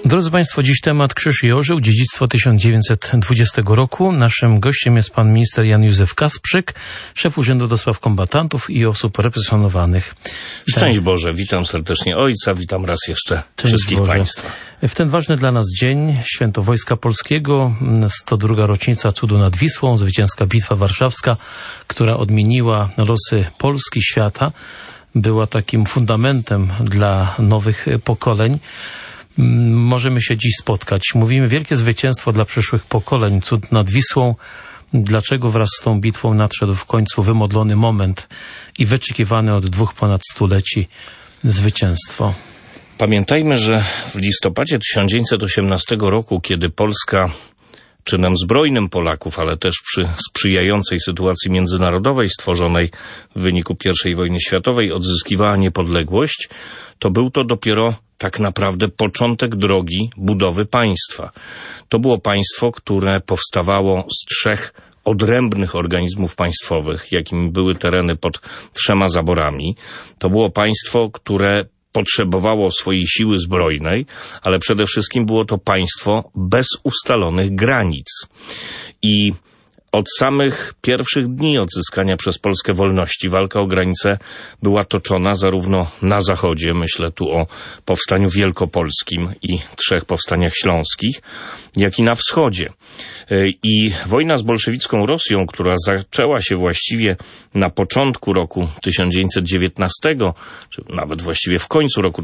Drodzy Państwo, dziś temat Krzyż i Orzeł, dziedzictwo 1920 roku. Naszym gościem jest pan minister Jan Józef Kasprzyk, szef Urzędu do Spraw Kombatantów i Osób Represjonowanych. Szczęść Boże, witam serdecznie ojca, witam raz jeszcze wszystkich Państwa. W ten ważny dla nas dzień, Święto Wojska Polskiego, 102. rocznica Cudu nad Wisłą, zwycięska Bitwa Warszawska, która odmieniła losy Polski, świata, była takim fundamentem dla nowych pokoleń. Możemy się dziś spotkać. Mówimy wielkie zwycięstwo dla przyszłych pokoleń, cud nad Wisłą. Dlaczego wraz z tą bitwą nadszedł w końcu wymodlony moment i wyczekiwane od ponad 2 stuleci zwycięstwo? Pamiętajmy, że w listopadzie 1918 roku, kiedy Polska czynem zbrojnym Polaków, ale też przy sprzyjającej sytuacji międzynarodowej stworzonej w wyniku I wojny światowej odzyskiwała niepodległość, to był to dopiero tak naprawdę początek drogi budowy państwa. To było państwo, które powstawało z 3 odrębnych organizmów państwowych, jakimi były tereny pod 3 zaborami. To było państwo, które potrzebowało swojej siły zbrojnej, ale przede wszystkim było to państwo bez ustalonych granic. I od samych pierwszych dni odzyskania przez Polskę wolności walka o granicę była toczona zarówno na zachodzie, myślę tu o powstaniu wielkopolskim i 3 powstaniach śląskich, jak i na wschodzie. I wojna z bolszewicką Rosją, która zaczęła się właściwie na początku roku 1919, czy nawet właściwie w końcu roku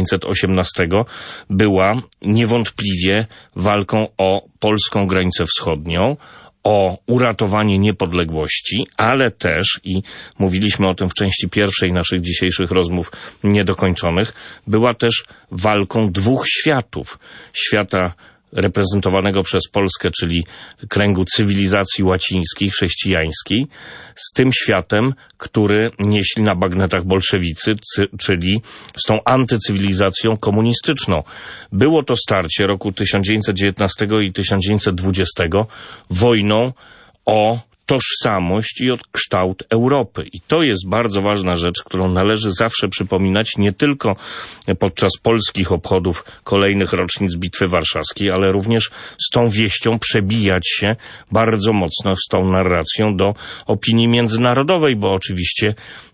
1918, była niewątpliwie walką o polską granicę wschodnią, o uratowanie niepodległości, ale też, i mówiliśmy o tym w części pierwszej naszych dzisiejszych rozmów niedokończonych, była też walką 2 światów. Świata reprezentowanego przez Polskę, czyli kręgu cywilizacji łacińskiej, chrześcijańskiej, z tym światem, który nieśli na bagnetach bolszewicy, czyli z tą antycywilizacją komunistyczną. Było to starcie roku 1919 i 1920 wojną o tożsamość i o kształt Europy. I to jest bardzo ważna rzecz, którą należy zawsze przypominać, nie tylko podczas polskich obchodów kolejnych rocznic Bitwy Warszawskiej, ale również z tą wieścią przebijać się bardzo mocno z tą narracją do opinii międzynarodowej, bo oczywiście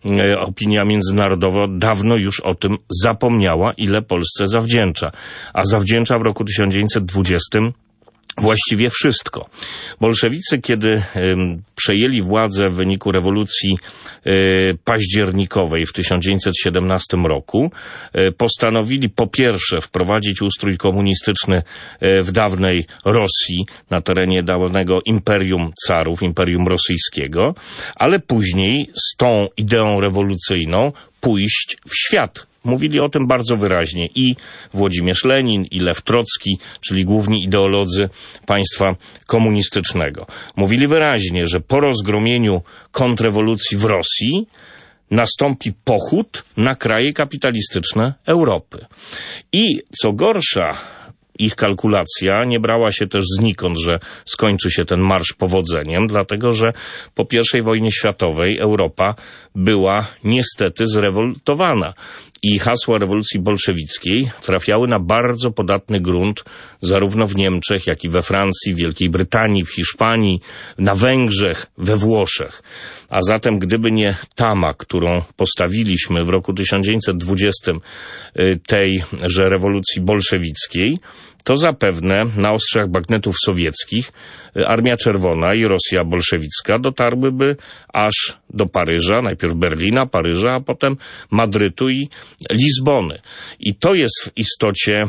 opinia międzynarodowa dawno już o tym zapomniała, ile Polsce zawdzięcza. A zawdzięcza w roku 1920 właściwie wszystko. Bolszewicy, kiedy przejęli władzę w wyniku rewolucji październikowej w 1917 roku, postanowili po pierwsze wprowadzić ustrój komunistyczny w dawnej Rosji, na terenie dawnego Imperium Carów, Imperium Rosyjskiego, ale później z tą ideą rewolucyjną pójść w świat. Mówili o tym bardzo wyraźnie i Włodzimierz Lenin, i Lew Trocki, czyli główni ideolodzy państwa komunistycznego. Mówili wyraźnie, że po rozgromieniu kontrrewolucji w Rosji nastąpi pochód na kraje kapitalistyczne Europy. I co gorsza, ich kalkulacja nie brała się też znikąd, że skończy się ten marsz powodzeniem, dlatego że po I wojnie światowej Europa była niestety zrewoltowana. I hasła rewolucji bolszewickiej trafiały na bardzo podatny grunt zarówno w Niemczech, jak i we Francji, w Wielkiej Brytanii, w Hiszpanii, na Węgrzech, we Włoszech. A zatem gdyby nie tama, którą postawiliśmy w roku 1920 tejże rewolucji bolszewickiej, to zapewne na ostrzach bagnetów sowieckich Armia Czerwona i Rosja bolszewicka dotarłyby aż do Paryża, najpierw Berlina, Paryża, a potem Madrytu i Lizbony. I to jest w istocie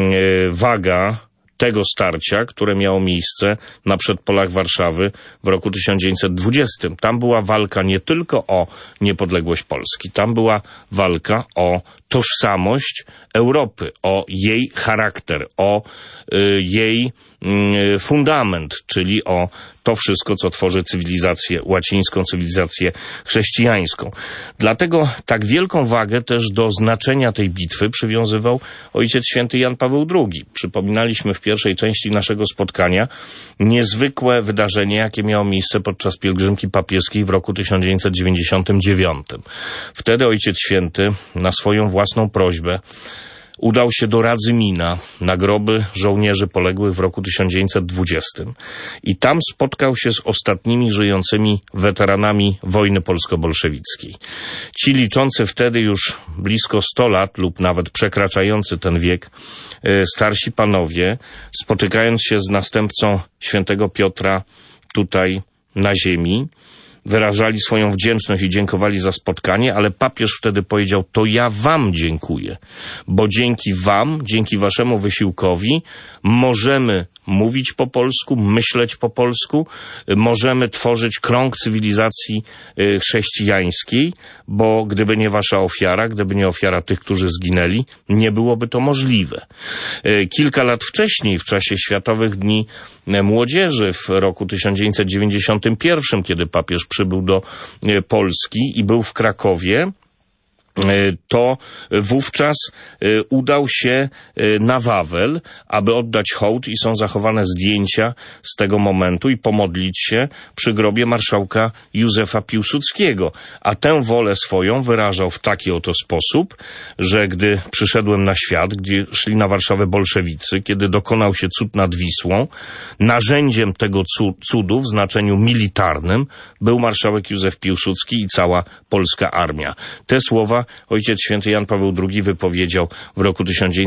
waga tego starcia, które miało miejsce na przedpolach Warszawy w roku 1920. Tam była walka nie tylko o niepodległość Polski, tam była walka o tożsamość Europy, o jej charakter, o jej fundament, czyli o to wszystko, co tworzy cywilizację łacińską, cywilizację chrześcijańską. Dlatego tak wielką wagę też do znaczenia tej bitwy przywiązywał Ojciec Święty Jan Paweł II. Przypominaliśmy w pierwszej części naszego spotkania niezwykłe wydarzenie, jakie miało miejsce podczas pielgrzymki papieskiej w roku 1999. Wtedy Ojciec Święty na swoją własną prośbę udał się do Radzymina na groby żołnierzy poległych w roku 1920 i tam spotkał się z ostatnimi żyjącymi weteranami wojny polsko-bolszewickiej. Ci liczący wtedy już blisko 100 lat lub nawet przekraczający ten wiek starsi panowie, spotykając się z następcą świętego Piotra tutaj na ziemi, wyrażali swoją wdzięczność i dziękowali za spotkanie, ale papież wtedy powiedział: to ja wam dziękuję, bo dzięki wam, dzięki waszemu wysiłkowi możemy mówić po polsku, myśleć po polsku, możemy tworzyć krąg cywilizacji chrześcijańskiej, bo gdyby nie wasza ofiara, gdyby nie ofiara tych, którzy zginęli, nie byłoby to możliwe. Kilka lat wcześniej, w czasie Światowych Dni Młodzieży w roku 1991, kiedy papież przybył do Polski i był w Krakowie, to wówczas udał się na Wawel, aby oddać hołd, i są zachowane zdjęcia z tego momentu, i pomodlić się przy grobie marszałka Józefa Piłsudskiego. A tę wolę swoją wyrażał w taki oto sposób, że gdy przyszedłem na świat, gdy szli na Warszawę bolszewicy, kiedy dokonał się cud nad Wisłą, narzędziem tego cudu w znaczeniu militarnym był marszałek Józef Piłsudski i cała polska armia. Te słowa Ojciec Święty Jan Paweł II wypowiedział w roku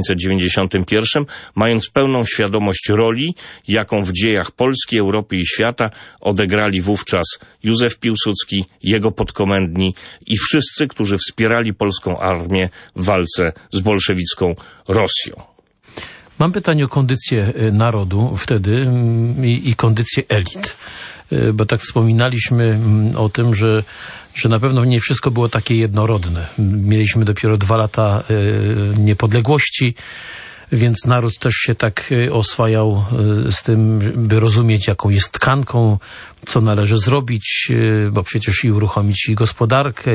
1991, mając pełną świadomość roli, jaką w dziejach Polski, Europy i świata odegrali wówczas Józef Piłsudski, jego podkomendni i wszyscy, którzy wspierali polską armię w walce z bolszewicką Rosją. Mam pytanie o kondycję narodu wtedy i kondycję elit. Bo tak wspominaliśmy o tym, że na pewno nie wszystko było takie jednorodne. Mieliśmy dopiero 2 lata niepodległości, więc naród też się tak oswajał z tym, by rozumieć, jaką jest tkanką, co należy zrobić, bo przecież i uruchomić i gospodarkę,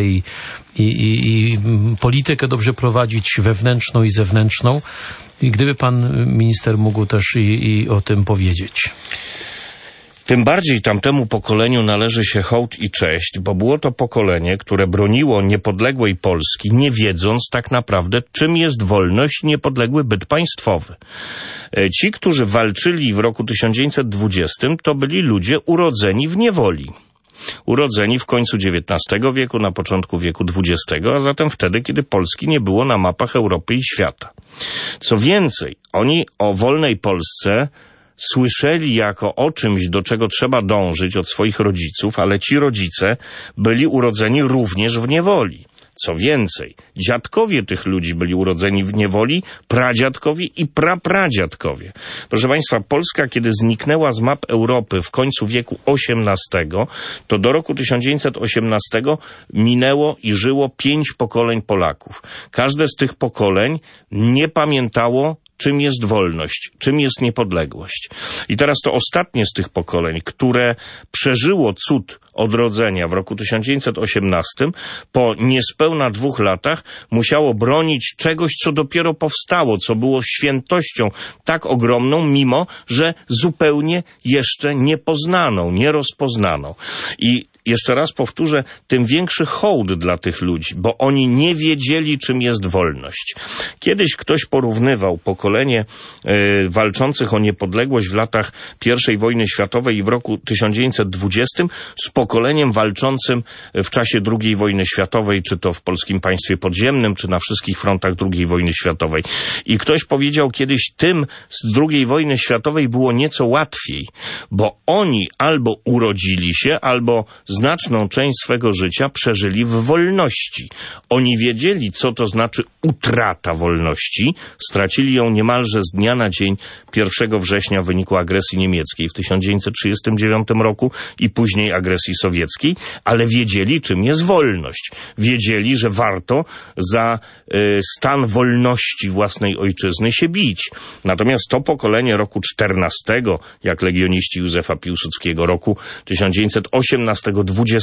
i politykę dobrze prowadzić, wewnętrzną i zewnętrzną. I gdyby pan minister mógł też i o tym powiedzieć. Tym bardziej tamtemu pokoleniu należy się hołd i cześć, bo było to pokolenie, które broniło niepodległej Polski, nie wiedząc tak naprawdę, czym jest wolność i niepodległy byt państwowy. Ci, którzy walczyli w roku 1920, to byli ludzie urodzeni w niewoli. Urodzeni w końcu XIX wieku, na początku wieku XX, a zatem wtedy, kiedy Polski nie było na mapach Europy i świata. Co więcej, oni o wolnej Polsce słyszeli jako o czymś, do czego trzeba dążyć od swoich rodziców, ale ci rodzice byli urodzeni również w niewoli. Co więcej, dziadkowie tych ludzi byli urodzeni w niewoli, pradziadkowie i prapradziadkowie. Proszę Państwa, Polska, kiedy zniknęła z map Europy w końcu wieku XVIII, to do roku 1918 minęło i żyło 5 pokoleń Polaków. Każde z tych pokoleń nie pamiętało, czym jest wolność, czym jest niepodległość. I teraz to ostatnie z tych pokoleń, które przeżyło cud odrodzenia w roku 1918, po niespełna 2 latach musiało bronić czegoś, co dopiero powstało, co było świętością tak ogromną, mimo że zupełnie jeszcze niepoznaną, nierozpoznaną. I jeszcze raz powtórzę, tym większy hołd dla tych ludzi, bo oni nie wiedzieli, czym jest wolność. Kiedyś ktoś porównywał pokolenie walczących o niepodległość w latach I wojny światowej i w roku 1920 z pokoleniem walczącym w czasie II wojny światowej, czy to w Polskim Państwie Podziemnym, czy na wszystkich frontach II wojny światowej. I ktoś powiedział kiedyś, tym z II wojny światowej było nieco łatwiej, bo oni albo urodzili się, albo znaczną część swego życia przeżyli w wolności. Oni wiedzieli, co to znaczy utrata wolności. Stracili ją niemalże z dnia na dzień 1 września w wyniku agresji niemieckiej w 1939 roku i później agresji sowieckiej, ale wiedzieli, czym jest wolność. Wiedzieli, że warto za stan wolności własnej ojczyzny się bić. Natomiast to pokolenie roku 14, jak legioniści Józefa Piłsudskiego, roku 1918-20,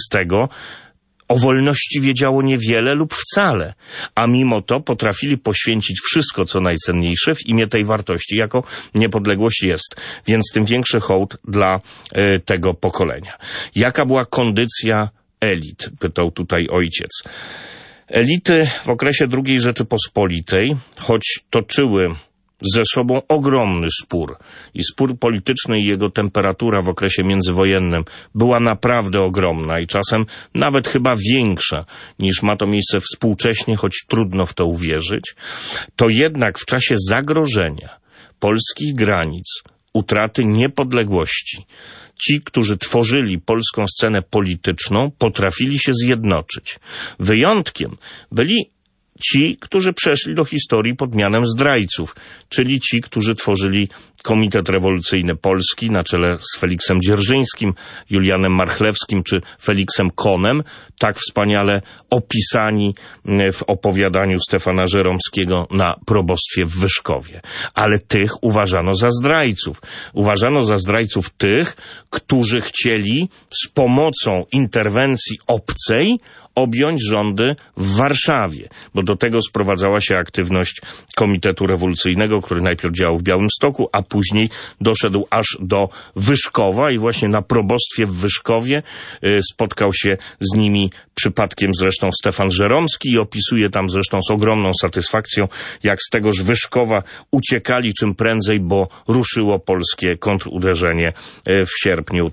o wolności wiedziało niewiele lub wcale, a mimo to potrafili poświęcić wszystko, co najcenniejsze w imię tej wartości, jako niepodległość jest. Więc tym większy hołd dla tego pokolenia. Jaka była kondycja elit? Pytał tutaj ojciec. Elity w okresie II Rzeczypospolitej, choć toczyły ze sobą ogromny spór i spór polityczny i jego temperatura w okresie międzywojennym była naprawdę ogromna i czasem nawet chyba większa niż ma to miejsce współcześnie, choć trudno w to uwierzyć, to jednak w czasie zagrożenia polskich granic, utraty niepodległości, ci, którzy tworzyli polską scenę polityczną, potrafili się zjednoczyć. Wyjątkiem byli ci, którzy przeszli do historii pod mianem zdrajców, czyli ci, którzy tworzyli Komitet Rewolucyjny Polski na czele z Feliksem Dzierżyńskim, Julianem Marchlewskim czy Feliksem Konem, tak wspaniale opisani w opowiadaniu Stefana Żeromskiego na probostwie w Wyszkowie. Ale tych uważano za zdrajców. Uważano za zdrajców tych, którzy chcieli z pomocą interwencji obcej objąć rządy w Warszawie, bo do tego sprowadzała się aktywność Komitetu Rewolucyjnego, który najpierw działał w Białymstoku, a później doszedł aż do Wyszkowa i właśnie na probostwie w Wyszkowie spotkał się z nimi przypadkiem zresztą Stefan Żeromski i opisuje tam zresztą z ogromną satysfakcją, jak z tegoż Wyszkowa uciekali czym prędzej, bo ruszyło polskie kontruderzenie w sierpniu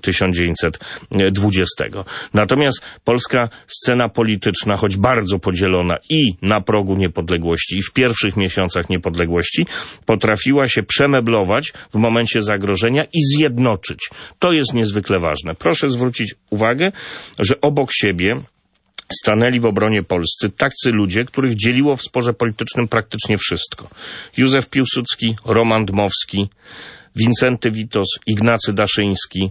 1920. Natomiast polska scena polityczna, choć bardzo podzielona i na progu niepodległości, i w pierwszych miesiącach niepodległości, potrafiła się przemeblować w momencie zagrożenia i zjednoczyć. To jest niezwykle ważne. Proszę zwrócić uwagę, że obok siebie stanęli w obronie polscy tacy ludzie, których dzieliło w sporze politycznym praktycznie wszystko. Józef Piłsudski, Roman Dmowski, Wincenty Witos, Ignacy Daszyński,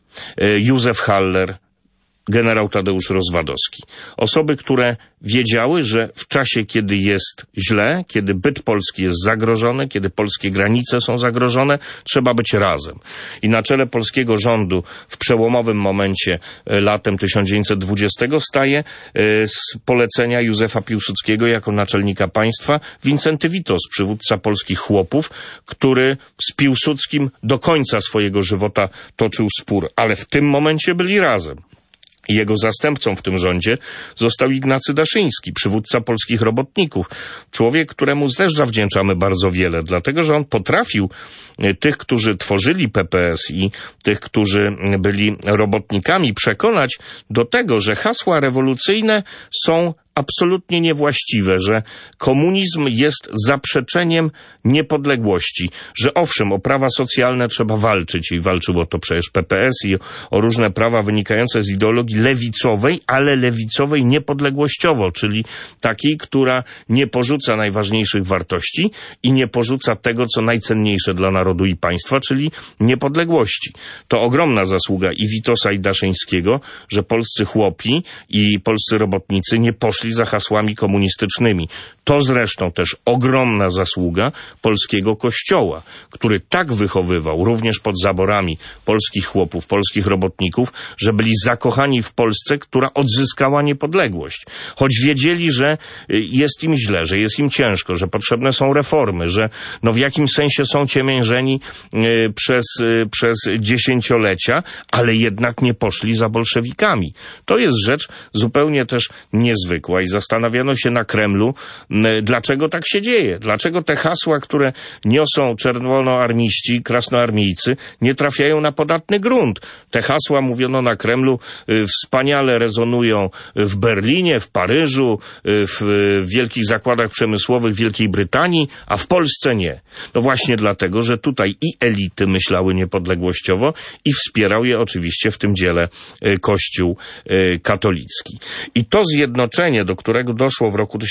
Józef Haller, generał Tadeusz Rozwadowski. Osoby, które wiedziały, że w czasie, kiedy jest źle, kiedy byt polski jest zagrożony, kiedy polskie granice są zagrożone, trzeba być razem. I na czele polskiego rządu w przełomowym momencie latem 1920 staje z polecenia Józefa Piłsudskiego jako naczelnika państwa Wincenty Witos, przywódca polskich chłopów, który z Piłsudskim do końca swojego żywota toczył spór, ale w tym momencie byli razem. Jego zastępcą w tym rządzie został Ignacy Daszyński, przywódca polskich robotników. Człowiek, któremu też zawdzięczamy bardzo wiele, dlatego że on potrafił tych, którzy tworzyli PPS i tych, którzy byli robotnikami, przekonać do tego, że hasła rewolucyjne są absolutnie niewłaściwe, że komunizm jest zaprzeczeniem niepodległości, że owszem, o prawa socjalne trzeba walczyć i walczyło to przecież PPS i o różne prawa wynikające z ideologii lewicowej, ale lewicowej niepodległościowo, czyli takiej, która nie porzuca najważniejszych wartości i nie porzuca tego, co najcenniejsze dla narodu i państwa, czyli niepodległości. To ogromna zasługa i Witosa, i Daszyńskiego, że polscy chłopi i polscy robotnicy nie poszli za hasłami komunistycznymi. To zresztą też ogromna zasługa polskiego Kościoła, który tak wychowywał, również pod zaborami, polskich chłopów, polskich robotników, że byli zakochani w Polsce, która odzyskała niepodległość. Choć wiedzieli, że jest im źle, że jest im ciężko, że potrzebne są reformy, że w jakimś sensie są ciemiężeni przez dziesięciolecia, ale jednak nie poszli za bolszewikami. To jest rzecz zupełnie też niezwykła i zastanawiano się na Kremlu, dlaczego tak się dzieje, dlaczego te hasła, które niosą czerwonoarmiści, krasnoarmijcy, nie trafiają na podatny grunt. Te hasła, mówiono na Kremlu, wspaniale rezonują w Berlinie, w Paryżu, w wielkich zakładach przemysłowych Wielkiej Brytanii, a w Polsce nie. No właśnie dlatego, że tutaj i elity myślały niepodległościowo i wspierał je oczywiście w tym dziele Kościół katolicki. I to zjednoczenie, do którego doszło w roku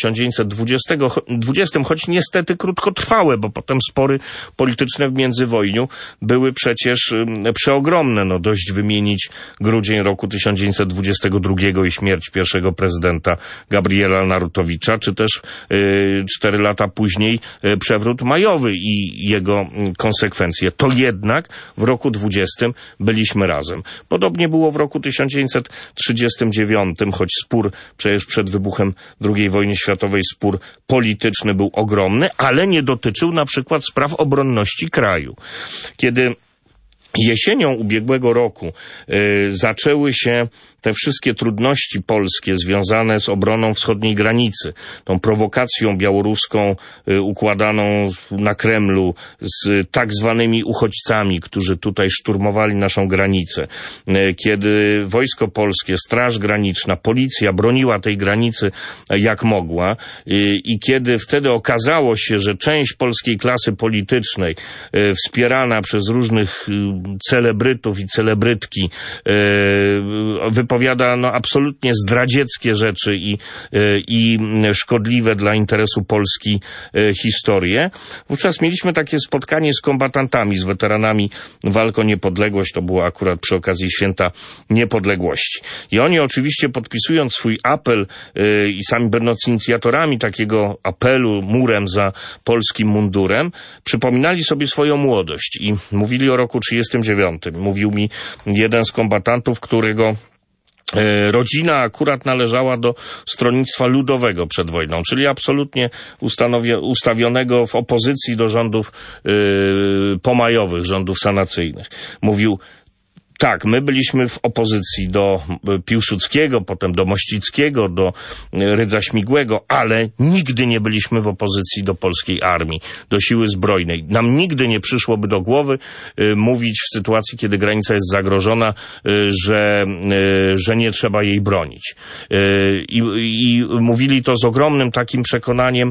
1920, choć niestety krótkotrwałe, bo potem spory polityczne w międzywojniu były przecież przeogromne. No dość wymienić grudzień roku 1922 i śmierć pierwszego prezydenta Gabriela Narutowicza, czy też 4 lata później przewrót majowy i jego konsekwencje. To jednak w roku 20 byliśmy razem. Podobnie było w roku 1939, choć spór przecież przed wybuchem II wojny światowej, spór polityczny był ogromny, ale nie dotyczył na przykład spraw obronności kraju. Kiedy jesienią ubiegłego roku zaczęły się te wszystkie trudności polskie związane z obroną wschodniej granicy, tą prowokacją białoruską układaną na Kremlu z tak zwanymi uchodźcami, którzy tutaj szturmowali naszą granicę, kiedy Wojsko Polskie, Straż Graniczna, policja broniła tej granicy jak mogła i kiedy wtedy okazało się, że część polskiej klasy politycznej wspierana przez różnych celebrytów i celebrytki wypowiada absolutnie zdradzieckie rzeczy i szkodliwe dla interesu Polski historie. Wówczas mieliśmy takie spotkanie z kombatantami, z weteranami walk o niepodległość. To było akurat przy okazji Święta Niepodległości. I oni oczywiście, podpisując swój apel i sami będąc inicjatorami takiego apelu murem za polskim mundurem, przypominali sobie swoją młodość i mówili o roku 1939. Mówił mi jeden z kombatantów, którego rodzina akurat należała do stronnictwa ludowego przed wojną, czyli absolutnie ustawionego w opozycji do rządów pomajowych, rządów sanacyjnych. Mówił: tak, my byliśmy w opozycji do Piłsudskiego, potem do Mościckiego, do Rydza Śmigłego, ale nigdy nie byliśmy w opozycji do polskiej armii, do siły zbrojnej. Nam nigdy nie przyszłoby do głowy mówić w sytuacji, kiedy granica jest zagrożona, że nie trzeba jej bronić. I mówili to z ogromnym takim przekonaniem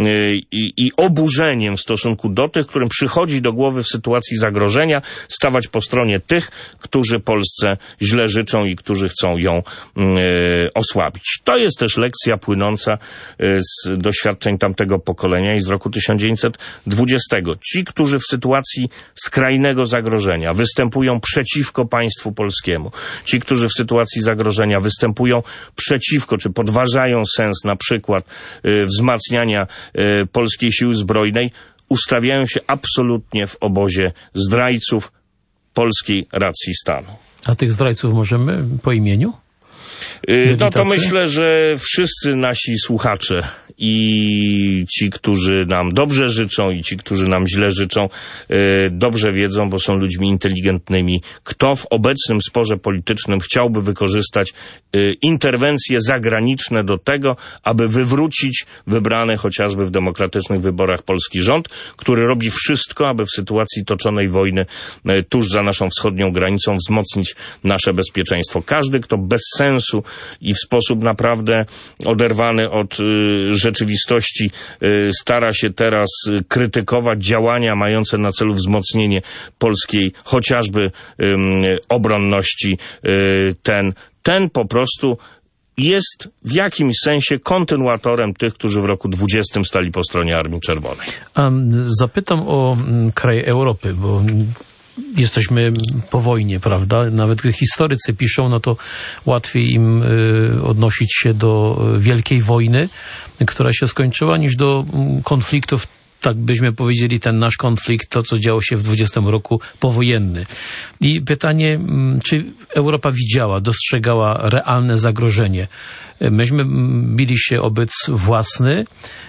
i oburzeniem w stosunku do tych, którym przychodzi do głowy w sytuacji zagrożenia stawać po stronie tych, którzy Polsce źle życzą i którzy chcą ją osłabić. To jest też lekcja płynąca z doświadczeń tamtego pokolenia i z roku 1920. Ci, którzy w sytuacji skrajnego zagrożenia występują przeciwko państwu polskiemu, ci, którzy w sytuacji zagrożenia występują przeciwko, czy podważają sens na przykład wzmacniania polskiej siły zbrojnej, ustawiają się absolutnie w obozie zdrajców polskiej racji stanu. A tych zdrajców możemy po imieniu? No to myślę, że wszyscy nasi słuchacze i ci, którzy nam dobrze życzą i ci, którzy nam źle życzą, dobrze wiedzą, bo są ludźmi inteligentnymi, kto w obecnym sporze politycznym chciałby wykorzystać interwencje zagraniczne do tego, aby wywrócić wybrany chociażby w demokratycznych wyborach polski rząd, który robi wszystko, aby w sytuacji toczonej wojny tuż za naszą wschodnią granicą wzmocnić nasze bezpieczeństwo. Każdy, kto bez sensu i w sposób naprawdę oderwany od rzeczywistości stara się teraz krytykować działania mające na celu wzmocnienie polskiej chociażby obronności, ten po prostu jest w jakimś sensie kontynuatorem tych, którzy w roku 20 stali po stronie Armii Czerwonej. Zapytam o kraje Europy, bo jesteśmy po wojnie, prawda? Nawet gdy historycy piszą, no to łatwiej im odnosić się do Wielkiej Wojny, która się skończyła, niż do konfliktów, tak byśmy powiedzieli, ten nasz konflikt, to co działo się w 20 roku powojenny. I pytanie, czy Europa widziała, dostrzegała realne zagrożenie? Myśmy bili się o byt własny,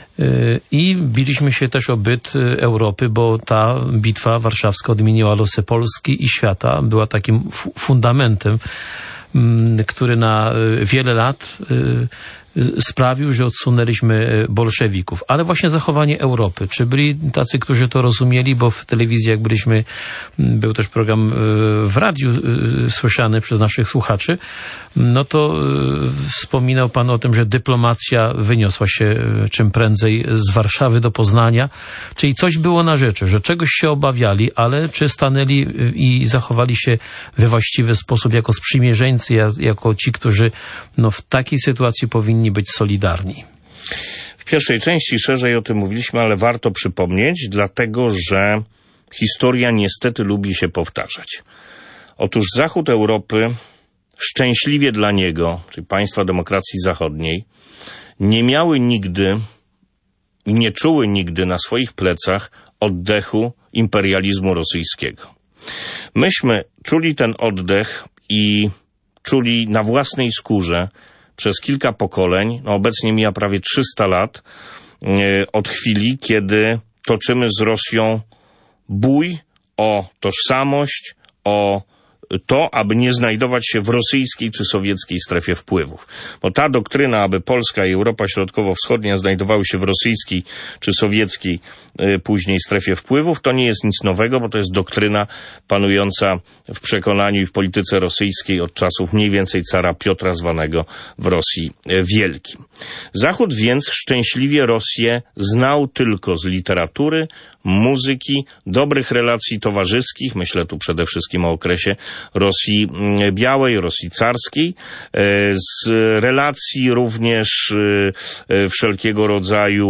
i biliśmy się też o byt Europy, bo ta bitwa warszawska odmieniła losy Polski i świata. Była takim fundamentem, który na wiele lat sprawił, że odsunęliśmy bolszewików. Ale właśnie zachowanie Europy. Czy byli tacy, którzy to rozumieli? Bo w telewizji, jak byliśmy, był też program w radiu słyszany przez naszych słuchaczy, no to wspominał pan o tym, że dyplomacja wyniosła się czym prędzej z Warszawy do Poznania. Czyli coś było na rzeczy, że czegoś się obawiali, ale czy stanęli i zachowali się we właściwy sposób jako sprzymierzeńcy, jako ci, którzy w takiej sytuacji powinni być solidarni. W pierwszej części szerzej o tym mówiliśmy, ale warto przypomnieć, dlatego że historia niestety lubi się powtarzać. Otóż Zachód Europy, szczęśliwie dla niego, czyli państwa demokracji zachodniej, nie miały nigdy i nie czuły nigdy na swoich plecach oddechu imperializmu rosyjskiego. Myśmy czuli ten oddech i czuli na własnej skórze przez kilka pokoleń, obecnie mija prawie 300 lat, od chwili, kiedy toczymy z Rosją bój o tożsamość, o to, aby nie znajdować się w rosyjskiej czy sowieckiej strefie wpływów. Bo ta doktryna, aby Polska i Europa Środkowo-Wschodnia znajdowały się w rosyjskiej czy sowieckiej później strefie wpływów, to nie jest nic nowego, bo to jest doktryna panująca w przekonaniu i w polityce rosyjskiej od czasów mniej więcej cara Piotra zwanego w Rosji Wielkim. Zachód więc szczęśliwie Rosję znał tylko z literatury, muzyki, dobrych relacji towarzyskich, myślę tu przede wszystkim o okresie Rosji Białej, Rosji Carskiej, z relacji również wszelkiego rodzaju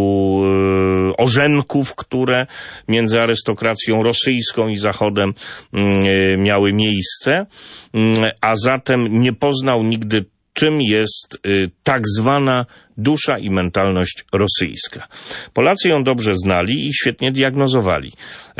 orzenków, które między arystokracją rosyjską i Zachodem miały miejsce, a zatem nie poznał nigdy, czym jest tak zwana dusza i mentalność rosyjska. Polacy ją dobrze znali i świetnie diagnozowali.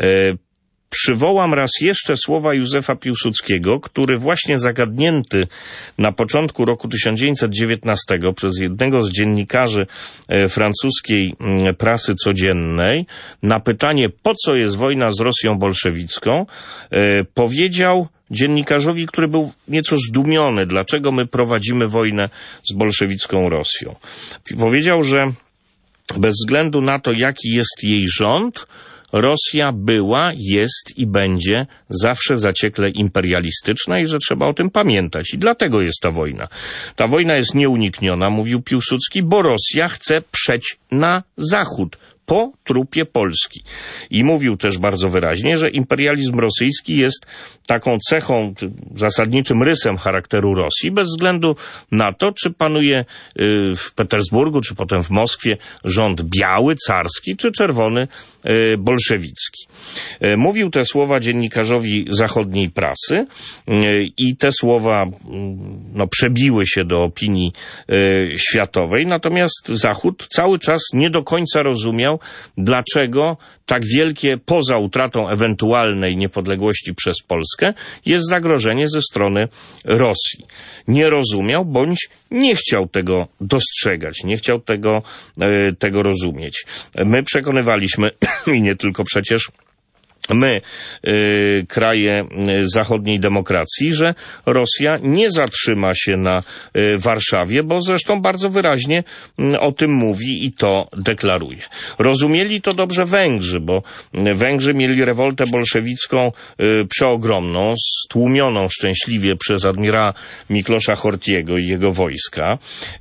Przywołam raz jeszcze słowa Józefa Piłsudskiego, który właśnie zagadnięty na początku roku 1919 przez jednego z dziennikarzy francuskiej prasy codziennej na pytanie, po co jest wojna z Rosją bolszewicką, powiedział dziennikarzowi, który był nieco zdumiony, dlaczego my prowadzimy wojnę z bolszewicką Rosją. Powiedział, że bez względu na to, jaki jest jej rząd, Rosja była, jest i będzie zawsze zaciekle imperialistyczna i że trzeba o tym pamiętać. I dlatego jest ta wojna. Ta wojna jest nieunikniona, mówił Piłsudski, bo Rosja chce przeć na zachód, po trupie Polski. I mówił też bardzo wyraźnie, że imperializm rosyjski jest taką cechą, czy zasadniczym rysem charakteru Rosji, bez względu na to, czy panuje w Petersburgu, czy potem w Moskwie rząd biały, carski, czy czerwony, bolszewicki. Mówił te słowa dziennikarzowi zachodniej prasy i te słowa przebiły się do opinii światowej, natomiast Zachód cały czas nie do końca rozumiał, dlaczego tak wielkie, poza utratą ewentualnej niepodległości przez Polskę, jest zagrożenie ze strony Rosji. Nie rozumiał, bądź nie chciał tego dostrzegać, nie chciał tego rozumieć. My przekonywaliśmy, i nie tylko przecież my, kraje zachodniej demokracji, że Rosja nie zatrzyma się na Warszawie, bo zresztą bardzo wyraźnie o tym mówi i to deklaruje. Rozumieli to dobrze Węgrzy, bo Węgrzy mieli rewoltę bolszewicką przeogromną, stłumioną szczęśliwie przez admirała Miklosza Horthyego i jego wojska,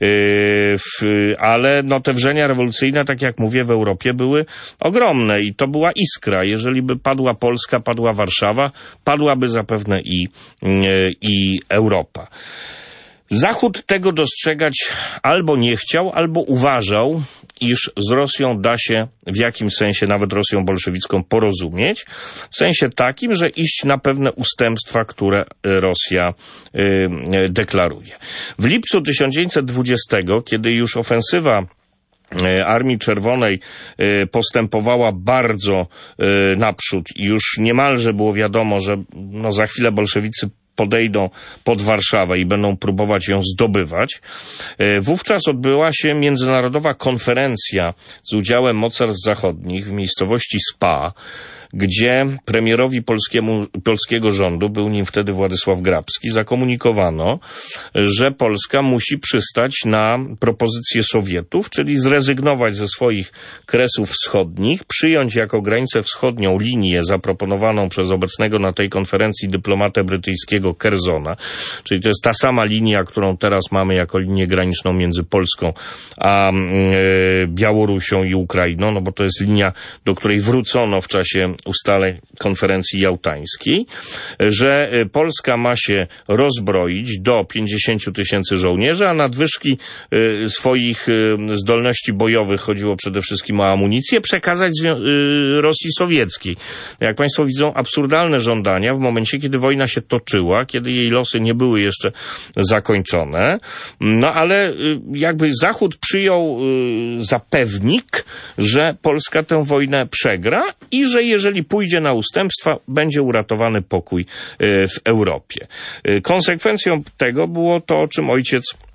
ale te wrzenia rewolucyjne, tak jak mówię, w Europie były ogromne i to była iskra. Jeżeli by padła Polska, padła Warszawa, padłaby zapewne i Europa. Zachód tego dostrzegać albo nie chciał, albo uważał, iż z Rosją da się w jakimś sensie, nawet Rosją bolszewicką, porozumieć, w sensie takim, że iść na pewne ustępstwa, które Rosja deklaruje. W lipcu 1920, kiedy już ofensywa Armii Czerwonej postępowała bardzo naprzód i już niemalże było wiadomo, że za chwilę bolszewicy podejdą pod Warszawę i będą próbować ją zdobywać. Wówczas odbyła się międzynarodowa konferencja z udziałem mocarstw zachodnich w miejscowości Spa, gdzie premierowi polskiego rządu, był nim wtedy Władysław Grabski, zakomunikowano, że Polska musi przystać na propozycję Sowietów, czyli zrezygnować ze swoich kresów wschodnich, przyjąć jako granicę wschodnią linię zaproponowaną przez obecnego na tej konferencji dyplomatę brytyjskiego Curzona, czyli to jest ta sama linia, którą teraz mamy jako linię graniczną między Polską a Białorusią i Ukrainą, bo to jest linia, do której wrócono w czasie ustaleń konferencji jałtańskiej, że Polska ma się rozbroić do 50 000 żołnierzy, a nadwyżki swoich zdolności bojowych, chodziło przede wszystkim o amunicję, przekazać Rosji Sowieckiej. Jak Państwo widzą, absurdalne żądania w momencie, kiedy wojna się toczyła, kiedy jej losy nie były jeszcze zakończone, ale jakby Zachód przyjął za pewnik, że Polska tę wojnę przegra i że jeżeli pójdzie na ustępstwa, będzie uratowany pokój w Europie. Konsekwencją tego było to, o czym ojciec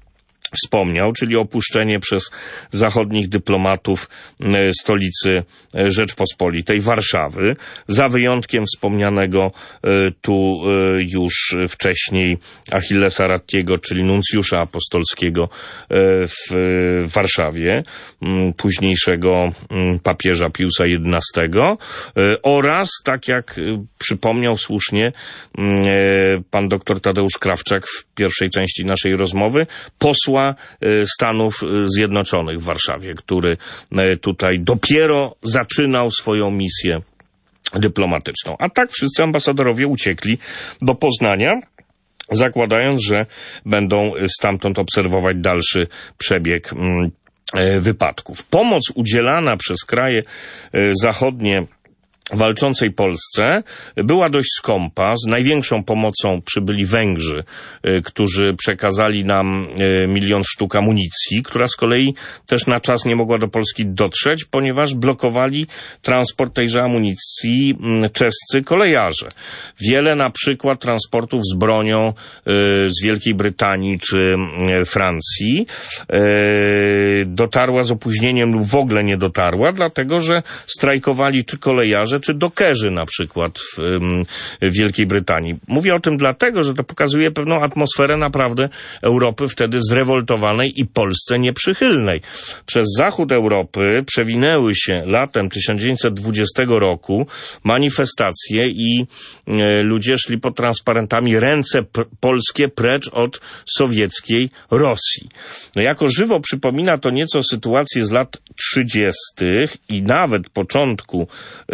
wspomniał, czyli opuszczenie przez zachodnich dyplomatów stolicy Rzeczpospolitej, Warszawy, za wyjątkiem wspomnianego tu już wcześniej Achillesa Rattiego, czyli nuncjusza apostolskiego w Warszawie, późniejszego papieża Piusa XI, oraz, tak jak przypomniał słusznie pan doktor Tadeusz Krawczak w pierwszej części naszej rozmowy, posła Stanów Zjednoczonych w Warszawie, który tutaj dopiero zaczynał swoją misję dyplomatyczną. A tak wszyscy ambasadorowie uciekli do Poznania, zakładając, że będą stamtąd obserwować dalszy przebieg wypadków. Pomoc udzielana przez kraje zachodnie walczącej Polsce była dość skąpa. Z największą pomocą przybyli Węgrzy, którzy przekazali nam 1 000 000 sztuk amunicji, która z kolei też na czas nie mogła do Polski dotrzeć, ponieważ blokowali transport tejże amunicji czescy kolejarze. Wiele na przykład transportów z bronią z Wielkiej Brytanii czy Francji dotarła z opóźnieniem lub w ogóle nie dotarła, dlatego że strajkowali czy kolejarze, czy dokerzy na przykład w Wielkiej Brytanii. Mówię o tym dlatego, że to pokazuje pewną atmosferę naprawdę Europy wtedy zrewoltowanej i Polsce nieprzychylnej. Przez zachód Europy przewinęły się latem 1920 roku manifestacje i ludzie szli pod transparentami ręce polskie precz od sowieckiej Rosji. No jako żywo przypomina to nieco sytuację z lat 30. i nawet początku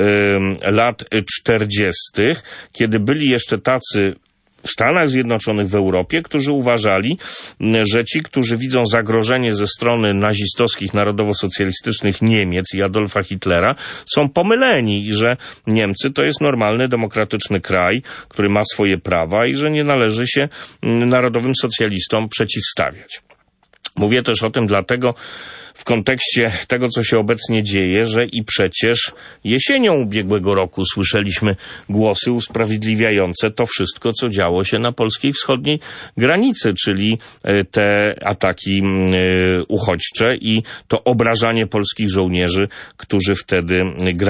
lat 40., kiedy byli jeszcze tacy w Stanach Zjednoczonych, w Europie, którzy uważali, że ci, którzy widzą zagrożenie ze strony nazistowskich, narodowo-socjalistycznych Niemiec i Adolfa Hitlera, są pomyleni i że Niemcy to jest normalny, demokratyczny kraj, który ma swoje prawa i że nie należy się narodowym socjalistom przeciwstawiać. Mówię też o tym dlatego, w kontekście tego, co się obecnie dzieje, że i przecież jesienią ubiegłego roku słyszeliśmy głosy usprawiedliwiające to wszystko, co działo się na polskiej wschodniej granicy, czyli te ataki uchodźcze i to obrażanie polskich żołnierzy, którzy wtedy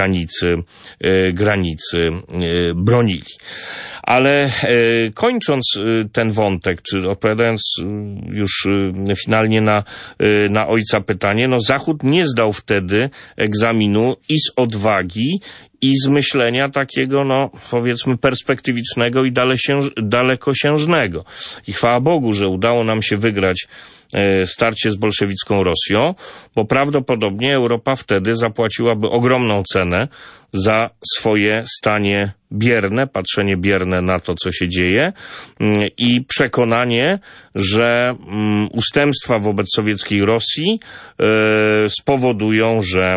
granicy bronili. Ale kończąc ten wątek, czy odpowiadając już finalnie na ojca pytanie, no Zachód nie zdał wtedy egzaminu i z odwagi, i z myślenia takiego, no powiedzmy perspektywicznego i dalekosiężnego. I chwała Bogu, że udało nam się wygrać starcie z bolszewicką Rosją, bo prawdopodobnie Europa wtedy zapłaciłaby ogromną cenę za swoje stanie bierne, patrzenie bierne na to, co się dzieje i przekonanie, że ustępstwa wobec sowieckiej Rosji spowodują, że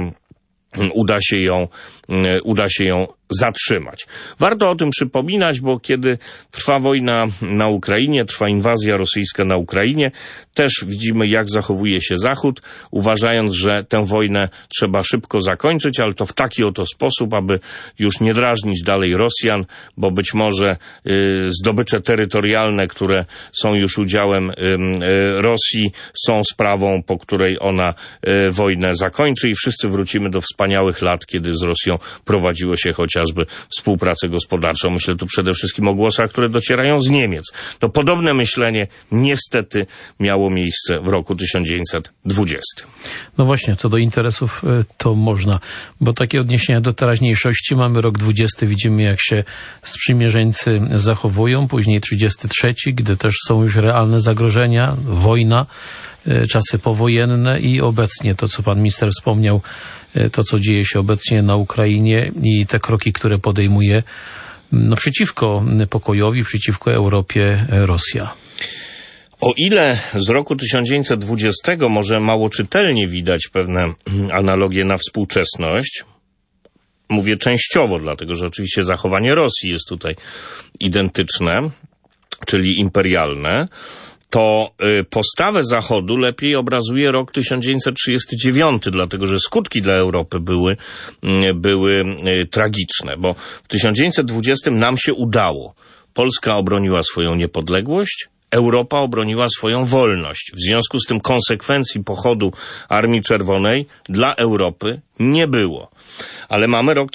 uda się ją zatrzymać. Warto o tym przypominać, bo kiedy trwa wojna na Ukrainie, trwa inwazja rosyjska na Ukrainie, też widzimy, jak zachowuje się Zachód, uważając, że tę wojnę trzeba szybko zakończyć, ale to w taki oto sposób, aby już nie drażnić dalej Rosjan, bo być może zdobycze terytorialne, które są już udziałem Rosji, są sprawą, po której ona wojnę zakończy i wszyscy wrócimy do wspaniałych lat, kiedy z Rosją prowadziło się chociażby współpracę gospodarczą. Myślę tu przede wszystkim o głosach, które docierają z Niemiec. To podobne myślenie niestety miało miejsce w roku 1920. No właśnie, co do interesów to można, bo takie odniesienia do teraźniejszości mamy rok 20, widzimy jak się sprzymierzeńcy zachowują, później 33, gdy też są już realne zagrożenia, wojna, czasy powojenne i obecnie to, co pan minister wspomniał, to, co dzieje się obecnie na Ukrainie i te kroki, które podejmuje przeciwko pokojowi, przeciwko Europie Rosja. O ile z roku 1920 może mało czytelnie widać pewne analogie na współczesność, mówię częściowo, dlatego że oczywiście zachowanie Rosji jest tutaj identyczne, czyli imperialne, to postawę Zachodu lepiej obrazuje rok 1939, dlatego że skutki dla Europy były tragiczne, bo w 1920 nam się udało. Polska obroniła swoją niepodległość, Europa obroniła swoją wolność. W związku z tym konsekwencji pochodu Armii Czerwonej dla Europy nie było. Ale mamy rok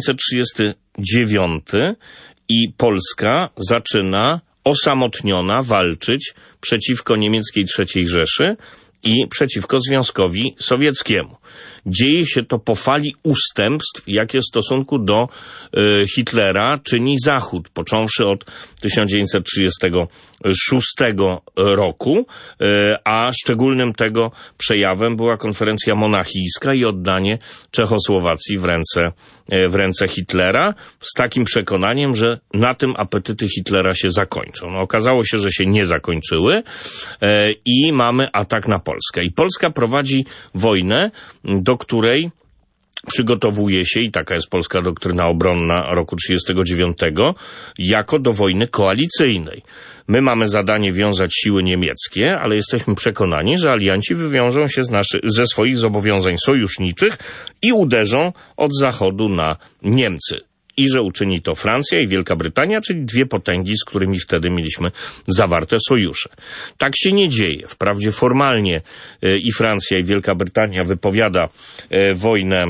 1939 i Polska zaczyna osamotniona walczyć przeciwko niemieckiej III Rzeszy i przeciwko Związkowi Sowieckiemu. Dzieje się to po fali ustępstw, jakie w stosunku do Hitlera czyni Zachód, począwszy od 1936 roku, a szczególnym tego przejawem była konferencja monachijska i oddanie Czechosłowacji w ręce Hitlera z takim przekonaniem, że na tym apetyty Hitlera się zakończą. No, okazało się, że się nie zakończyły i mamy atak na Polskę. I Polska prowadzi wojnę, do której przygotowuje się, i taka jest polska doktryna obronna roku 1939, jako do wojny koalicyjnej. My mamy zadanie wiązać siły niemieckie, ale jesteśmy przekonani, że alianci wywiążą się ze swoich zobowiązań sojuszniczych i uderzą od zachodu na Niemcy. I że uczyni to Francja i Wielka Brytania, czyli dwie potęgi, z którymi wtedy mieliśmy zawarte sojusze. Tak się nie dzieje. Wprawdzie formalnie i Francja i Wielka Brytania wypowiada wojnę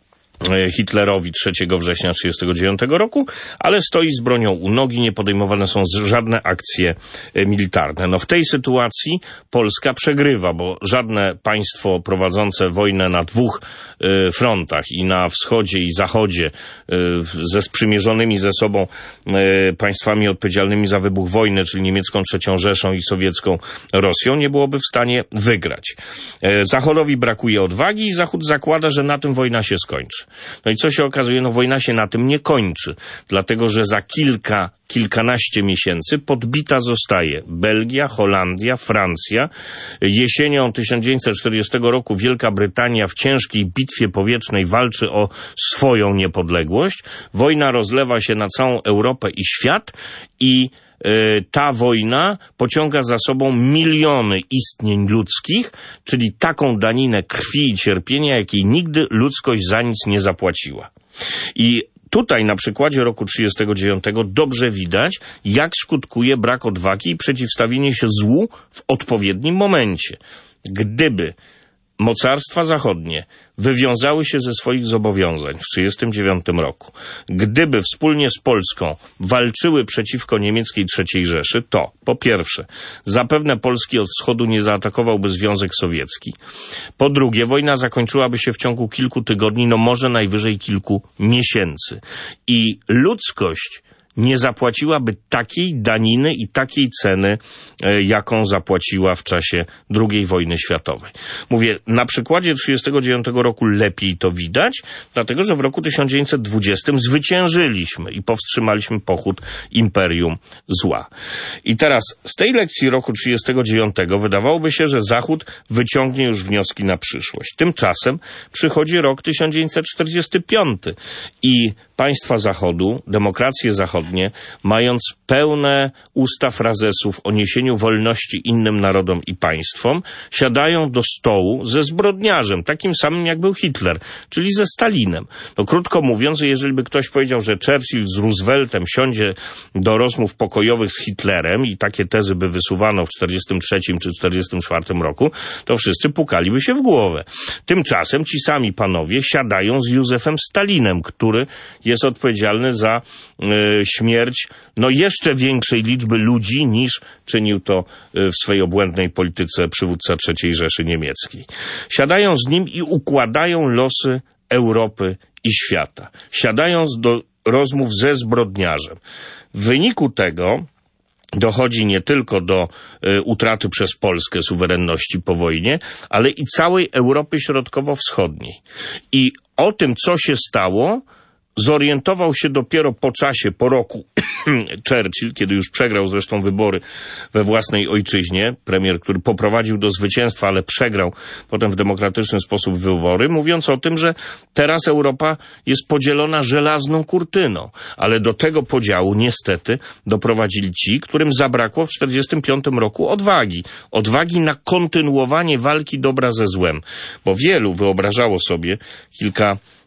Hitlerowi 3 września 1939 roku, ale stoi z bronią u nogi, nie podejmowane są żadne akcje militarne. No w tej sytuacji Polska przegrywa, bo żadne państwo prowadzące wojnę na dwóch frontach, i na wschodzie i zachodzie, ze sprzymierzonymi ze sobą państwami odpowiedzialnymi za wybuch wojny, czyli niemiecką III Rzeszą i sowiecką Rosją, nie byłoby w stanie wygrać. Zachodowi brakuje odwagi i Zachód zakłada, że na tym wojna się skończy. No i co się okazuje? No wojna się na tym nie kończy, dlatego że za kilkanaście miesięcy podbita zostaje Belgia, Holandia, Francja. Jesienią 1940 roku Wielka Brytania w ciężkiej bitwie powietrznej walczy o swoją niepodległość. Wojna rozlewa się na całą Europę i świat i ta wojna pociąga za sobą miliony istnień ludzkich, czyli taką daninę krwi i cierpienia, jakiej nigdy ludzkość za nic nie zapłaciła. I tutaj na przykładzie roku 1939 dobrze widać, jak skutkuje brak odwagi i przeciwstawienie się złu w odpowiednim momencie. Gdyby mocarstwa zachodnie wywiązały się ze swoich zobowiązań w 1939 roku, gdyby wspólnie z Polską walczyły przeciwko niemieckiej III Rzeszy, to po pierwsze, zapewne Polski od wschodu nie zaatakowałby Związek Sowiecki. Po drugie, wojna zakończyłaby się w ciągu kilku tygodni, no może najwyżej kilku miesięcy. I ludzkość nie zapłaciłaby takiej daniny i takiej ceny, jaką zapłaciła w czasie II wojny światowej. Mówię, na przykładzie 1939 roku lepiej to widać, dlatego że w roku 1920 zwyciężyliśmy i powstrzymaliśmy pochód Imperium Zła. I teraz z tej lekcji roku 1939 wydawałoby się, że Zachód wyciągnie już wnioski na przyszłość. Tymczasem przychodzi rok 1945 i państwa Zachodu, demokracje zachodnie, mając pełne usta frazesów o niesieniu wolności innym narodom i państwom, siadają do stołu ze zbrodniarzem, takim samym jak był Hitler, czyli ze Stalinem. No krótko mówiąc, jeżeli by ktoś powiedział, że Churchill z Rooseveltem siądzie do rozmów pokojowych z Hitlerem i takie tezy by wysuwano w 1943 czy 1944 roku, to wszyscy pukaliby się w głowę. Tymczasem ci sami panowie siadają z Józefem Stalinem, który jest odpowiedzialny za śmierć jeszcze większej liczby ludzi niż czynił to w swej obłędnej polityce przywódca III Rzeszy Niemieckiej. Siadają z nim i układają losy Europy i świata. Siadają do rozmów ze zbrodniarzem. W wyniku tego dochodzi nie tylko do utraty przez Polskę suwerenności po wojnie, ale i całej Europy Środkowo-Wschodniej. I o tym, co się stało, zorientował się dopiero po czasie, po roku Churchill, kiedy już przegrał zresztą wybory we własnej ojczyźnie, premier, który poprowadził do zwycięstwa, ale przegrał potem w demokratyczny sposób wybory, mówiąc o tym, że teraz Europa jest podzielona żelazną kurtyną, ale do tego podziału niestety doprowadzili ci, którym zabrakło w 1945 roku odwagi na kontynuowanie walki dobra ze złem, bo wielu wyobrażało sobie kilka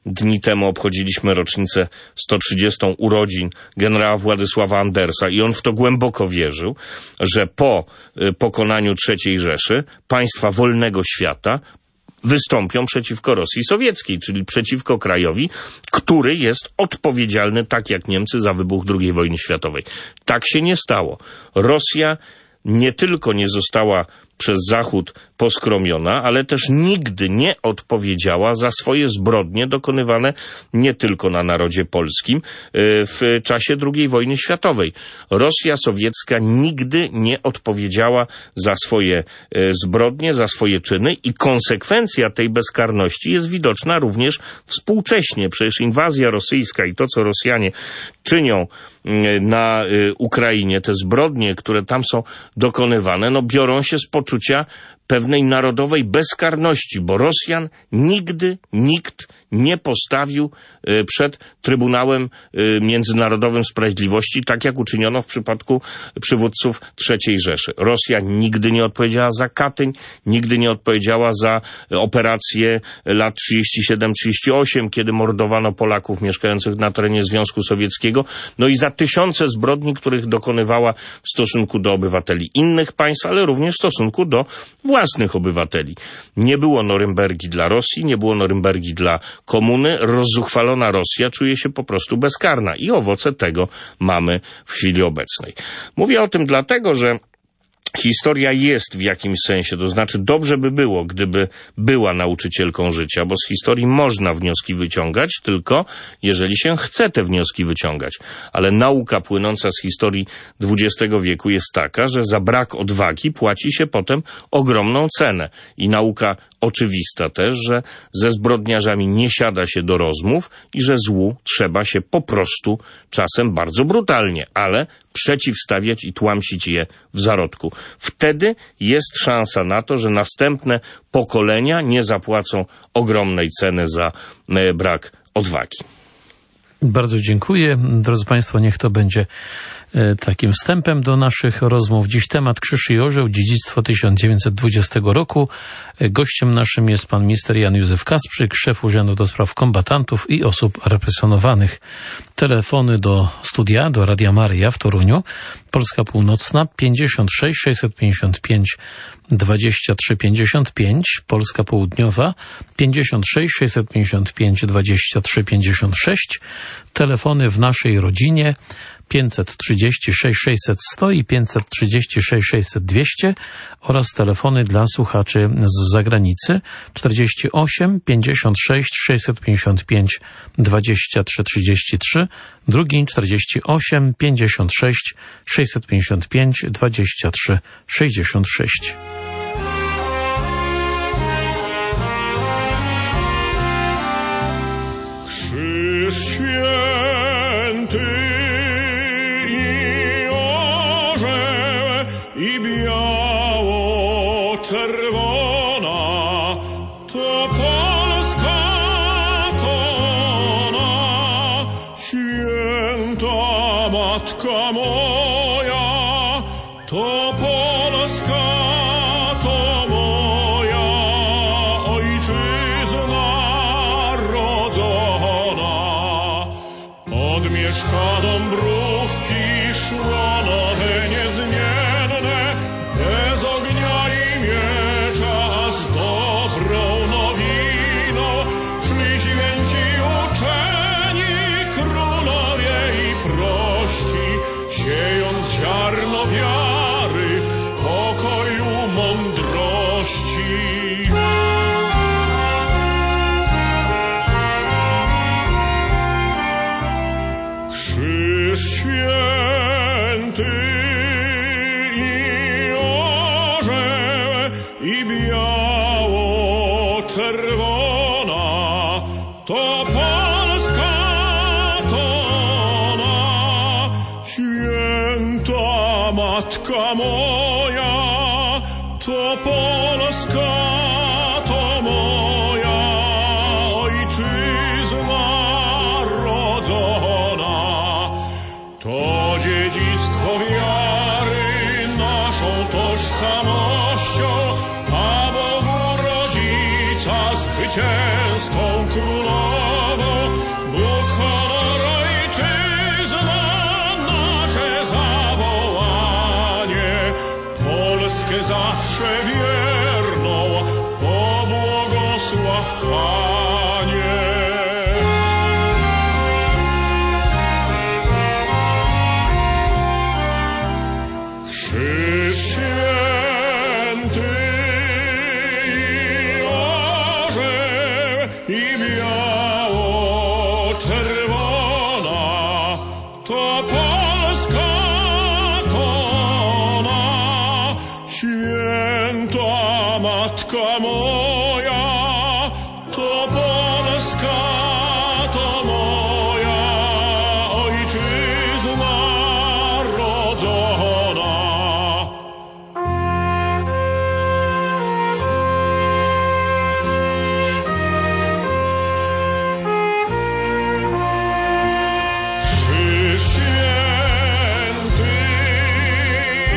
dni temu obchodziliśmy rocznicę 130 urodzin generała Władysława Andersa i on w to głęboko wierzył, że po pokonaniu III Rzeszy państwa wolnego świata wystąpią przeciwko Rosji sowieckiej, czyli przeciwko krajowi, który jest odpowiedzialny, tak jak Niemcy, za wybuch II wojny światowej. Tak się nie stało. Rosja nie tylko nie została przez Zachód poskromiona, ale też nigdy nie odpowiedziała za swoje zbrodnie dokonywane nie tylko na narodzie polskim w czasie II wojny światowej. Rosja sowiecka nigdy nie odpowiedziała za swoje zbrodnie, za swoje czyny i konsekwencja tej bezkarności jest widoczna również współcześnie. Przecież inwazja rosyjska i to, co Rosjanie czynią na Ukrainie, te zbrodnie, które tam są dokonywane, no biorą się z poczucia pewnej narodowej bezkarności, bo Rosjan nigdy nikt nie postawił przed Trybunałem Międzynarodowym Sprawiedliwości, tak jak uczyniono w przypadku przywódców III Rzeszy. Rosja nigdy nie odpowiedziała za Katyń, nigdy nie odpowiedziała za operacje lat 37-38, kiedy mordowano Polaków mieszkających na terenie Związku Sowieckiego, no i za tysiące zbrodni, których dokonywała w stosunku do obywateli innych państw, ale również w stosunku do własnych obywateli. Nie było Norymbergi dla Rosji, nie było Norymbergi dla komuny. Rozzuchwalona Rosja czuje się po prostu bezkarna i owoce tego mamy w chwili obecnej. Mówię o tym dlatego, że historia jest w jakimś sensie, to znaczy dobrze by było, gdyby była nauczycielką życia, bo z historii można wnioski wyciągać, tylko jeżeli się chce te wnioski wyciągać. Ale nauka płynąca z historii XX wieku jest taka, że za brak odwagi płaci się potem ogromną cenę. I nauka oczywista też, że ze zbrodniarzami nie siada się do rozmów i że złu trzeba się po prostu czasem bardzo brutalnie, ale przeciwstawiać i tłamsić je w zarodku. Wtedy jest szansa na to, że następne pokolenia nie zapłacą ogromnej ceny za brak odwagi. Bardzo dziękuję. Drodzy Państwo, niech to będzie takim wstępem do naszych rozmów. Dziś temat Krzyż i Orzeł, dziedzictwo 1920 roku. Gościem naszym jest pan minister Jan Józef Kasprzyk, szef Urzędu do Spraw Kombatantów i Osób Represjonowanych. Telefony do studia, do Radia Maryja w Toruniu. Polska Północna 56 655 23 55, Polska Południowa 56 655 23 56. Telefony w naszej rodzinie 536 600 100 i 536 600 200 oraz telefony dla słuchaczy z zagranicy 48 56 655 23 33, drugi 48 56 655 23 66. Krzyż święty i biało-czerwona, to Polska tona, święta Matka moja, to Polska to moja ojczyzna rodzona. Od mieszka Dąbrówki szło nowe niezmienne, bez ognia i miecza, z dobrą nowiną szli święci uczeni, królowie i prości, siejąc ziarno wiary, pokoju, mądrości. Krzyż święty i biało-czerwona, to Polska tona, święta Matka moja, to Polska to moja ojczyzna rodzona. To dziedzictwo wiary naszą tożsamością, a Bogu Rodzica zwycięską królową zawsze wierną, pobłogosław Panie. Krzyż święty i orzeł i biało-czerwona, to Polska tona, święta Matka moja, to Polska to moja ojczyzna rodzona. Krzyż święty i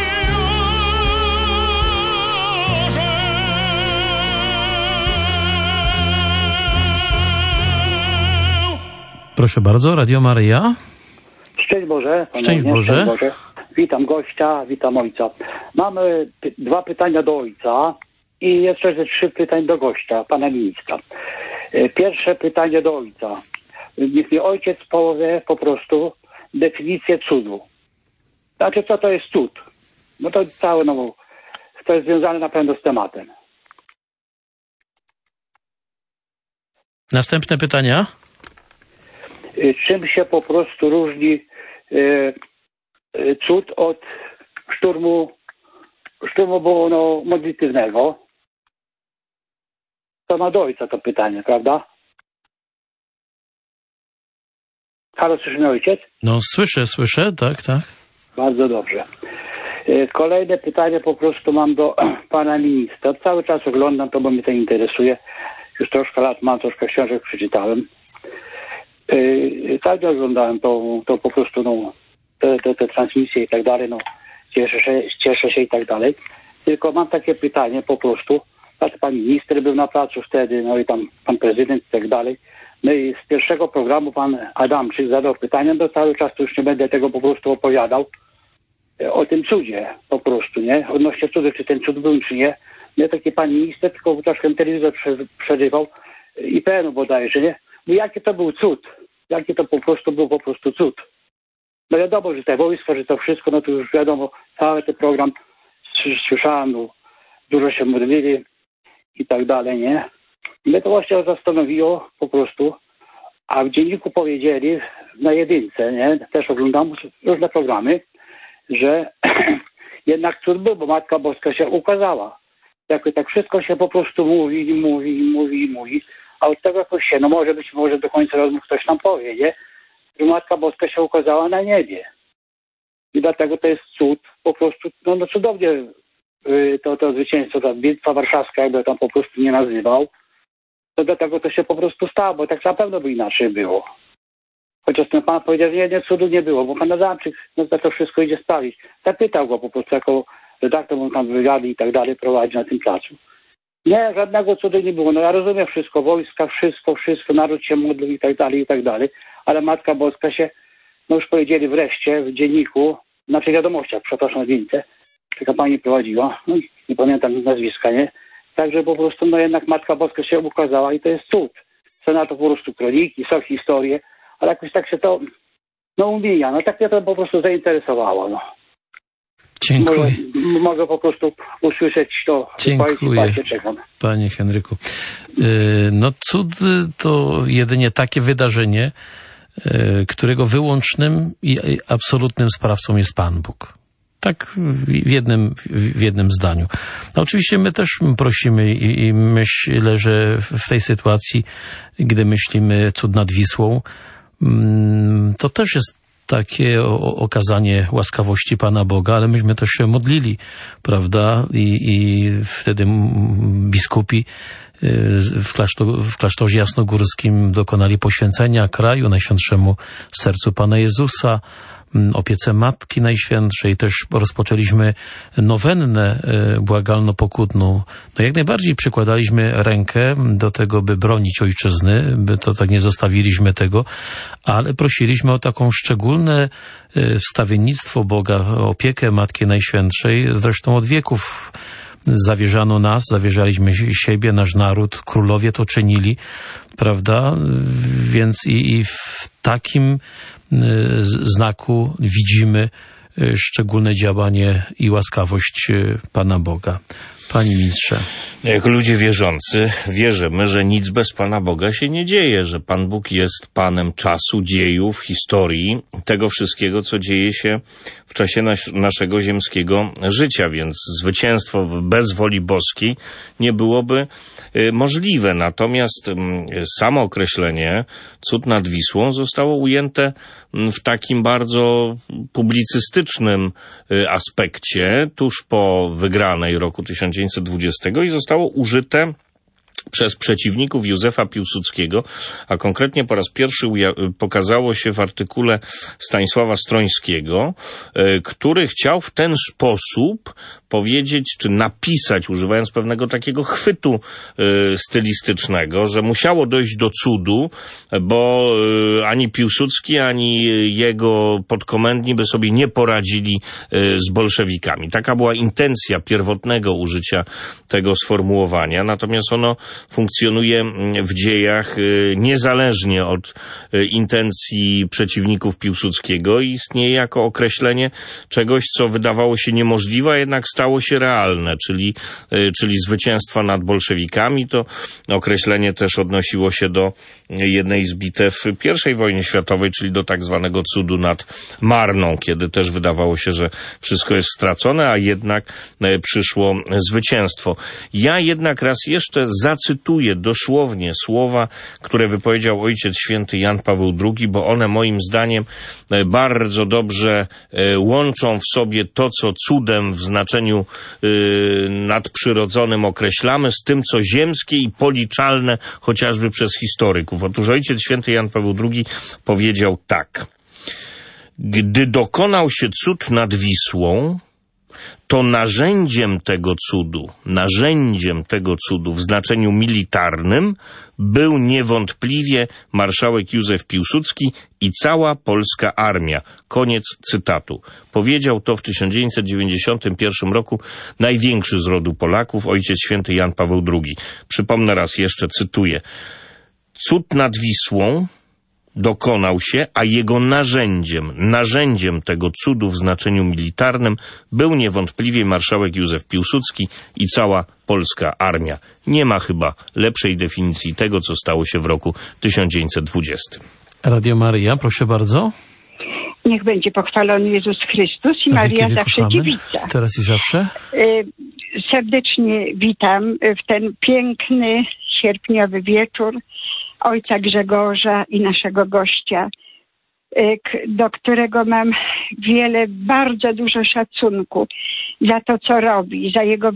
orzeł. Proszę bardzo, Radio Maryja. Szczęść Boże. Szczęść Boże. Witam gościa, witam ojca. Mamy dwa pytania do ojca i jeszcze 3 pytań do gościa, pana ministra. Pierwsze pytanie do ojca. Niech mi ojciec powie po prostu definicję cudu. Znaczy, co to jest cud? No to całe, to jest związane na pewno z tematem. Następne pytania. Czym się po prostu różni cud od szturmu było modlitywnego? To ma do ojca to pytanie, prawda? Halo, słyszy mnie ojciec? No słyszę, tak. Bardzo dobrze. Kolejne pytanie po prostu mam do pana ministra. Cały czas oglądam to, bo mnie to interesuje. Już troszkę lat mam, troszkę książek przeczytałem. Tak oglądałem to po prostu te transmisje i tak dalej, cieszę się i tak dalej. Tylko mam takie pytanie po prostu. Pan minister był na placu wtedy, no i tam pan prezydent i tak dalej. No i z pierwszego programu pan Adamczyk zadał pytanie, no cały czas to już nie będę tego po prostu opowiadał, o tym cudzie po prostu, nie? Odnośnie cudu, czy ten cud był, czy nie. Nie taki pan minister, tylko troszkę telewizor przerywał i IPN-u bodajże, nie? No jaki to był cud? Jaki to po prostu był cud? No wiadomo, że te wojsko, że to wszystko, no to już wiadomo, cały ten program słyszałem, no, dużo się modlili i tak dalej, nie? Mnie to właśnie zastanowiło po prostu, a w dzienniku powiedzieli na jedynce, nie? Też oglądam różne programy, że jednak cud był, bo Matka Boska się ukazała. Jakoś tak wszystko się po prostu mówi, a od tego jakoś się, no może do końca rozmów ktoś nam powie, nie? Że Matka Boska się ukazała na niebie. I dlatego to jest cud, po prostu, no cudownie to zwycięstwo, ta bitwa warszawska, jakby tam po prostu nie nazywał, to dlatego to się po prostu stało, bo tak na pewno by inaczej było. Chociaż ten pan powiedział, że nie, cudu nie było, bo pan Adamczyk za to wszystko idzie sprawić. Zapytał go po prostu, jako redaktor, on tam wywiady i tak dalej prowadzi na tym placu. Nie, żadnego cudu nie było. No ja rozumiem wszystko, wojska, wszystko, naród się modlił i tak dalej, ale Matka Boska się, no już powiedzieli wreszcie w dzienniku, znaczy wiadomościach, przepraszam, wince, taka pani prowadziła, no nie pamiętam nazwiska, nie? Także po prostu, no jednak Matka Boska się ukazała i to jest cud. Są na to po prostu kroniki, są historie, ale jakoś tak się to, umija. No tak mnie to po prostu zainteresowało, no. Dziękuję. Mogę po prostu usłyszeć to. Dziękuję, panie Henryku. No cud to jedynie takie wydarzenie, którego wyłącznym i absolutnym sprawcą jest Pan Bóg. Tak w jednym zdaniu. No oczywiście my też prosimy i myślę, że w tej sytuacji, gdy myślimy cud nad Wisłą, to też jest takie okazanie łaskawości Pana Boga, ale myśmy też się modlili, prawda? I wtedy biskupi w klasztorze jasnogórskim dokonali poświęcenia kraju Najświętszemu Sercu Pana Jezusa. opiece Matki Najświętszej. Też rozpoczęliśmy nowennę błagalno-pokutną. No jak najbardziej przykładaliśmy rękę do tego, by bronić ojczyzny, by to tak nie zostawiliśmy tego, ale prosiliśmy o taką szczególne wstawiennictwo Boga, opiekę Matki Najświętszej. Zresztą od wieków zawierzano nas, zawierzaliśmy siebie, nasz naród, królowie to czynili, prawda? Więc i w takim znaku widzimy szczególne działanie i łaskawość Pana Boga. Panie ministrze. Jako ludzie wierzący wierzymy, że nic bez Pana Boga się nie dzieje, że Pan Bóg jest Panem czasu, dziejów, historii, tego wszystkiego, co dzieje się w czasie naszego ziemskiego życia, więc zwycięstwo bez woli boskiej nie byłoby możliwe. Natomiast samo określenie cud nad Wisłą zostało ujęte w takim bardzo publicystycznym aspekcie tuż po wygranej roku 1920 i zostało użyte przez przeciwników Józefa Piłsudskiego, a konkretnie po raz pierwszy pokazało się w artykule Stanisława Strońskiego, który chciał w ten sposób powiedzieć, czy napisać, używając pewnego takiego chwytu stylistycznego, że musiało dojść do cudu, bo ani Piłsudski, ani jego podkomendni by sobie nie poradzili z bolszewikami. Taka była intencja pierwotnego użycia tego sformułowania, natomiast ono funkcjonuje w dziejach niezależnie od intencji przeciwników Piłsudskiego i istnieje jako określenie czegoś, co wydawało się niemożliwe, a jednak stało się realne, czyli zwycięstwa nad bolszewikami. To określenie też odnosiło się do jednej z bitew I wojny światowej, czyli do tak zwanego cudu nad Marną, kiedy też wydawało się, że wszystko jest stracone, a jednak przyszło zwycięstwo. Ja jednak raz jeszcze zacytuję dosłownie słowa, które wypowiedział Ojciec Święty Jan Paweł II, bo one moim zdaniem bardzo dobrze łączą w sobie to, co cudem w znaczeniu nadprzyrodzonym określamy, z tym, co ziemskie i policzalne chociażby przez historyków. Otóż Ojciec Święty Jan Paweł II powiedział tak. Gdy dokonał się cud nad Wisłą, to narzędziem tego cudu w znaczeniu militarnym był niewątpliwie marszałek Józef Piłsudski i cała polska armia. Koniec cytatu. Powiedział to w 1991 roku największy z rodu Polaków, Ojciec Święty Jan Paweł II. Przypomnę raz jeszcze, cytuję. Cud nad Wisłą dokonał się, a jego narzędziem tego cudu w znaczeniu militarnym był niewątpliwie marszałek Józef Piłsudski i cała polska armia. Nie ma chyba lepszej definicji tego, co stało się w roku 1920. Radio Maryja, proszę bardzo. Niech będzie pochwalony Jezus Chrystus i Maria zawsze dziewica. Teraz i zawsze. Serdecznie witam w ten piękny, sierpniowy wieczór ojca Grzegorza i naszego gościa, do którego mam bardzo dużo szacunku za to, co robi, za jego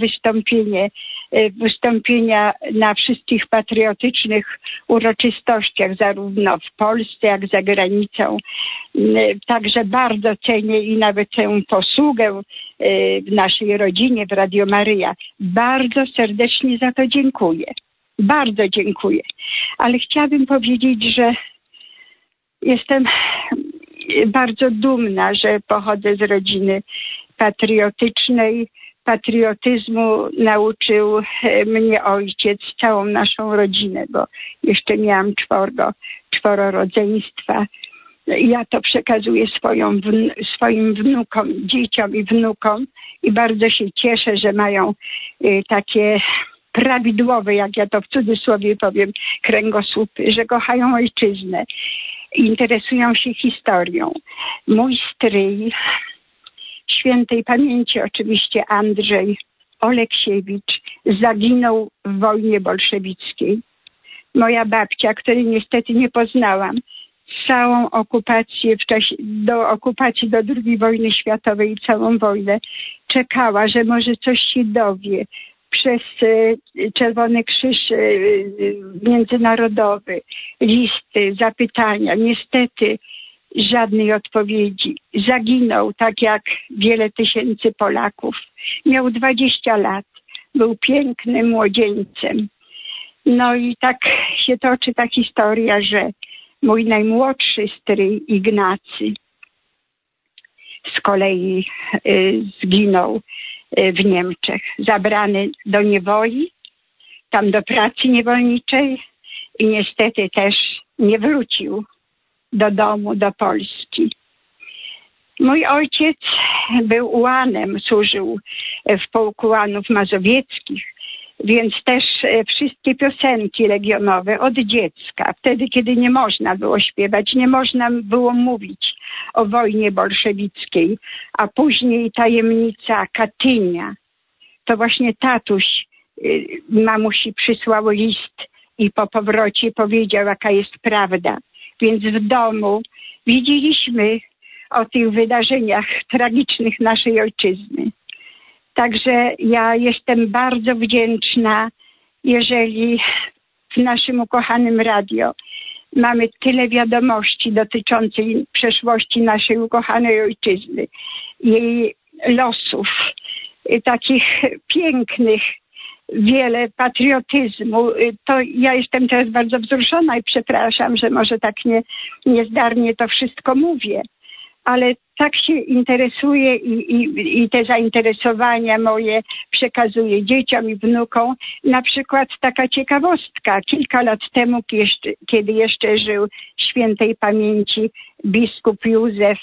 wystąpienia na wszystkich patriotycznych uroczystościach, zarówno w Polsce, jak za granicą. Także bardzo cenię i nawet tę posługę w naszej rodzinie, w Radio Maryja. Bardzo serdecznie za to dziękuję. Bardzo dziękuję. Ale chciałabym powiedzieć, że jestem bardzo dumna, że pochodzę z rodziny patriotycznej. Patriotyzmu nauczył mnie ojciec, całą naszą rodzinę, bo jeszcze miałam czworo rodzeństwa. Ja to przekazuję swoim wnukom, dzieciom i wnukom i bardzo się cieszę, że mają takie prawidłowe, jak ja to w cudzysłowie powiem, kręgosłupy, że kochają ojczyznę, interesują się historią. Mój stryj, świętej pamięci oczywiście Andrzej Oleksiewicz, zaginął w wojnie bolszewickiej. Moja babcia, której niestety nie poznałam, całą okupację, do okupacji do II wojny światowej i całą wojnę czekała, że może coś się dowie przez Czerwony Krzyż Międzynarodowy, listy, zapytania. Niestety żadnej odpowiedzi. Zaginął, tak jak wiele tysięcy Polaków. Miał 20 lat. Był pięknym młodzieńcem. No i tak się toczy ta historia, że mój najmłodszy stryj Ignacy z kolei zginął w Niemczech. Zabrany do niewoli, tam do pracy niewolniczej i niestety też nie wrócił do domu, do Polski. Mój ojciec był ułanem, służył w pułku ułanów mazowieckich, więc też wszystkie piosenki legionowe od dziecka, wtedy kiedy nie można było śpiewać, nie można było mówić o wojnie bolszewickiej, a później tajemnica Katynia. To właśnie tatuś mamusi przysłał list i po powrocie powiedział, jaka jest prawda. Więc w domu widzieliśmy o tych wydarzeniach tragicznych naszej ojczyzny. Także ja jestem bardzo wdzięczna, jeżeli w naszym ukochanym radio mamy tyle wiadomości dotyczących przeszłości naszej ukochanej ojczyzny, jej losów, takich pięknych, wiele patriotyzmu. To ja jestem teraz bardzo wzruszona i przepraszam, że może tak niezdarnie to wszystko mówię, ale tak się interesuję i te zainteresowania moje przekazuję dzieciom i wnukom. Na przykład taka ciekawostka. Kilka lat temu, kiedy jeszcze żył świętej pamięci biskup Józef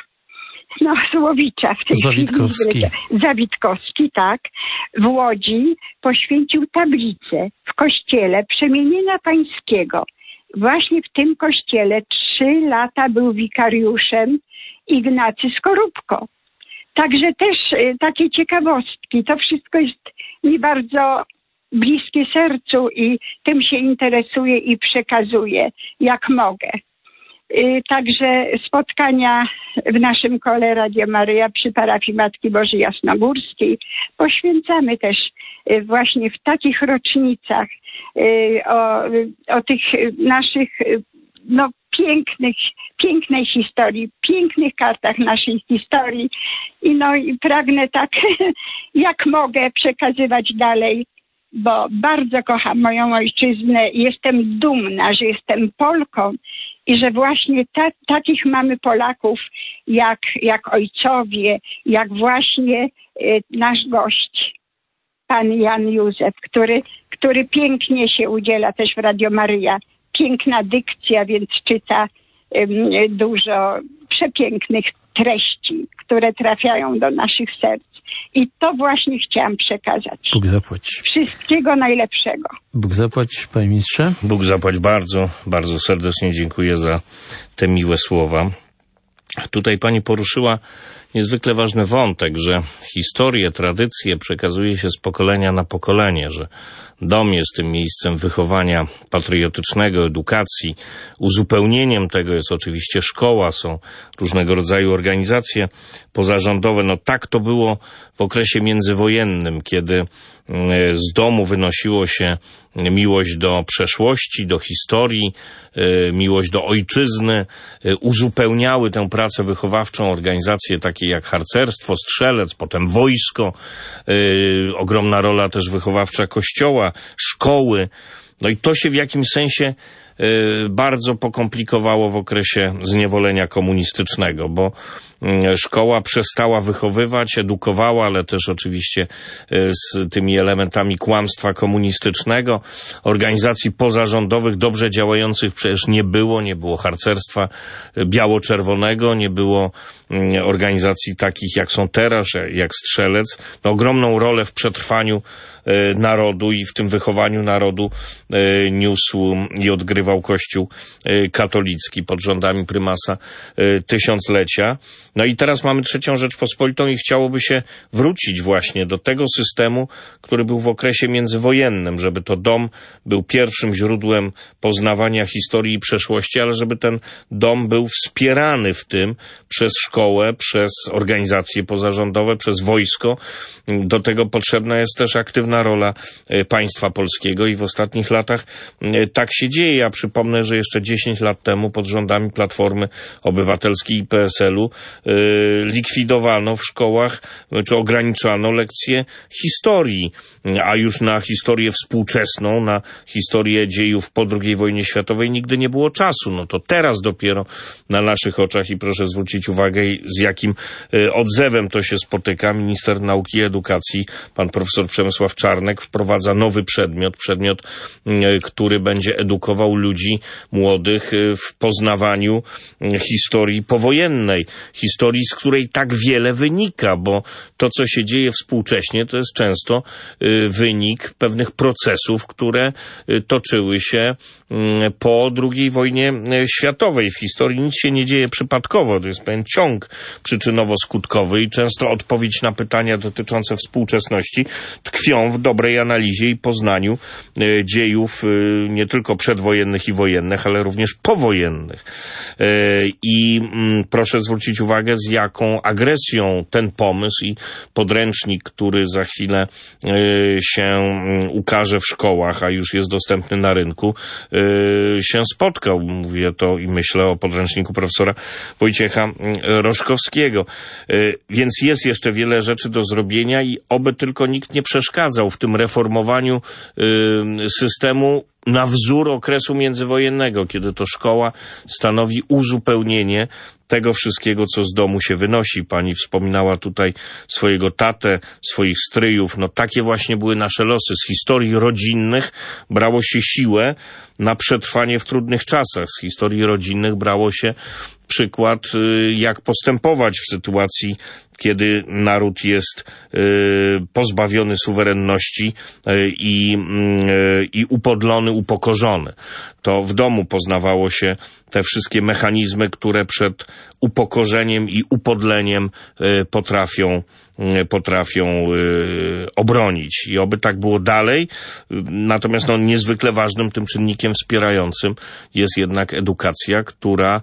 Słowicza, w tej Zawitkowski. Zawitkowski, tak, w Łodzi poświęcił tablicę w kościele Przemienienia Pańskiego. Właśnie w tym kościele 3 lata był wikariuszem Ignacy Skorupko. Także też takie ciekawostki. To wszystko jest mi bardzo bliskie sercu i tym się interesuję i przekazuję, jak mogę. Także spotkania w naszym kole Radio Maryja przy parafii Matki Bożej Jasnogórskiej poświęcamy też właśnie w takich rocznicach o tych naszych pięknej historii, pięknych kartach naszej historii i pragnę tak jak mogę przekazywać dalej, bo bardzo kocham moją ojczyznę i jestem dumna, że jestem Polką i że właśnie takich mamy Polaków jak ojcowie, jak właśnie nasz gość, pan Jan Józef, który pięknie się udziela też w Radio Maryja. Piękna dykcja, więc czyta dużo przepięknych treści, które trafiają do naszych serc. I to właśnie chciałam przekazać. Bóg zapłać. Wszystkiego najlepszego. Bóg zapłać, panie ministrze. Bóg zapłać, bardzo, bardzo serdecznie dziękuję za te miłe słowa. Tutaj pani poruszyła niezwykle ważny wątek, że historię, tradycje przekazuje się z pokolenia na pokolenie, że dom jest tym miejscem wychowania patriotycznego, edukacji. Uzupełnieniem tego jest oczywiście szkoła, są różnego rodzaju organizacje pozarządowe. No tak to było w okresie międzywojennym, kiedy z domu wynosiło się miłość do przeszłości, do historii, miłość do ojczyzny. Uzupełniały tę pracę wychowawczą organizacje takie jak harcerstwo, strzelec, potem wojsko, ogromna rola też wychowawcza kościoła, szkoły. No i to się w jakimś sensie bardzo pokomplikowało w okresie zniewolenia komunistycznego, bo szkoła przestała wychowywać, edukowała, ale też oczywiście z tymi elementami kłamstwa komunistycznego. Organizacji pozarządowych dobrze działających przecież nie było harcerstwa biało-czerwonego, nie było organizacji takich jak są teraz, jak Strzelec. No, ogromną rolę w przetrwaniu narodu i w tym wychowaniu narodu niósł i odgrywał Kościół katolicki pod rządami prymasa tysiąclecia. No i teraz mamy III Rzeczpospolitą i chciałoby się wrócić właśnie do tego systemu, który był w okresie międzywojennym, żeby to dom był pierwszym źródłem poznawania historii i przeszłości, ale żeby ten dom był wspierany w tym przez szkołę, przez organizacje pozarządowe, przez wojsko. Do tego potrzebna jest też aktywna rola państwa polskiego i w ostatnich latach tak się dzieje. Ja przypomnę, że jeszcze 10 lat temu pod rządami Platformy Obywatelskiej i PSL-u likwidowano w szkołach, czy ograniczano lekcje historii, a już na historię współczesną, na historię dziejów po II wojnie światowej nigdy nie było czasu. No to teraz dopiero na naszych oczach i proszę zwrócić uwagę, z jakim odzewem to się spotyka. Minister Nauki i Edukacji, pan profesor Przemysław Czarnek, wprowadza nowy przedmiot, który będzie edukował ludzi młodych w poznawaniu historii powojennej, historii, z której tak wiele wynika, bo to, co się dzieje współcześnie, to jest często wynik pewnych procesów, które toczyły się po II wojnie światowej. W historii nic się nie dzieje przypadkowo, to jest pewien ciąg przyczynowo-skutkowy i często odpowiedź na pytania dotyczące współczesności tkwią w dobrej analizie i poznaniu dziejów nie tylko przedwojennych i wojennych, ale również powojennych. I proszę zwrócić uwagę, z jaką agresją ten pomysł i podręcznik, który za chwilę się ukaże w szkołach, a już jest dostępny na rynku, się spotkał. Mówię to i myślę o podręczniku profesora Wojciecha Roszkowskiego. Więc jest jeszcze wiele rzeczy do zrobienia i oby tylko nikt nie przeszkadzał w tym reformowaniu systemu na wzór okresu międzywojennego, kiedy to szkoła stanowi uzupełnienie tego wszystkiego, co z domu się wynosi. Pani wspominała tutaj swojego tatę, swoich stryjów. No takie właśnie były nasze losy. Z historii rodzinnych brało się siłę na przetrwanie w trudnych czasach. Z historii rodzinnych brało się przykład, jak postępować w sytuacji, kiedy naród jest pozbawiony suwerenności i upodlony, upokorzony. To w domu poznawało się te wszystkie mechanizmy, które przed upokorzeniem i upodleniem potrafią obronić. I oby tak było dalej. Natomiast niezwykle ważnym tym czynnikiem wspierającym jest jednak edukacja, która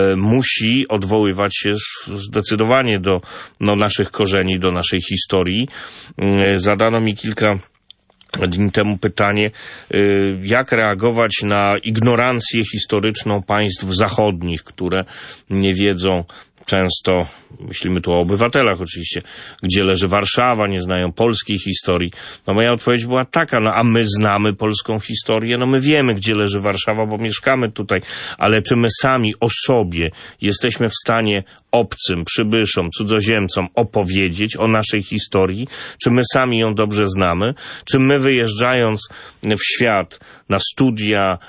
musi odwoływać się zdecydowanie do naszych korzeni, do naszej historii. Zadano mi kilka dni temu pytanie, jak reagować na ignorancję historyczną państw zachodnich, które nie wiedzą często, myślimy tu o obywatelach oczywiście, gdzie leży Warszawa, nie znają polskiej historii. No moja odpowiedź była taka, a my znamy polską historię, my wiemy, gdzie leży Warszawa, bo mieszkamy tutaj, ale czy my sami o sobie jesteśmy w stanie obcym, przybyszom, cudzoziemcom opowiedzieć o naszej historii? Czy my sami ją dobrze znamy? Czy my wyjeżdżając w świat na studia,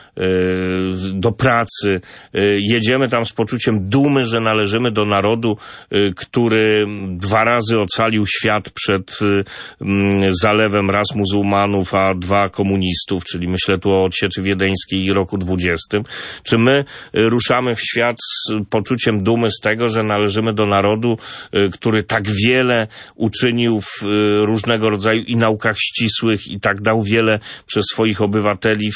do pracy, jedziemy tam z poczuciem dumy, że należymy do narodu, który 2 razy ocalił świat przed zalewem raz muzułmanów, a 2 komunistów, czyli myślę tu o odsieczy wiedeńskiej i roku 20. Czy my ruszamy w świat z poczuciem dumy z tego, że należymy do narodu, który tak wiele uczynił w różnego rodzaju i naukach ścisłych i tak dał wiele przez swoich obywateli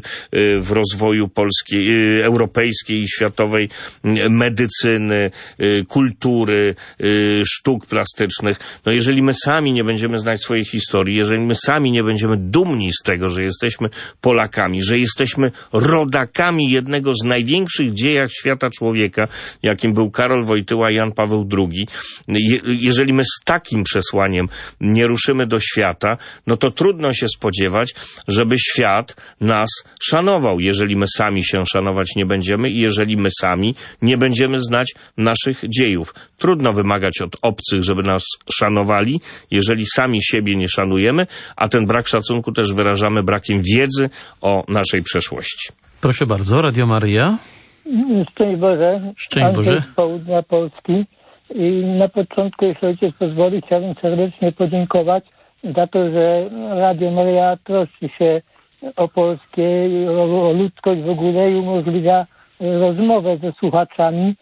w rozwoju polskiej, europejskiej i światowej medycyny, kultury, sztuk plastycznych. Jeżeli my sami nie będziemy znać swojej historii, jeżeli my sami nie będziemy dumni z tego, że jesteśmy Polakami, że jesteśmy rodakami jednego z największych w dziejach świata człowieka, jakim był Karol Wojtyła i Jan Paweł II, jeżeli my z takim przesłaniem nie ruszymy do świata, to trudno się spodziewać, żeby świat nas szanował, jeżeli my sami się szanować nie będziemy i jeżeli my sami nie będziemy znać naszych dziejów. Trudno wymagać od obcych, żeby nas szanowali, jeżeli sami siebie nie szanujemy, a ten brak szacunku też wyrażamy brakiem wiedzy o naszej przeszłości. Proszę bardzo, Radio Maryja. Szczęść Boże. Szczęść Boże. Z południa Polski. I na początku, jeśli ojciec pozwoli, chciałbym serdecznie podziękować za to, że Radio Maryja troszczy się o Polskę, o ludzkość w ogóle i umożliwia rozmowę ze słuchaczami,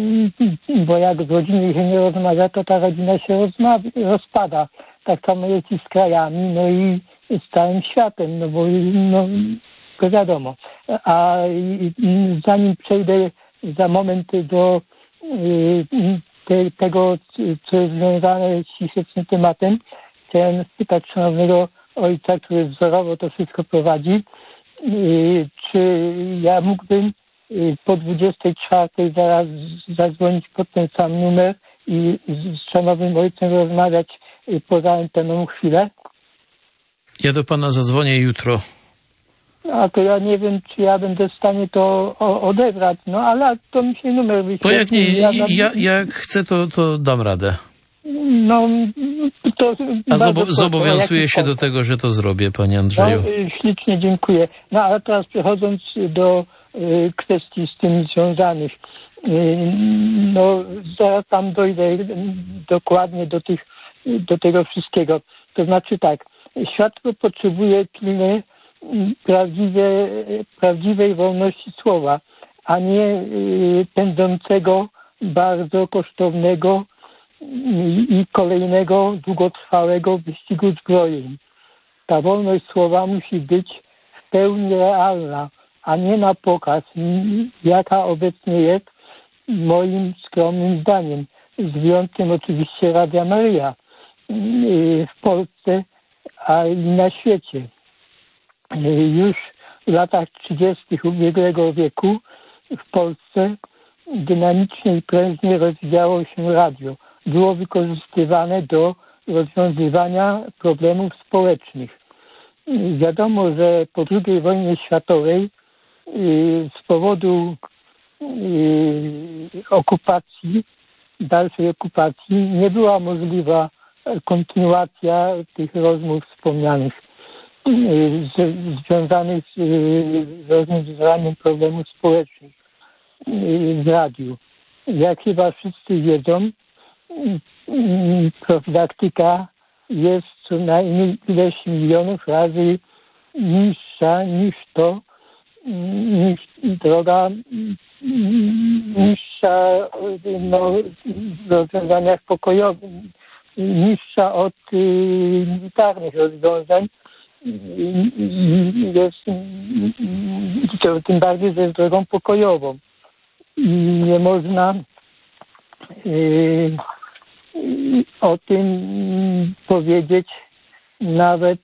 bo jak z rodziną się nie rozmawia, to ta rodzina się rozpada. Tak samo jest i z krajami, i z całym światem, bo to wiadomo. A zanim przejdę za moment do tego, co jest związane z dzisiejszym tematem, chciałem spytać szanownego ojca, który wzorowo to wszystko prowadzi, czy ja mógłbym po 24 zaraz zadzwonić pod ten sam numer i z szanownym ojcem rozmawiać poza anteną chwilę? Ja do pana zadzwonię jutro. A to ja nie wiem, czy ja będę w stanie to odebrać, no ale to mi się numer wyświetli. To jak nie, jak chcę, to dam radę. No, to a zobowiązuję się do tego, że to zrobię, panie Andrzeju. No, ślicznie dziękuję. No, a teraz przechodząc do kwestii z tym związanych. No, zaraz tam dojdę dokładnie do tego wszystkiego. To znaczy tak, świat potrzebuje pilnej, prawdziwej wolności słowa, a nie pędzącego, bardzo kosztownego i kolejnego długotrwałego wyścigu zbrojeń. Ta wolność słowa musi być w pełni realna, a nie na pokaz, jaka obecnie jest, moim skromnym zdaniem, z wyjątkiem oczywiście Radia Maryja w Polsce, a i na świecie. Już w latach 30. ubiegłego wieku w Polsce dynamicznie i prężnie rozwijało się radio. Było wykorzystywane do rozwiązywania problemów społecznych. Wiadomo, że po II wojnie światowej z powodu dalszej okupacji nie była możliwa kontynuacja tych rozmów wspomnianych związanych z rozwiązywaniem problemów społecznych w radiu. Jak chyba wszyscy wiedzą, profilaktyka jest co najmniej ileś milionów razy niższa niż droga niższa w rozwiązaniach pokojowych, niższa od militarnych rozwiązań. Jest to tym bardziej, że jest drogą pokojową. I nie można o tym powiedzieć nawet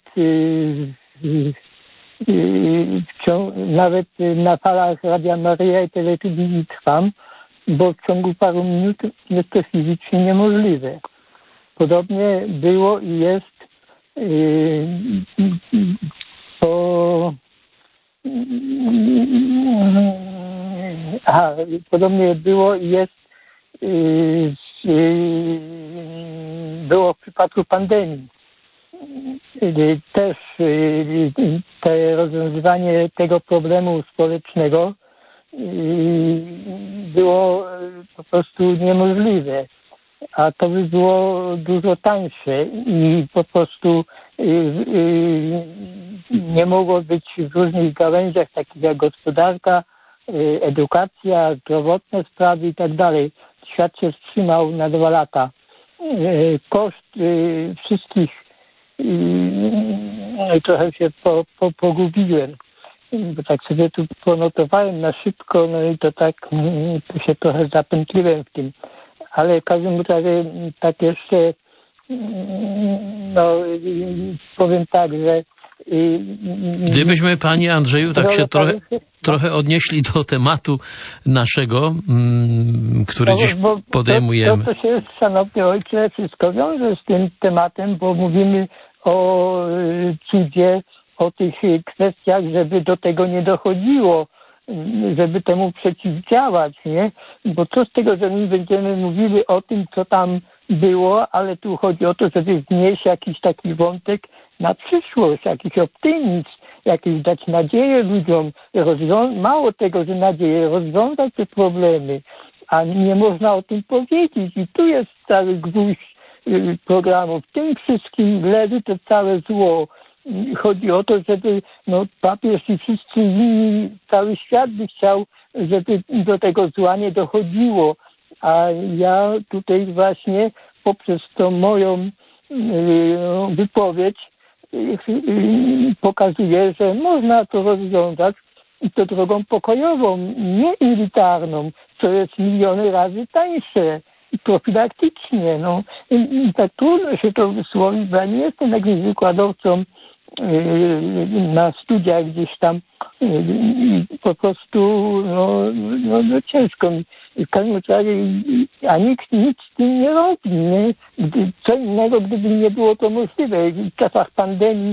nawet na falach Radia Maryja i telewizji Trwam, bo w ciągu paru minut jest to fizycznie niemożliwe. Podobnie było i jest podobnie było i jest było w przypadku pandemii. Też rozwiązywanie tego problemu społecznego było po prostu niemożliwe, a to by było dużo tańsze i po prostu nie mogło być w różnych gałęziach, takich jak gospodarka, edukacja, zdrowotne sprawy i tak dalej. Świat się wstrzymał na 2 lata. Koszt wszystkich, trochę się pogubiłem, bo tak sobie tu ponotowałem na szybko, no i to tak się trochę zapętliłem w tym. Ale w każdym razie tak jeszcze powiem tak, że gdybyśmy, panie Andrzeju, tak się trochę odnieśli do tematu naszego, który dziś podejmujemy. To się, szanowny ojcze, wszystko wiąże z tym tematem, bo mówimy o cudzie, o tych kwestiach, żeby do tego nie dochodziło, żeby temu przeciwdziałać, nie? Bo co z tego, że my będziemy mówili o tym, co tam było, ale tu chodzi o to, żeby wnieść jakiś taki wątek na przyszłość, jakiś optymizm, jakieś dać nadzieję ludziom, mało tego, że nadzieję, rozwiązać te problemy, a nie można o tym powiedzieć. I tu jest cały gwóźdź programu. W tym wszystkim leży to całe zło. Chodzi o to, żeby papież i wszyscy inni, cały świat by chciał, żeby do tego zła nie dochodziło. A ja tutaj właśnie poprzez tą moją wypowiedź pokazuję, że można to rozwiązać i to drogą pokojową, nie militarną, co jest miliony razy tańsze i profilaktycznie. I tak trudno się to wysłowić, bo ja nie jestem jakimś wykładowcą na studiach gdzieś tam po prostu no ciężko mi. W każdym razie, a nikt nic z tym nie robi, nie? Co innego, gdyby nie było to możliwe. W czasach pandemii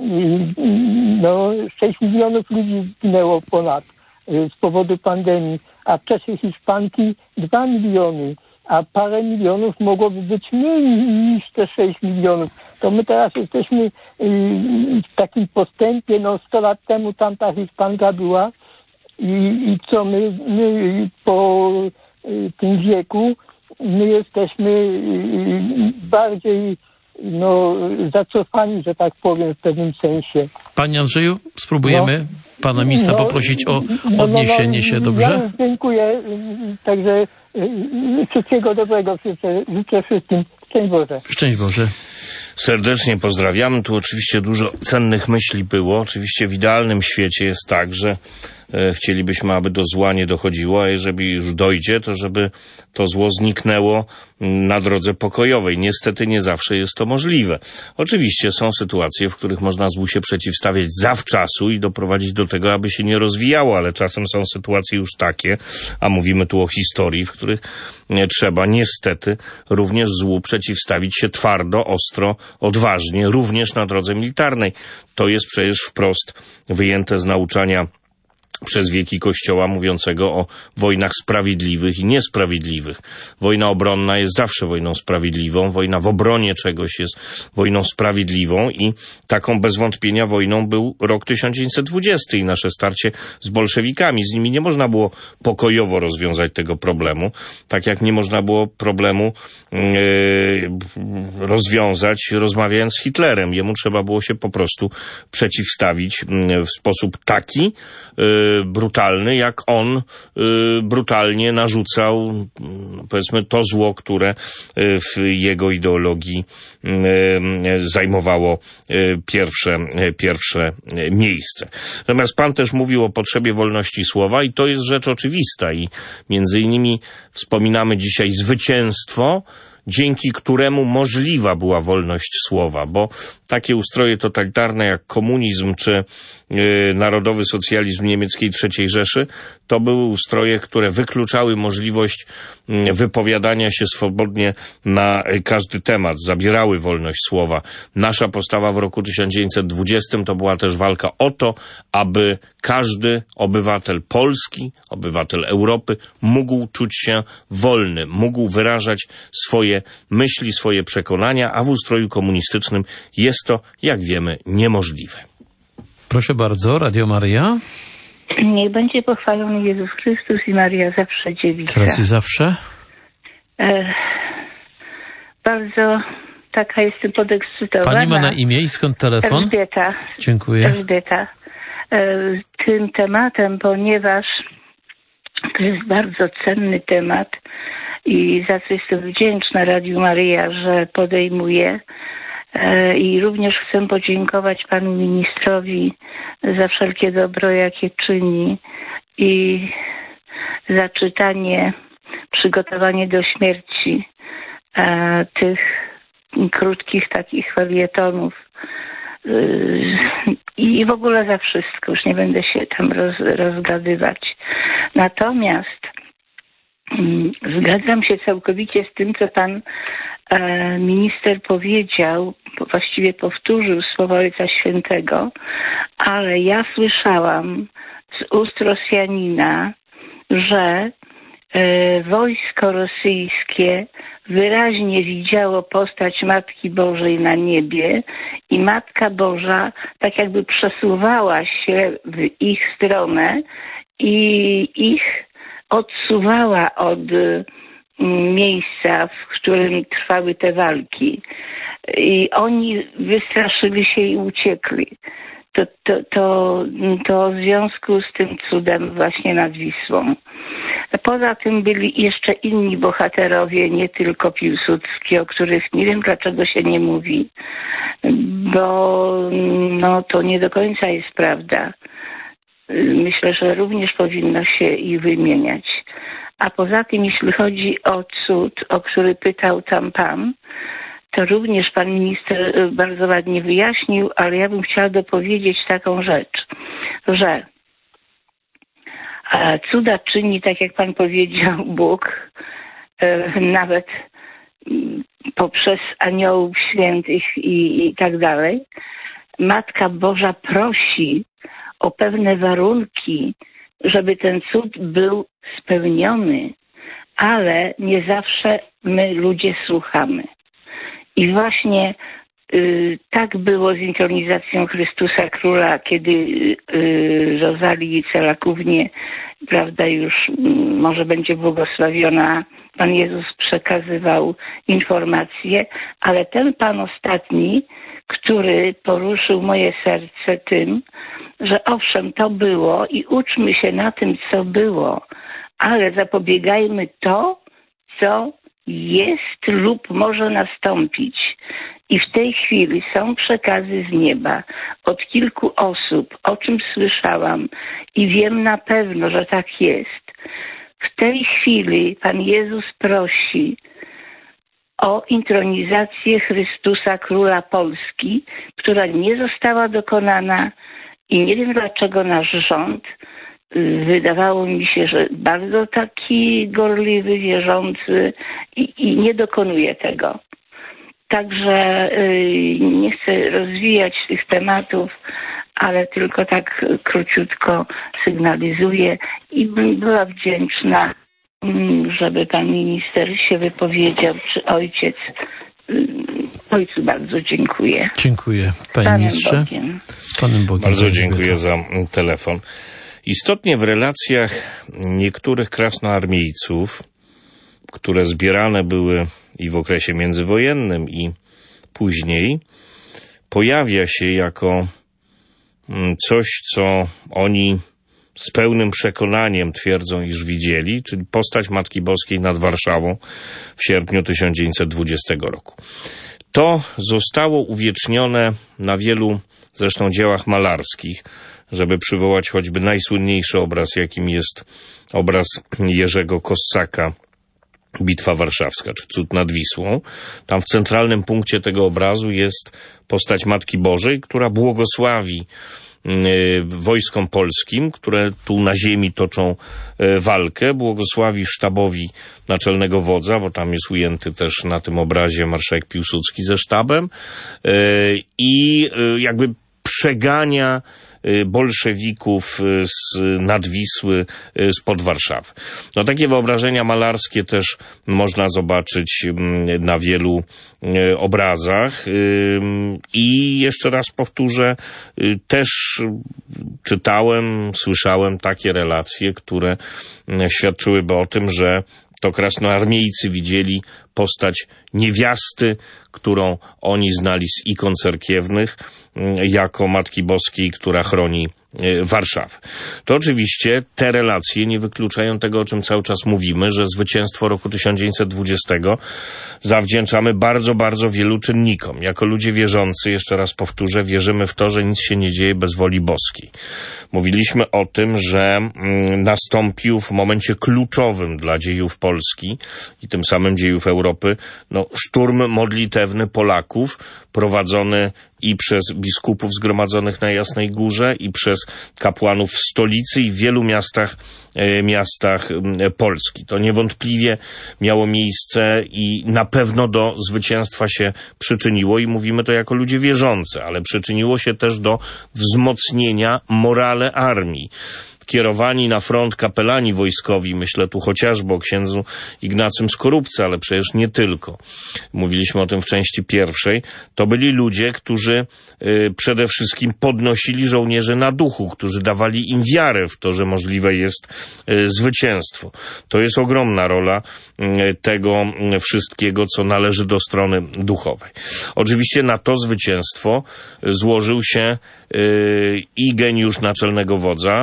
6 milionów ludzi zginęło ponad z powodu pandemii, a w czasie hiszpanki 2 miliony, a parę milionów mogłoby być mniej niż te 6 milionów. To my teraz jesteśmy w takim postępie, 100 lat temu tamta hiszpanka była i co my po tym wieku, my jesteśmy bardziej zacofani, że tak powiem, w pewnym sensie. Panie Andrzeju, spróbujemy pana ministra poprosić o odniesienie się, dobrze? Ja już dziękuję, także wszystkiego dobrego życzę wszystkim. Szczęść Boże. Szczęść Boże. Serdecznie pozdrawiamy. Tu oczywiście dużo cennych myśli było. Oczywiście w idealnym świecie jest tak, że chcielibyśmy, aby do zła nie dochodziło, a jeżeli już dojdzie, to żeby to zło zniknęło na drodze pokojowej. Niestety nie zawsze jest to możliwe. Oczywiście są sytuacje, w których można złu się przeciwstawiać zawczasu i doprowadzić do tego, aby się nie rozwijało, ale czasem są sytuacje już takie, a mówimy tu o historii, w których trzeba niestety również złu przeciwstawić się twardo, ostro, odważnie, również na drodze militarnej. To jest przecież wprost wyjęte z nauczania przez wieki Kościoła mówiącego o wojnach sprawiedliwych i niesprawiedliwych. Wojna obronna jest zawsze wojną sprawiedliwą, wojna w obronie czegoś jest wojną sprawiedliwą i taką bez wątpienia wojną był rok 1920 i nasze starcie z bolszewikami. Z nimi nie można było pokojowo rozwiązać tego problemu, tak jak nie można było problemu rozwiązać rozmawiając z Hitlerem. Jemu trzeba było się po prostu przeciwstawić w sposób taki brutalny, jak on brutalnie narzucał, powiedzmy, to zło, które w jego ideologii zajmowało pierwsze miejsce. Natomiast pan też mówił o potrzebie wolności słowa i to jest rzecz oczywista i między innymi wspominamy dzisiaj zwycięstwo, dzięki któremu możliwa była wolność słowa, bo takie ustroje totalitarne jak komunizm czy narodowy socjalizm niemieckiej III Rzeszy to były ustroje, które wykluczały możliwość wypowiadania się swobodnie na każdy temat, zabierały wolność słowa. Nasza postawa w roku 1920 to była też walka o to, aby każdy obywatel Polski, obywatel Europy mógł czuć się wolny, mógł wyrażać swoje myśli, swoje przekonania, a w ustroju komunistycznym jest to, jak wiemy, niemożliwe. Proszę bardzo, Radio Maryja. Niech będzie pochwalony Jezus Chrystus i Maria zawsze dziewica. Teraz i zawsze. Bardzo taka jestem podekscytowana. Pani ma na imię i skąd telefon? Elżbieta. Dziękuję. Elżbieta. Tym tematem, ponieważ to jest bardzo cenny temat i za co jestem wdzięczna Radiu Maryja, że podejmuje. I również chcę podziękować panu ministrowi za wszelkie dobro, jakie czyni i za czytanie, przygotowanie do śmierci tych krótkich takich felietonów i w ogóle za wszystko. Już nie będę się tam rozgadywać. Natomiast zgadzam się całkowicie z tym, co pan minister powiedział, właściwie powtórzył słowa Ojca Świętego, ale ja słyszałam z ust Rosjanina, że wojsko rosyjskie wyraźnie widziało postać Matki Bożej na niebie i Matka Boża tak jakby przesuwała się w ich stronę i ich odsuwała od miejsca, w którym trwały te walki. I oni wystraszyli się i uciekli. To w związku z tym cudem właśnie nad Wisłą. Poza tym byli jeszcze inni bohaterowie, nie tylko Piłsudski, o których nie wiem dlaczego się nie mówi, bo to nie do końca jest prawda. Myślę, że również powinno się ich wymieniać. A poza tym, jeśli chodzi o cud, o który pytał tam pan, to również pan minister bardzo ładnie wyjaśnił, ale ja bym chciała dopowiedzieć taką rzecz, że cuda czyni, tak jak pan powiedział, Bóg, nawet poprzez aniołów świętych i tak dalej. Matka Boża prosi o pewne warunki, żeby ten cud był spełniony, ale nie zawsze my ludzie słuchamy. I właśnie tak było z intronizacją Chrystusa Króla, kiedy Rozalii Celakównie, prawda, już może będzie błogosławiona, Pan Jezus przekazywał informacje, ale ten Pan ostatni, który poruszył moje serce tym, że owszem, to było i uczmy się na tym, co było, ale zapobiegajmy to, co jest lub może nastąpić. I w tej chwili są przekazy z nieba od kilku osób, o czym słyszałam i wiem na pewno, że tak jest. W tej chwili Pan Jezus prosi o intronizację Chrystusa Króla Polski, która nie została dokonana i nie wiem dlaczego nasz rząd, wydawało mi się, że bardzo taki gorliwy, wierzący i nie dokonuje tego. Także nie chcę rozwijać tych tematów, ale tylko tak króciutko sygnalizuję i bym była wdzięczna, żeby pan minister się wypowiedział, czy ojciec. Ojcu bardzo dziękuję. Dziękuję, panie ministrze. Z Panem Bogiem. Bardzo dziękuję za telefon. Istotnie w relacjach niektórych krasnoarmiejców, które zbierane były i w okresie międzywojennym i później, pojawia się jako coś, co oni z pełnym przekonaniem twierdzą, iż widzieli, czyli postać Matki Boskiej nad Warszawą w sierpniu 1920 roku. To zostało uwiecznione na wielu zresztą dziełach malarskich, żeby przywołać choćby najsłynniejszy obraz, jakim jest obraz Jerzego Kossaka, Bitwa Warszawska, czy Cud nad Wisłą. Tam w centralnym punkcie tego obrazu jest postać Matki Bożej, która błogosławi wojskom polskim, które tu na ziemi toczą walkę, błogosławi sztabowi naczelnego wodza, bo tam jest ujęty też na tym obrazie marszałek Piłsudski ze sztabem i jakby przegania bolszewików nad Wisły, spod Warszawy. No takie wyobrażenia malarskie też można zobaczyć na wielu obrazach i jeszcze raz powtórzę, też czytałem, słyszałem takie relacje, które świadczyłyby o tym, że to krasnoarmiejcy widzieli postać niewiasty, którą oni znali z ikon cerkiewnych, jako Matki Boskiej, która chroni Warszawę. To oczywiście te relacje nie wykluczają tego, o czym cały czas mówimy, że zwycięstwo roku 1920 zawdzięczamy bardzo, bardzo wielu czynnikom. Jako ludzie wierzący, jeszcze raz powtórzę, wierzymy w to, że nic się nie dzieje bez woli boskiej. Mówiliśmy o tym, że nastąpił w momencie kluczowym dla dziejów Polski i tym samym dziejów Europy, szturm modlitewny Polaków, prowadzony i przez biskupów zgromadzonych na Jasnej Górze, i przez kapłanów w stolicy i w wielu miastach Polski. To niewątpliwie miało miejsce i na pewno do zwycięstwa się przyczyniło i mówimy to jako ludzie wierzący, ale przyczyniło się też do wzmocnienia morale armii. Kierowani na front kapelani wojskowi, myślę tu chociażby o księdzu Ignacym Skorupce, ale przecież nie tylko. Mówiliśmy o tym w części pierwszej. To byli ludzie, którzy przede wszystkim podnosili żołnierzy na duchu, którzy dawali im wiarę w to, że możliwe jest zwycięstwo. To jest ogromna rola tego wszystkiego, co należy do strony duchowej. Oczywiście na to zwycięstwo złożył się i geniusz naczelnego wodza, marszałka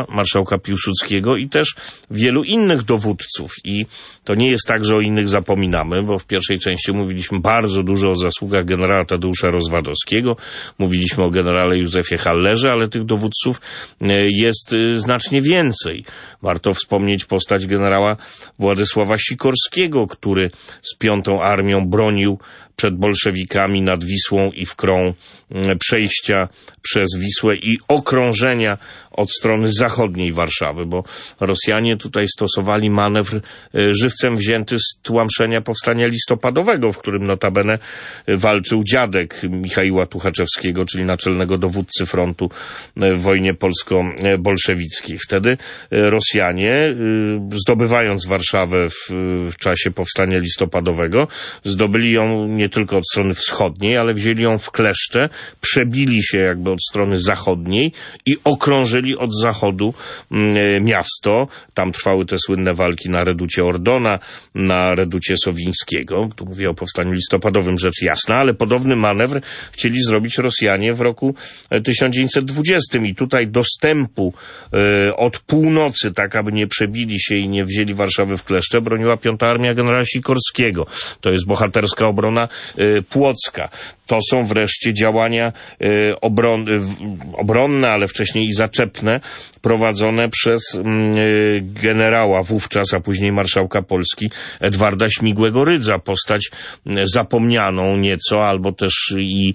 marszałka Piłsudskiego i też wielu innych dowódców. I to nie jest tak, że o innych zapominamy, bo w pierwszej części mówiliśmy bardzo dużo o zasługach generała Tadeusza Rozwadowskiego, mówiliśmy o generale Józefie Hallerze, ale tych dowódców jest znacznie więcej. Warto wspomnieć postać generała Władysława Sikorskiego, który z 5. Armią bronił przed bolszewikami nad Wisłą i Wkrą przejścia przez Wisłę i okrążenia od strony zachodniej Warszawy, bo Rosjanie tutaj stosowali manewr żywcem wzięty z tłamszenia powstania listopadowego, w którym notabene walczył dziadek Michaiła Tuchaczewskiego, czyli naczelnego dowódcy frontu w wojnie polsko-bolszewickiej. Wtedy Rosjanie, zdobywając Warszawę w czasie powstania listopadowego, zdobyli ją nie tylko od strony wschodniej, ale wzięli ją w kleszcze, przebili się jakby od strony zachodniej i okrążyli od zachodu miasto. Tam trwały te słynne walki na reducie Ordona, na reducie Sowińskiego. Tu mówię o powstaniu listopadowym, rzecz jasna, ale podobny manewr chcieli zrobić Rosjanie w roku 1920 i tutaj dostępu od północy, tak aby nie przebili się i nie wzięli Warszawy w kleszcze, broniła 5. Armia generała Sikorskiego. To jest bohaterska obrona płocka. To są wreszcie działania obronne, ale wcześniej i zaczepne, prowadzone przez generała wówczas, a później marszałka Polski Edwarda Śmigłego-Rydza, postać zapomnianą nieco, albo też i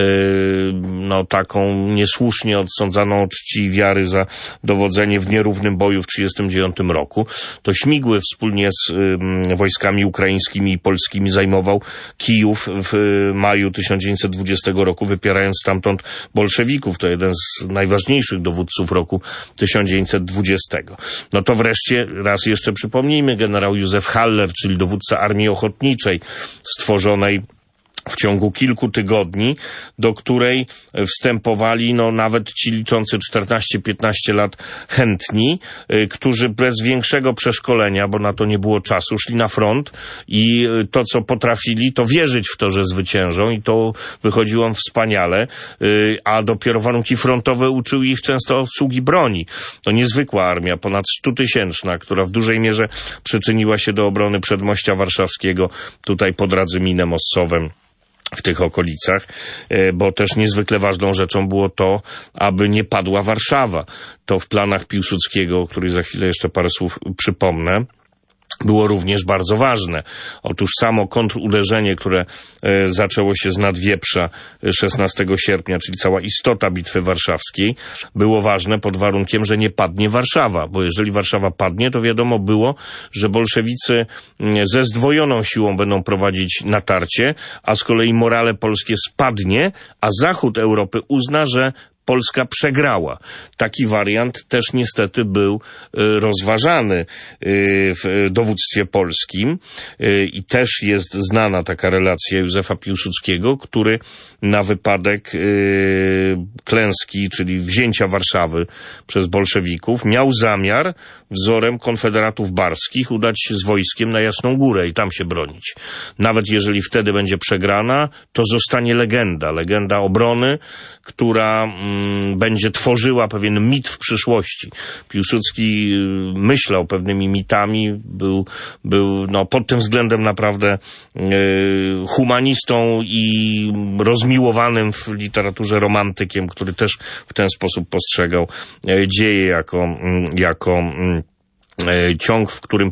taką niesłusznie odsądzaną od czci i wiary za dowodzenie w nierównym boju w 1939 roku. To Śmigły wspólnie z wojskami ukraińskimi i polskimi zajmował Kijów w maju 1920 roku, wypierając stamtąd bolszewików. To jeden z najważniejszych dowódców roku 1920. No to wreszcie, raz jeszcze przypomnijmy, generał Józef Haller, czyli dowódca Armii Ochotniczej, stworzonej w ciągu kilku tygodni, do której wstępowali nawet ci liczący 14-15 lat chętni, którzy bez większego przeszkolenia, bo na to nie było czasu, szli na front i to, co potrafili, to wierzyć w to, że zwyciężą i to wychodziło wspaniale, a dopiero warunki frontowe uczyły ich często obsługi broni. To niezwykła armia, ponad 100-tysięczna, która w dużej mierze przyczyniła się do obrony przedmościa warszawskiego, tutaj pod Radzyminem, Ossowem, w tych okolicach, bo też niezwykle ważną rzeczą było to, aby nie padła Warszawa. To w planach Piłsudskiego, o których za chwilę jeszcze parę słów przypomnę, było również bardzo ważne. Otóż samo kontruderzenie, które zaczęło się z Nadwieprza 16 sierpnia, czyli cała istota Bitwy Warszawskiej, było ważne pod warunkiem, że nie padnie Warszawa, bo jeżeli Warszawa padnie, to wiadomo było, że bolszewicy ze zdwojoną siłą będą prowadzić natarcie, a z kolei morale polskie spadnie, a Zachód Europy uzna, że Polska przegrała. Taki wariant też niestety był rozważany w dowództwie polskim i też jest znana taka relacja Józefa Piłsudskiego, który na wypadek klęski, czyli wzięcia Warszawy przez bolszewików, miał zamiar wzorem konfederatów barskich udać się z wojskiem na Jasną Górę i tam się bronić. Nawet jeżeli wtedy będzie przegrana, to zostanie legenda obrony, która będzie tworzyła pewien mit w przyszłości. Piłsudski myślał pewnymi mitami, był pod tym względem naprawdę humanistą i rozmiłowanym w literaturze romantykiem, który też w ten sposób postrzegał dzieje jako ciąg, w którym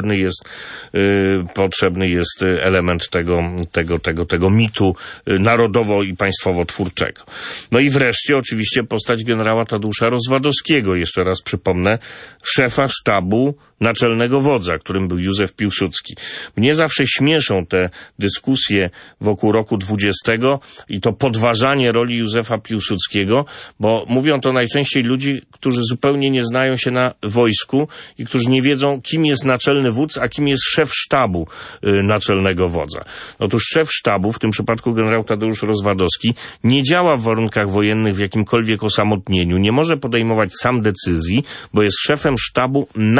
potrzebny jest element tego mitu narodowo- i państwowo-twórczego. No i wreszcie oczywiście postać generała Tadeusza Rozwadowskiego. Jeszcze raz przypomnę, szefa sztabu naczelnego wodza, którym był Józef Piłsudski. Mnie zawsze śmieszą te dyskusje wokół roku 20 i to podważanie roli Józefa Piłsudskiego, bo mówią to najczęściej ludzie, którzy zupełnie nie znają się na wojsku i którzy nie wiedzą, kim jest naczelny wódz, a kim jest szef sztabu naczelnego wodza. Otóż szef sztabu, w tym przypadku generał Tadeusz Rozwadowski, nie działa w warunkach wojennych w jakimkolwiek osamotnieniu, nie może podejmować sam decyzji, bo jest szefem sztabu naczelnego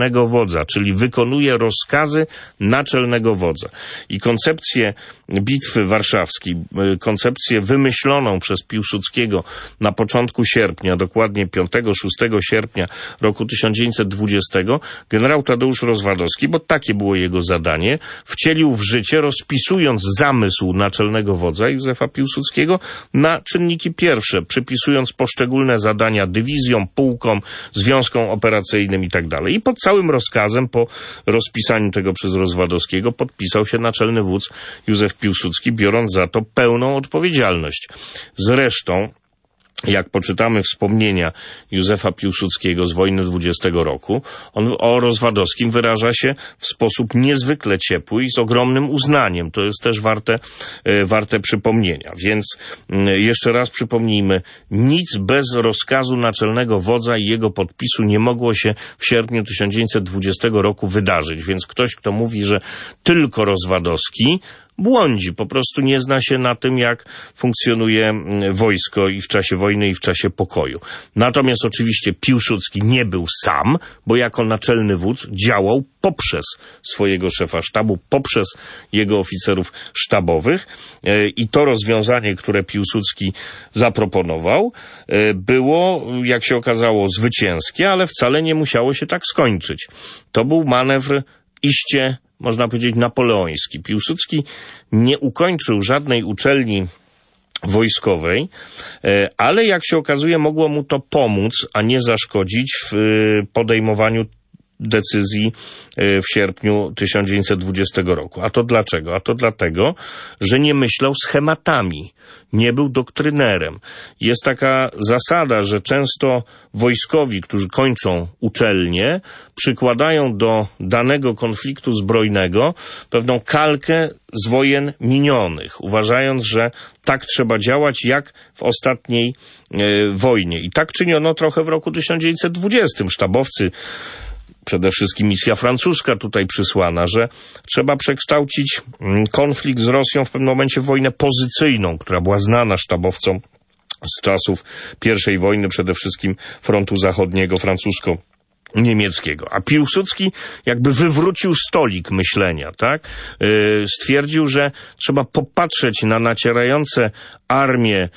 naczelnego wodza, czyli wykonuje rozkazy naczelnego wodza. I koncepcję Bitwy Warszawskiej, koncepcję wymyśloną przez Piłsudskiego na początku sierpnia, dokładnie 5-6 sierpnia roku 1920, generał Tadeusz Rozwadowski, bo takie było jego zadanie, wcielił w życie, rozpisując zamysł naczelnego wodza Józefa Piłsudskiego na czynniki pierwsze, przypisując poszczególne zadania dywizjom, pułkom, związkom operacyjnym i tak dalej. I pod całym rozkazem, po rozpisaniu tego przez Rozwadowskiego, podpisał się naczelny wódz Józef Piłsudski, biorąc za to pełną odpowiedzialność. Zresztą, jak poczytamy wspomnienia Józefa Piłsudskiego z wojny 20 roku, on o Rozwadowskim wyraża się w sposób niezwykle ciepły i z ogromnym uznaniem. To jest też warte przypomnienia. Więc jeszcze raz przypomnijmy, nic bez rozkazu naczelnego wodza i jego podpisu nie mogło się w sierpniu 1920 roku wydarzyć. Więc ktoś, kto mówi, że tylko Rozwadowski, błądzi, po prostu nie zna się na tym, jak funkcjonuje wojsko i w czasie wojny, i w czasie pokoju. Natomiast oczywiście Piłsudski nie był sam, bo jako naczelny wódz działał poprzez swojego szefa sztabu, poprzez jego oficerów sztabowych i to rozwiązanie, które Piłsudski zaproponował, było, jak się okazało, zwycięskie, ale wcale nie musiało się tak skończyć. To był manewr iście, można powiedzieć, napoleoński. Piłsudski nie ukończył żadnej uczelni wojskowej, ale jak się okazuje, mogło mu to pomóc, a nie zaszkodzić w podejmowaniu decyzji w sierpniu 1920 roku. A to dlaczego? A to dlatego, że nie myślał schematami, nie był doktrynerem. Jest taka zasada, że często wojskowi, którzy kończą uczelnię, przykładają do danego konfliktu zbrojnego pewną kalkę z wojen minionych, uważając, że tak trzeba działać jak w ostatniej wojnie. I tak czyniono trochę w roku 1920. Sztabowcy, przede wszystkim misja francuska tutaj przysłana, że trzeba przekształcić konflikt z Rosją w pewnym momencie w wojnę pozycyjną, która była znana sztabowcom z czasów I wojny, przede wszystkim frontu zachodniego, francusko-niemieckiego. A Piłsudski jakby wywrócił stolik myślenia, tak? Stwierdził, że trzeba popatrzeć na nacierające armie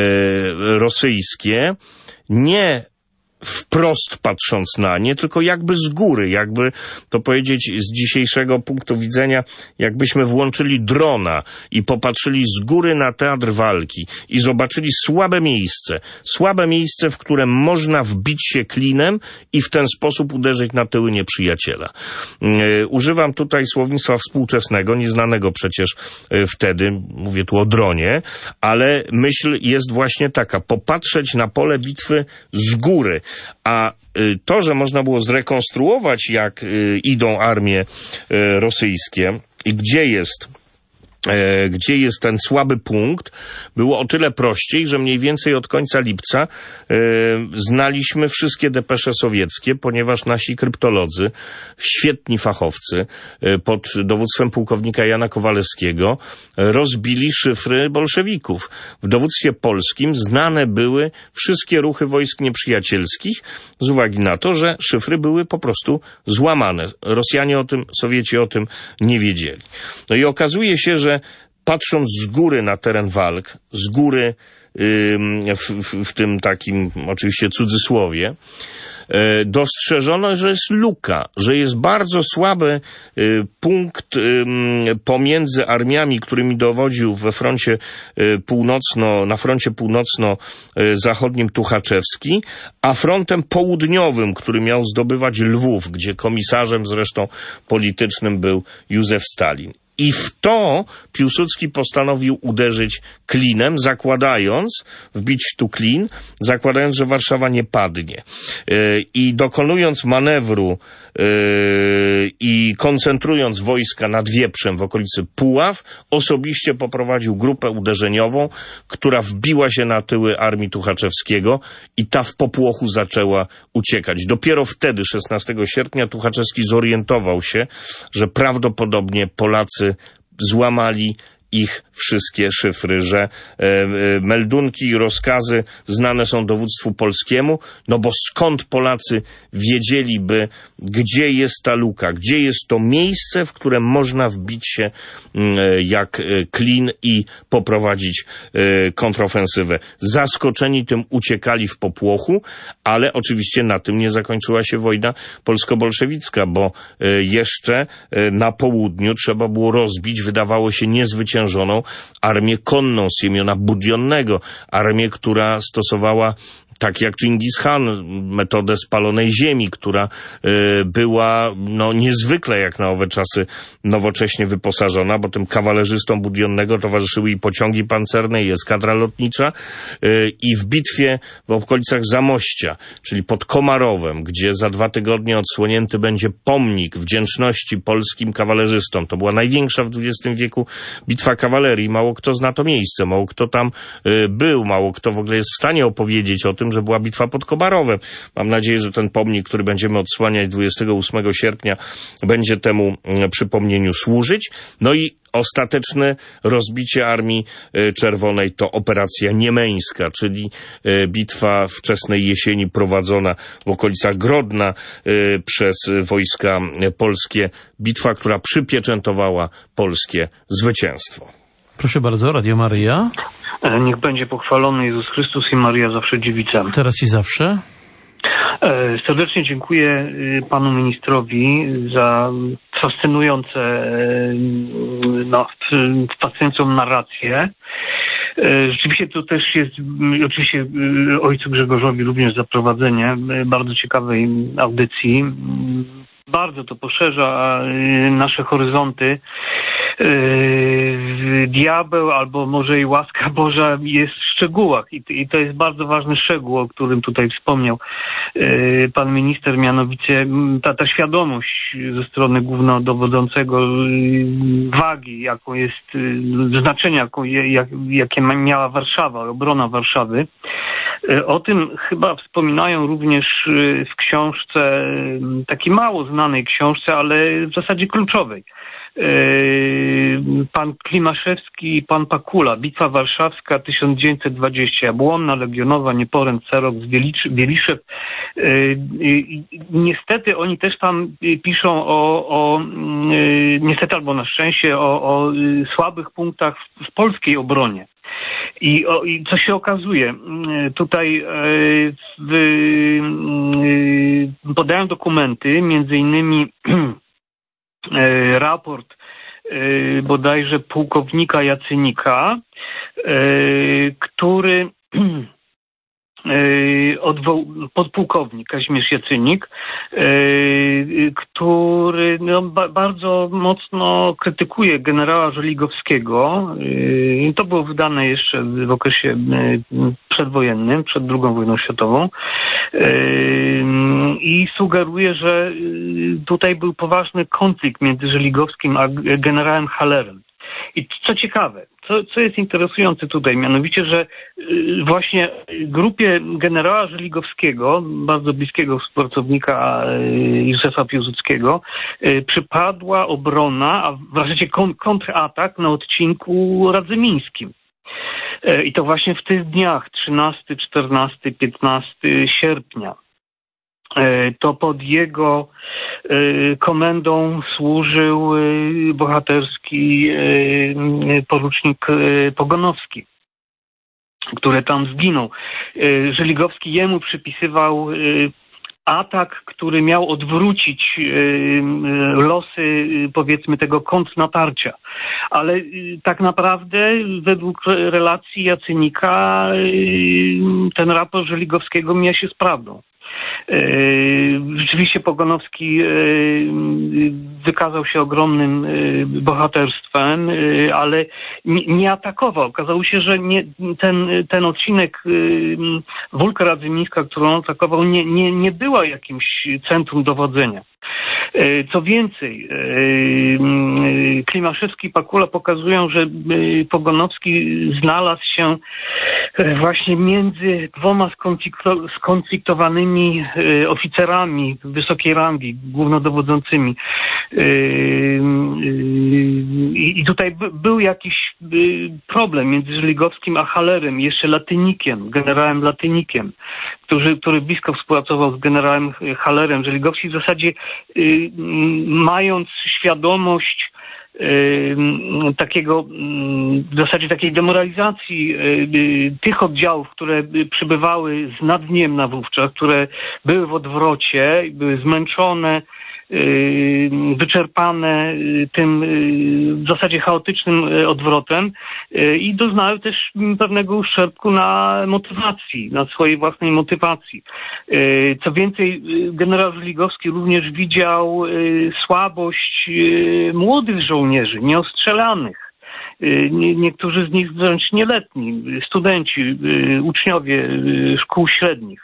rosyjskie, nie wprost patrząc na nie, tylko jakby z góry, jakby to powiedzieć z dzisiejszego punktu widzenia, jakbyśmy włączyli drona i popatrzyli z góry na teatr walki i zobaczyli słabe miejsce, w które można wbić się klinem i w ten sposób uderzyć na tyły nieprzyjaciela. Używam tutaj słownictwa współczesnego, nieznanego przecież wtedy, mówię tu o dronie, ale myśl jest właśnie taka, popatrzeć na pole bitwy z góry. A to, że można było zrekonstruować, jak idą armie rosyjskie i gdzie jest ten słaby punkt, było o tyle prościej, że mniej więcej od końca lipca znaliśmy wszystkie depesze sowieckie, ponieważ nasi kryptolodzy, świetni fachowcy pod dowództwem pułkownika Jana Kowalewskiego rozbili szyfry bolszewików. W dowództwie polskim znane były wszystkie ruchy wojsk nieprzyjacielskich z uwagi na to, że szyfry były po prostu złamane. Rosjanie o tym, Sowieci o tym nie wiedzieli. No i okazuje się, że patrząc z góry na teren walk, z góry w tym takim oczywiście cudzysłowie, dostrzeżono, że jest luka, że jest bardzo słaby punkt pomiędzy armiami, którymi dowodził na froncie północno-zachodnim Tuchaczewski, a frontem południowym, który miał zdobywać Lwów, gdzie komisarzem zresztą politycznym był Józef Stalin. I w to Piłsudski postanowił uderzyć klinem, wbić tu klin, zakładając, że Warszawa nie padnie. I dokonując manewru i koncentrując wojska nad Wieprzem w okolicy Puław, osobiście poprowadził grupę uderzeniową, która wbiła się na tyły armii Tuchaczewskiego i ta w popłochu zaczęła uciekać. Dopiero wtedy, 16 sierpnia, Tuchaczewski zorientował się, że prawdopodobnie Polacy złamali ich wszystkie szyfry, że meldunki i rozkazy znane są dowództwu polskiemu, no bo skąd Polacy wiedzieliby, gdzie jest ta luka, gdzie jest to miejsce, w które można wbić się jak klin i poprowadzić kontrofensywę. Zaskoczeni tym uciekali w popłochu, ale oczywiście na tym nie zakończyła się wojna polsko-bolszewicka, bo jeszcze na południu trzeba było rozbić, wydawało się, niezwyciężoną armię konną Siemiona Budionnego, armię, która stosowała, tak jak Dżingis Khan, metodę spalonej ziemi, która była niezwykle jak na owe czasy nowocześnie wyposażona, bo tym kawalerzystom Budionnego towarzyszyły i pociągi pancerne, i eskadra lotnicza, i w bitwie w okolicach Zamościa, czyli pod Komarowem, gdzie za 2 tygodnie odsłonięty będzie pomnik wdzięczności polskim kawalerzystom. To była największa w XX wieku bitwa kawalerii. Mało kto zna to miejsce, mało kto tam był, mało kto w ogóle jest w stanie opowiedzieć o tym, że była bitwa pod Komarowem. Mam nadzieję, że ten pomnik, który będziemy odsłaniać 28 sierpnia, będzie temu przypomnieniu służyć. No i ostateczne rozbicie Armii Czerwonej to operacja niemeńska, czyli bitwa wczesnej jesieni prowadzona w okolicach Grodna przez wojska polskie. Bitwa, która przypieczętowała polskie zwycięstwo. Proszę bardzo, Radio Maryja. Niech będzie pochwalony Jezus Chrystus i Maryja zawsze dziewica. Teraz i zawsze. Serdecznie dziękuję panu ministrowi za fascynującą narrację. Rzeczywiście to też jest oczywiście ojcu Grzegorzowi również za prowadzenie bardzo ciekawej audycji. Bardzo to poszerza nasze horyzonty. Diabeł albo może i łaska Boża jest w szczegółach i to jest bardzo ważny szczegół, o którym tutaj wspomniał pan minister, mianowicie ta świadomość ze strony głównodowodzącego wagi, jaką jest znaczenia, jakie miała Warszawa, obrona Warszawy. O tym chyba wspominają również w książce, takiej mało znanej książce, ale w zasadzie kluczowej. Pan Klimaszewski i pan Pakula, Bitwa Warszawska 1920, Jabłonna, Legionowa, Nieporęt, Cerok, Wieliszew. Niestety oni też tam piszą niestety albo na szczęście, o słabych punktach w polskiej obronie. I co się okazuje, tutaj podają dokumenty, między innymi raport bodajże pułkownika Jacynika, który podpułkownik Kazimierz Jacynik, który bardzo mocno krytykuje generała Żeligowskiego. To było wydane jeszcze w okresie przedwojennym, przed II wojną światową, i sugeruje, że tutaj był poważny konflikt między Żeligowskim a generałem Hallerem. I co ciekawe, co jest interesujące tutaj, mianowicie, że właśnie grupie generała Żeligowskiego, bardzo bliskiego współpracownika Józefa Piłsudskiego, przypadła obrona, a w zasadzie kontratak na odcinku radzymińskim. I to właśnie w tych dniach 13, 14, 15 sierpnia. To pod jego komendą służył bohaterski porucznik Pogonowski, który tam zginął. Żeligowski jemu przypisywał atak, który miał odwrócić losy, powiedzmy, tego kontrnatarcia. Ale tak naprawdę według relacji Jacynika ten raport Żeligowskiego mija się z prawdą. Rzeczywiście Pogonowski wykazał się ogromnym bohaterstwem, ale nie atakował. Okazało się, że ten odcinek Wólka Radzymińska, którą on atakował, nie była jakimś centrum dowodzenia. Co więcej, Klimaszewski i Pakula pokazują, że Pogonowski znalazł się właśnie między dwoma skonfliktowanymi oficerami wysokiej rangi, głównodowodzącymi. I tutaj był jakiś problem między Żeligowskim a Hallerem, jeszcze Latynikiem, generałem Latynikiem, który blisko współpracował z generałem Hallerem. Żeligowski w zasadzie, mając świadomość w zasadzie takiej demoralizacji tych oddziałów, które przybywały z Nadniemna wówczas, które były w odwrocie, były zmęczone, wyczerpane tym w zasadzie chaotycznym odwrotem i doznały też pewnego uszczerbku na motywacji, na swojej własnej motywacji. Co więcej, generał Żeligowski również widział słabość młodych żołnierzy, nieostrzelanych. Niektórzy z nich wręcz nieletni, studenci, uczniowie szkół średnich.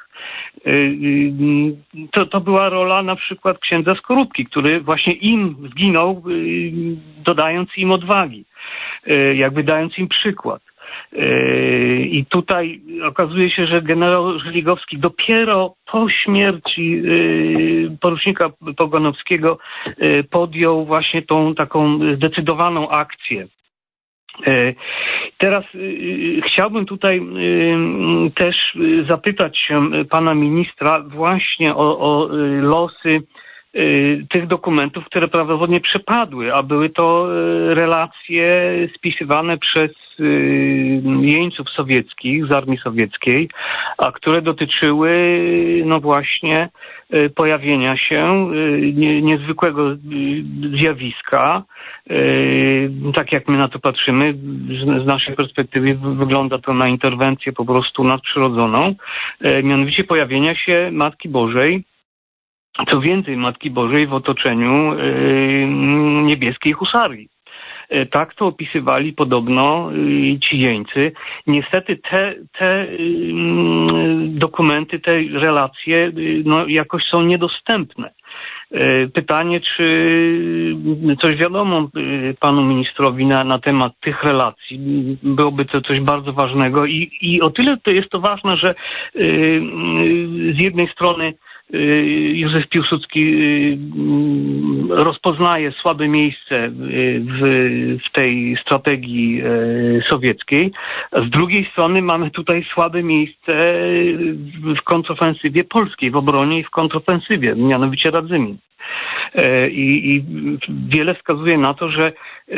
To była rola na przykład księdza Skorupki, który właśnie im zginął, dodając im odwagi, jakby dając im przykład. I tutaj okazuje się, że generał Żeligowski dopiero po śmierci porucznika Pogonowskiego podjął właśnie tą taką zdecydowaną akcję. Teraz chciałbym tutaj też zapytać się pana ministra właśnie o losy tych dokumentów, które prawdopodobnie przepadły, a były to relacje spisywane przez jeńców sowieckich z armii sowieckiej, a które dotyczyły no właśnie pojawienia się niezwykłego zjawiska. Tak jak my na to patrzymy, z naszej perspektywy wygląda to na interwencję po prostu nadprzyrodzoną, mianowicie pojawienia się Matki Bożej, co więcej Matki Bożej w otoczeniu niebieskiej husarii. Tak to opisywali podobno ci jeńcy. Niestety te dokumenty, te relacje no, jakoś są niedostępne. Pytanie, czy coś wiadomo panu ministrowi na temat tych relacji. Byłoby to coś bardzo ważnego i o tyle to jest to ważne, że z jednej strony Józef Piłsudski rozpoznaje słabe miejsce w tej strategii sowieckiej, a z drugiej strony mamy tutaj słabe miejsce w kontrofensywie polskiej, w obronie i w kontrofensywie, mianowicie Radzymin. I wiele wskazuje na to, że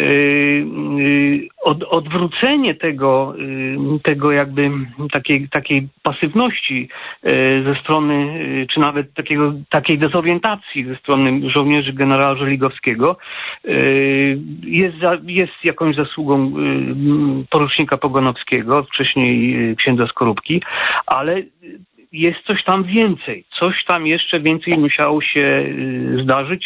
odwrócenie tego jakby takiej pasywności ze strony, czy nawet takiej dezorientacji ze strony żołnierzy generała Żeligowskiego jest jakąś zasługą porucznika Pogonowskiego, wcześniej księdza Skorupki, ale jest coś tam więcej. Coś tam jeszcze więcej musiało się zdarzyć.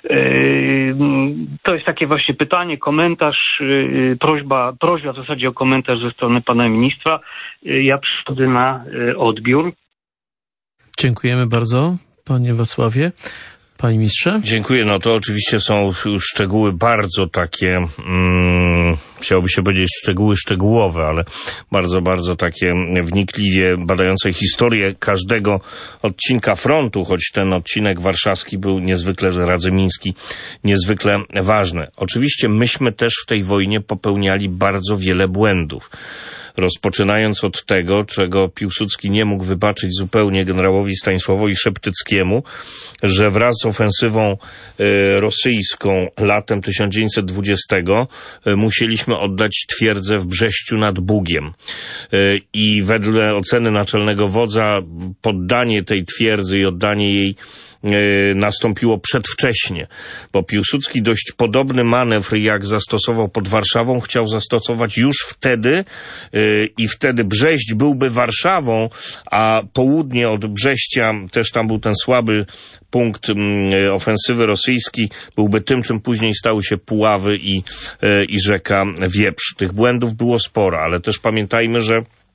To jest takie właśnie pytanie, komentarz, prośba w zasadzie o komentarz ze strony pana ministra. Ja przychodzę na odbiór. Dziękujemy bardzo, panie Wacławie. Panie ministrze? Dziękuję. No to oczywiście są szczegóły bardzo takie, chciałoby się powiedzieć szczegóły szczegółowe, ale bardzo, bardzo takie wnikliwie badające historię każdego odcinka frontu, choć ten odcinek warszawski był niezwykle, że radzymiński, niezwykle ważny. Oczywiście myśmy też w tej wojnie popełniali bardzo wiele błędów. Rozpoczynając od tego, czego Piłsudski nie mógł wybaczyć zupełnie generałowi Stanisławowi Szeptyckiemu, że wraz z ofensywą rosyjską latem 1920 musieliśmy oddać twierdzę w Brześciu nad Bugiem. I wedle oceny naczelnego wodza poddanie tej twierdzy i oddanie jej nastąpiło przedwcześnie, bo Piłsudski dość podobny manewr, jak zastosował pod Warszawą, chciał zastosować już wtedy i wtedy Brześć byłby Warszawą, a południe od Brześcia, też tam był ten słaby punkt ofensywy rosyjskiej, byłby tym, czym później stały się Puławy i rzeka Wieprz. Tych błędów było sporo, ale też pamiętajmy, że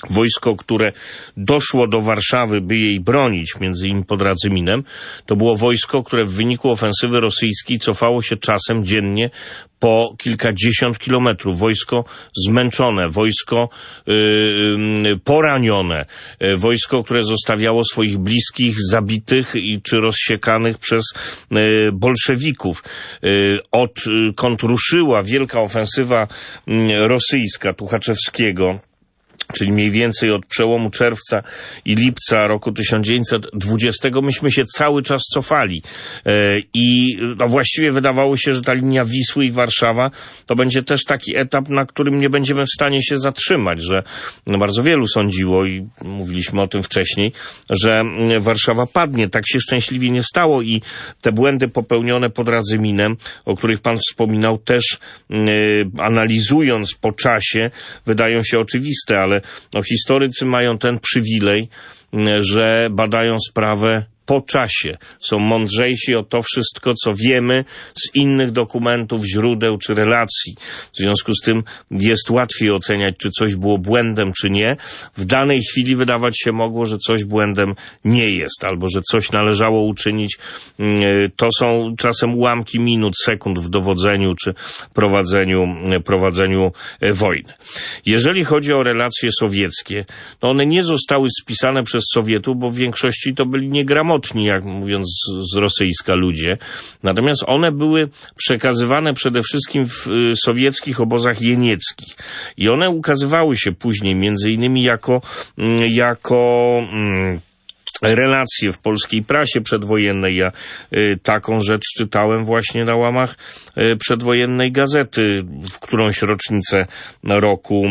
wojsko, które doszło do Warszawy, by jej bronić, między innymi pod Radzyminem, to było wojsko, które w wyniku ofensywy rosyjskiej cofało się czasem dziennie po kilkadziesiąt kilometrów. Wojsko zmęczone, wojsko poranione, wojsko, które zostawiało swoich bliskich zabitych czy rozsiekanych przez bolszewików. Odkąd ruszyła wielka ofensywa rosyjska Tuchaczewskiego, czyli mniej więcej od przełomu czerwca i lipca roku 1920, myśmy się cały czas cofali. I właściwie wydawało się, że ta linia Wisły i Warszawa to będzie też taki etap, na którym nie będziemy w stanie się zatrzymać, że bardzo wielu sądziło i mówiliśmy o tym wcześniej, że Warszawa padnie. Tak się szczęśliwie nie stało i te błędy popełnione pod Radzyminem, o których pan wspominał, też analizując po czasie, wydają się oczywiste, ale historycy mają ten przywilej, że badają sprawę po czasie. Są mądrzejsi o to wszystko, co wiemy z innych dokumentów, źródeł czy relacji. W związku z tym jest łatwiej oceniać, czy coś było błędem, czy nie. W danej chwili wydawać się mogło, że coś błędem nie jest, albo że coś należało uczynić. To są czasem ułamki minut, sekund w dowodzeniu czy prowadzeniu wojny. Jeżeli chodzi o relacje sowieckie, to one nie zostały spisane przez Sowietów, bo w większości to byli niegramotni, jak mówiąc z rosyjska ludzie. Natomiast one były przekazywane przede wszystkim w sowieckich obozach jenieckich. I one ukazywały się później między innymi jako relacje w polskiej prasie przedwojennej. Ja taką rzecz czytałem właśnie na łamach przedwojennej gazety w którąś rocznicę roku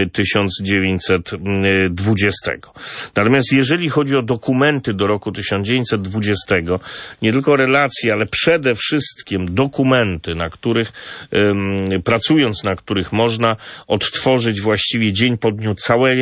1920. Natomiast jeżeli chodzi o dokumenty do roku 1920, nie tylko relacje, ale przede wszystkim dokumenty, na których pracując, na których można odtworzyć właściwie dzień po dniu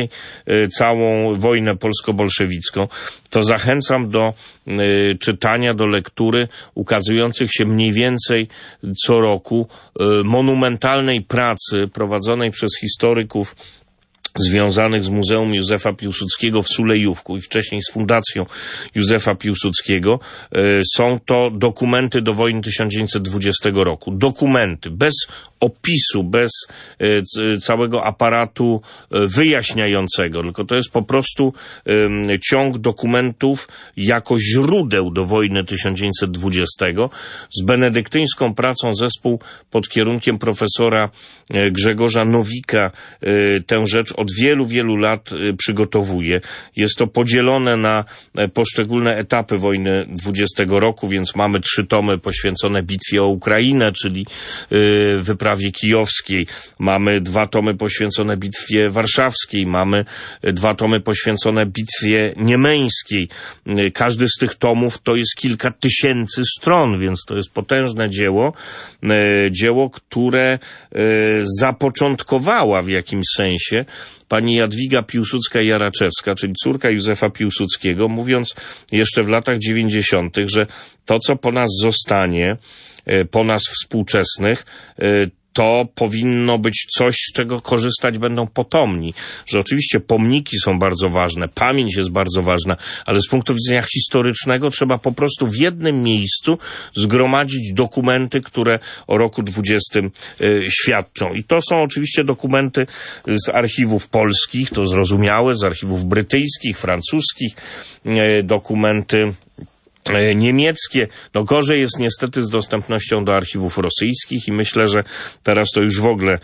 całą wojnę polsko-bolszewicką, to zachęcam do czytania, do lektury ukazujących się mniej więcej co roku monumentalnej pracy prowadzonej przez historyków związanych z Muzeum Józefa Piłsudskiego w Sulejówku i wcześniej z Fundacją Józefa Piłsudskiego. Są to dokumenty do wojny 1920 roku. Dokumenty bez opisu, bez całego aparatu wyjaśniającego, tylko to jest po prostu ciąg dokumentów jako źródeł do wojny 1920. Z benedyktyńską pracą zespół pod kierunkiem profesora Grzegorza Nowika tę rzecz od wielu, wielu lat przygotowuje. Jest to podzielone na poszczególne etapy wojny 20 roku, więc mamy 3 tomy poświęcone bitwie o Ukrainę, czyli wyprawie kijowskiej. Mamy 2 tomy poświęcone bitwie warszawskiej. Mamy 2 tomy poświęcone bitwie niemeńskiej. Każdy z tych tomów to jest kilka tysięcy stron, więc to jest potężne dzieło. Dzieło, które zapoczątkowała w jakimś sensie pani Jadwiga Piłsudska-Jaraczewska, czyli córka Józefa Piłsudskiego, mówiąc jeszcze w latach 90., że to, co po nas zostanie, po nas współczesnych, to powinno być coś, z czego korzystać będą potomni. Że oczywiście pomniki są bardzo ważne, pamięć jest bardzo ważna, ale z punktu widzenia historycznego trzeba po prostu w jednym miejscu zgromadzić dokumenty, które o roku 20 świadczą. I to są oczywiście dokumenty z archiwów polskich, to zrozumiałe, z archiwów brytyjskich, francuskich, dokumenty niemieckie. No gorzej jest niestety z dostępnością do archiwów rosyjskich i myślę, że teraz to już w ogóle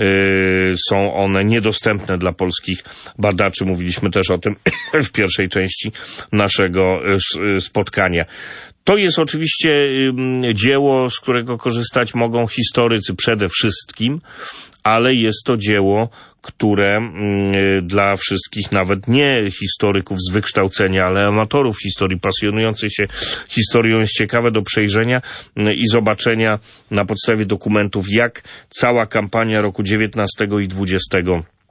są one niedostępne dla polskich badaczy. Mówiliśmy też o tym w pierwszej części naszego spotkania. To jest oczywiście dzieło, z którego korzystać mogą historycy przede wszystkim, ale jest to dzieło, które dla wszystkich, nawet nie historyków z wykształcenia, ale amatorów historii, pasjonujących się historią, jest ciekawe do przejrzenia i zobaczenia na podstawie dokumentów, jak cała kampania roku 19 i 20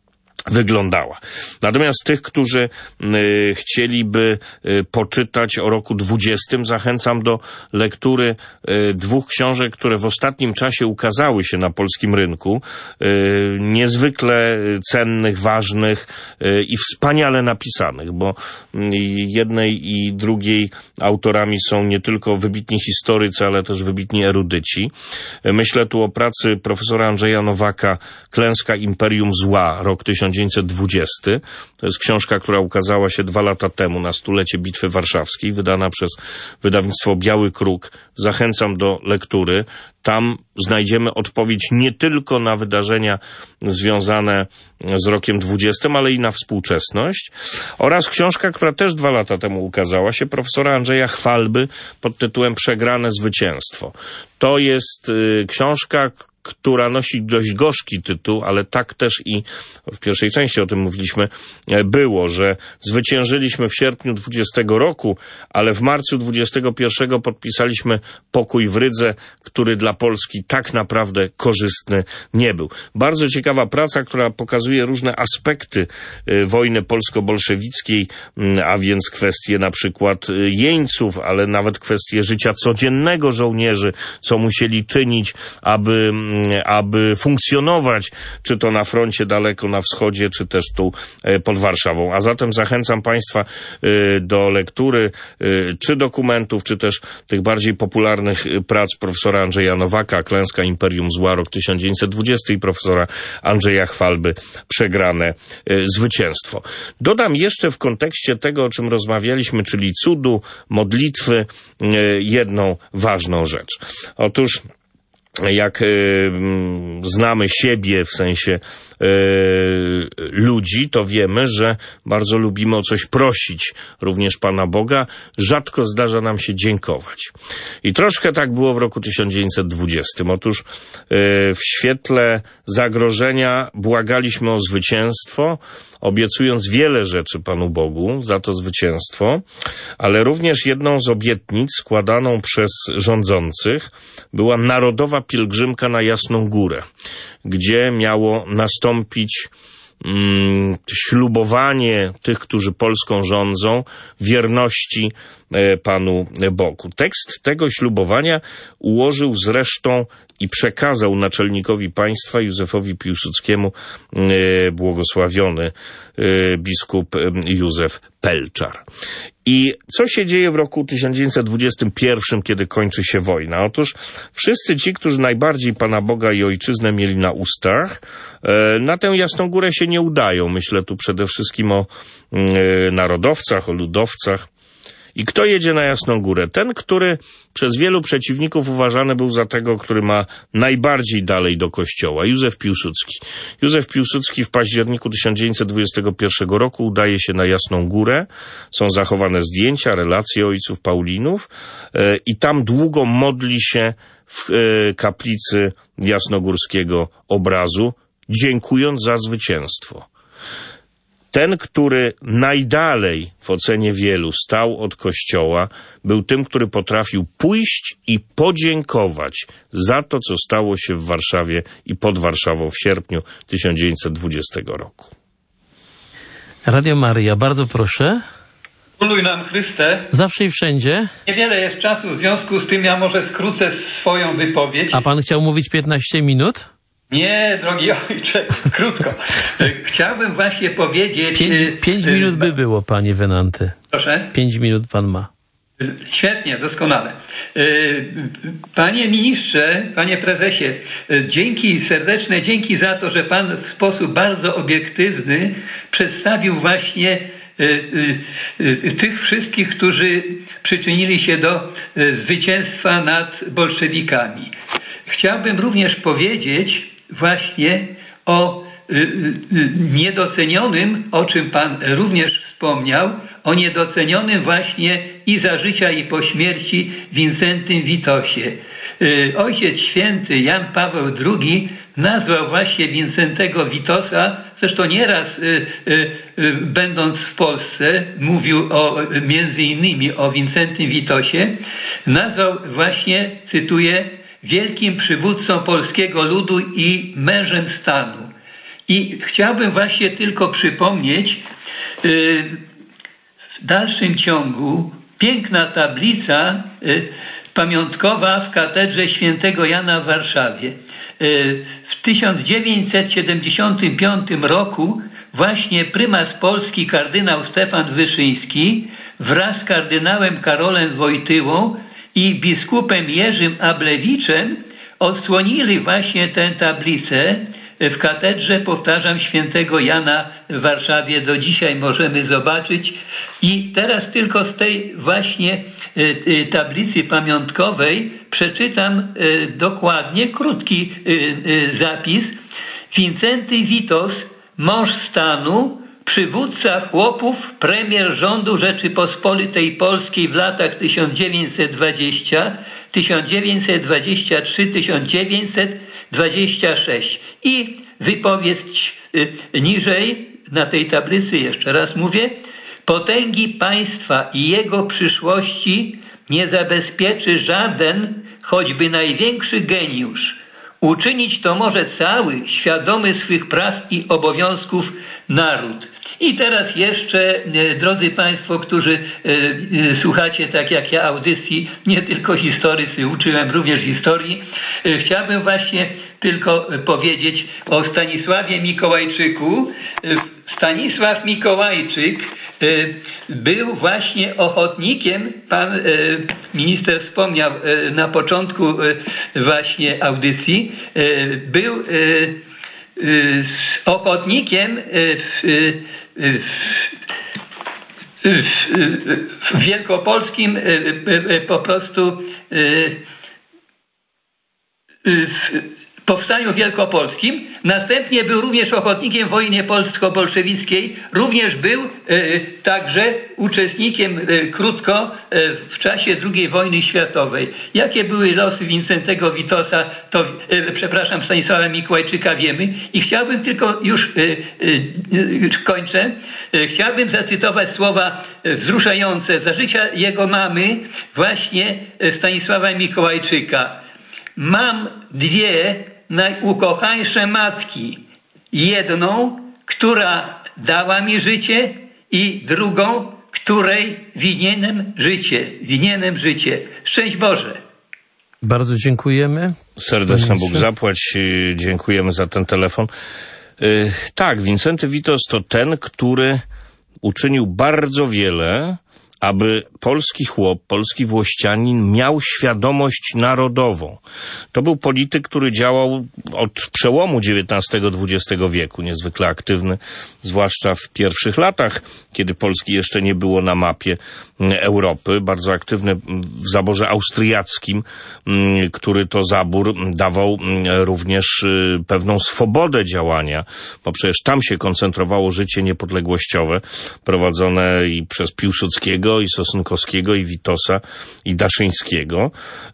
wyglądała. Natomiast tych, którzy chcieliby poczytać o roku 20, zachęcam do lektury dwóch książek, które w ostatnim czasie ukazały się na polskim rynku. Niezwykle cennych, ważnych i wspaniale napisanych, bo jednej i drugiej autorami są nie tylko wybitni historycy, ale też wybitni erudyci. Myślę tu o pracy profesora Andrzeja Nowaka Klęska Imperium Zła, rok 1920. To jest książka, która ukazała się 2 lata temu na 100-lecie Bitwy Warszawskiej, wydana przez wydawnictwo Biały Kruk. Zachęcam do lektury. Tam znajdziemy odpowiedź nie tylko na wydarzenia związane z rokiem 20, ale i na współczesność. Oraz książka, która też 2 lata temu ukazała się, profesora Andrzeja Chwalby pod tytułem Przegrane zwycięstwo. To jest książka, która nosi dość gorzki tytuł, ale tak też i w pierwszej części o tym mówiliśmy, było, że zwyciężyliśmy w sierpniu 20 roku, ale w marcu 21 podpisaliśmy pokój w Rydze, który dla Polski tak naprawdę korzystny nie był. Bardzo ciekawa praca, która pokazuje różne aspekty wojny polsko-bolszewickiej, a więc kwestie na przykład jeńców, ale nawet kwestie życia codziennego żołnierzy, co musieli czynić, aby funkcjonować, czy to na froncie daleko na wschodzie, czy też tu pod Warszawą. A zatem zachęcam Państwa do lektury czy dokumentów, czy też tych bardziej popularnych prac profesora Andrzeja Nowaka, Klęska Imperium Zła, rok 1920 i profesora Andrzeja Chwalby, Przegrane zwycięstwo. Dodam jeszcze w kontekście tego, o czym rozmawialiśmy, czyli cudu, modlitwy, jedną ważną rzecz. Otóż jak znamy siebie, w sensie ludzi, to wiemy, że bardzo lubimy o coś prosić, również Pana Boga. Rzadko zdarza nam się dziękować. I troszkę tak było w roku 1920. Otóż w świetle zagrożenia błagaliśmy o zwycięstwo, obiecując wiele rzeczy Panu Bogu za to zwycięstwo, ale również jedną z obietnic składaną przez rządzących była narodowa pielgrzymka na Jasną Górę, gdzie miało nastąpić ślubowanie tych, którzy Polską rządzą, wierności Panu Bogu. Tekst tego ślubowania ułożył zresztą i przekazał naczelnikowi państwa Józefowi Piłsudskiemu błogosławiony biskup Józef Pelczar. I co się dzieje w roku 1921, kiedy kończy się wojna? Otóż wszyscy ci, którzy najbardziej Pana Boga i Ojczyznę mieli na ustach, na tę Jasną Górę się nie udają. Myślę tu przede wszystkim o narodowcach, o ludowcach. I kto jedzie na Jasną Górę? Ten, który przez wielu przeciwników uważany był za tego, który ma najbardziej dalej do kościoła. Józef Piłsudski. Józef Piłsudski w październiku 1921 roku udaje się na Jasną Górę. Są zachowane zdjęcia, relacje ojców Paulinów i tam długo modli się w kaplicy jasnogórskiego obrazu, dziękując za zwycięstwo. Ten, który najdalej w ocenie wielu stał od Kościoła, był tym, który potrafił pójść i podziękować za to, co stało się w Warszawie i pod Warszawą w sierpniu 1920 roku. Radio Maryja, bardzo proszę. Króluj nam Chryste. Zawsze i wszędzie. Niewiele jest czasu, w związku z tym ja może skrócę swoją wypowiedź. A pan chciał mówić 15 minut? Nie, drogi ojcze, krótko. Chciałbym właśnie powiedzieć... 5 minut by było, panie Wenanty. Proszę? 5 minut pan ma. Świetnie, doskonale. Panie ministrze, panie prezesie, serdeczne dzięki za to, że pan w sposób bardzo obiektywny przedstawił właśnie tych wszystkich, którzy przyczynili się do zwycięstwa nad bolszewikami. Chciałbym również powiedzieć właśnie o niedocenionym, o czym pan również wspomniał, o niedocenionym właśnie i za życia, i po śmierci Wincentym Witosie. Ojciec Święty Jan Paweł II nazwał właśnie Wincentego Witosa, zresztą nieraz będąc w Polsce, mówił między innymi o Wincentym Witosie, nazwał właśnie, cytuję, wielkim przywódcą polskiego ludu i mężem stanu. I chciałbym właśnie tylko przypomnieć w dalszym ciągu piękna tablica pamiątkowa w katedrze świętego Jana w Warszawie. W 1975 roku właśnie prymas Polski kardynał Stefan Wyszyński wraz z kardynałem Karolem Wojtyłą i biskupem Jerzym Ablewiczem odsłonili właśnie tę tablicę w katedrze, powtarzam, świętego Jana w Warszawie. Do dzisiaj możemy zobaczyć. I teraz tylko z tej właśnie tablicy pamiątkowej przeczytam dokładnie krótki zapis. Wincenty Witos, mąż stanu, przywódca chłopów, premier rządu Rzeczypospolitej Polskiej w latach 1920, 1923, 1926. I wypowiedź niżej na tej tablicy, jeszcze raz mówię, potęgi państwa i jego przyszłości nie zabezpieczy żaden, choćby największy geniusz. Uczynić to może cały, świadomy swych praw i obowiązków naród. I teraz jeszcze, drodzy Państwo, którzy słuchacie tak jak ja audycji, nie tylko historycy, uczyłem również historii, chciałbym właśnie tylko powiedzieć o Stanisławie Mikołajczyku. Stanisław Mikołajczyk był właśnie ochotnikiem, pan minister wspomniał na początku właśnie audycji, był ochotnikiem w wielkopolskim po prostu w powstaniu wielkopolskim. Następnie był również ochotnikiem w wojnie polsko-bolszewickiej. Również był także uczestnikiem krótko w czasie II wojny światowej. Jakie były losy Wincentego Witosa, Stanisława Mikołajczyka wiemy. I chciałbym tylko, już kończę, chciałbym zacytować słowa wzruszające za życia jego mamy, właśnie Stanisława Mikołajczyka. Mam dwie najukochańsze matki. Jedną, która dała mi życie, i drugą, której winienem życie. Szczęść Boże. Bardzo dziękujemy. Serdeczny Bóg zapłać. Dziękujemy za ten telefon. Tak, Wincenty Witos to ten, który uczynił bardzo wiele, aby polski chłop, polski włościanin miał świadomość narodową. To był polityk, który działał od przełomu XIX-XX wieku, niezwykle aktywny, zwłaszcza w pierwszych latach, kiedy Polski jeszcze nie było na mapie Europy. Bardzo aktywny w zaborze austriackim, który to zabór dawał również pewną swobodę działania, bo przecież tam się koncentrowało życie niepodległościowe, prowadzone i przez Piłsudskiego, i Sosnkowskiego, i Witosa, i Daszyńskiego.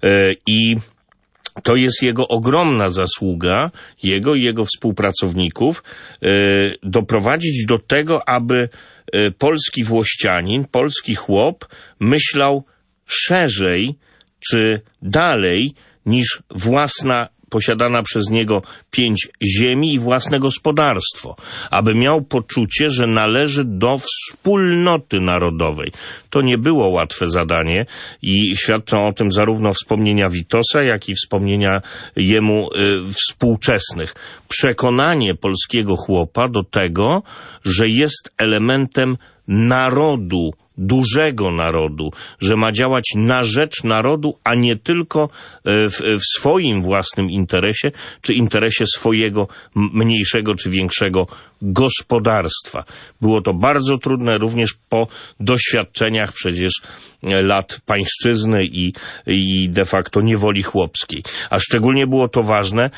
I to jest jego ogromna zasługa, jego i jego współpracowników, doprowadzić do tego, aby polski włościanin, polski chłop myślał szerzej czy dalej niż własna posiadana przez niego 5 ziemi i własne gospodarstwo, aby miał poczucie, że należy do wspólnoty narodowej. To nie było łatwe zadanie i świadczą o tym zarówno wspomnienia Witosa, jak i wspomnienia jemu współczesnych. Przekonanie polskiego chłopa do tego, że jest elementem narodu, dużego narodu, że ma działać na rzecz narodu, a nie tylko w swoim własnym interesie, czy interesie swojego mniejszego czy większego gospodarstwa. Było to bardzo trudne również po doświadczeniach przecież lat pańszczyzny i de facto niewoli chłopskiej. A szczególnie było to ważne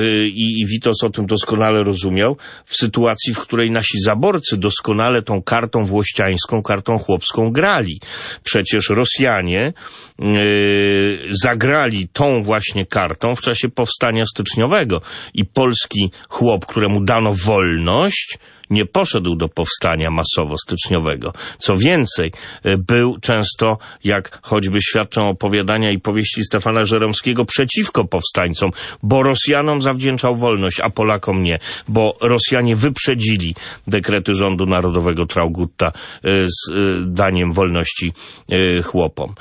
i Witos o tym doskonale rozumiał, w sytuacji, w której nasi zaborcy doskonale tą kartą włościańską, kartą chłopską grali. Przecież Rosjanie zagrali tą właśnie kartą w czasie powstania styczniowego i polski chłop, któremu dano wolność, nie poszedł do powstania masowo styczniowego. Co więcej, był często, jak choćby świadczą opowiadania i powieści Stefana Żeromskiego, przeciwko powstańcom, bo Rosjanom zawdzięczał wolność, a Polakom nie, bo Rosjanie wyprzedzili dekrety rządu narodowego Traugutta z daniem wolności chłopom.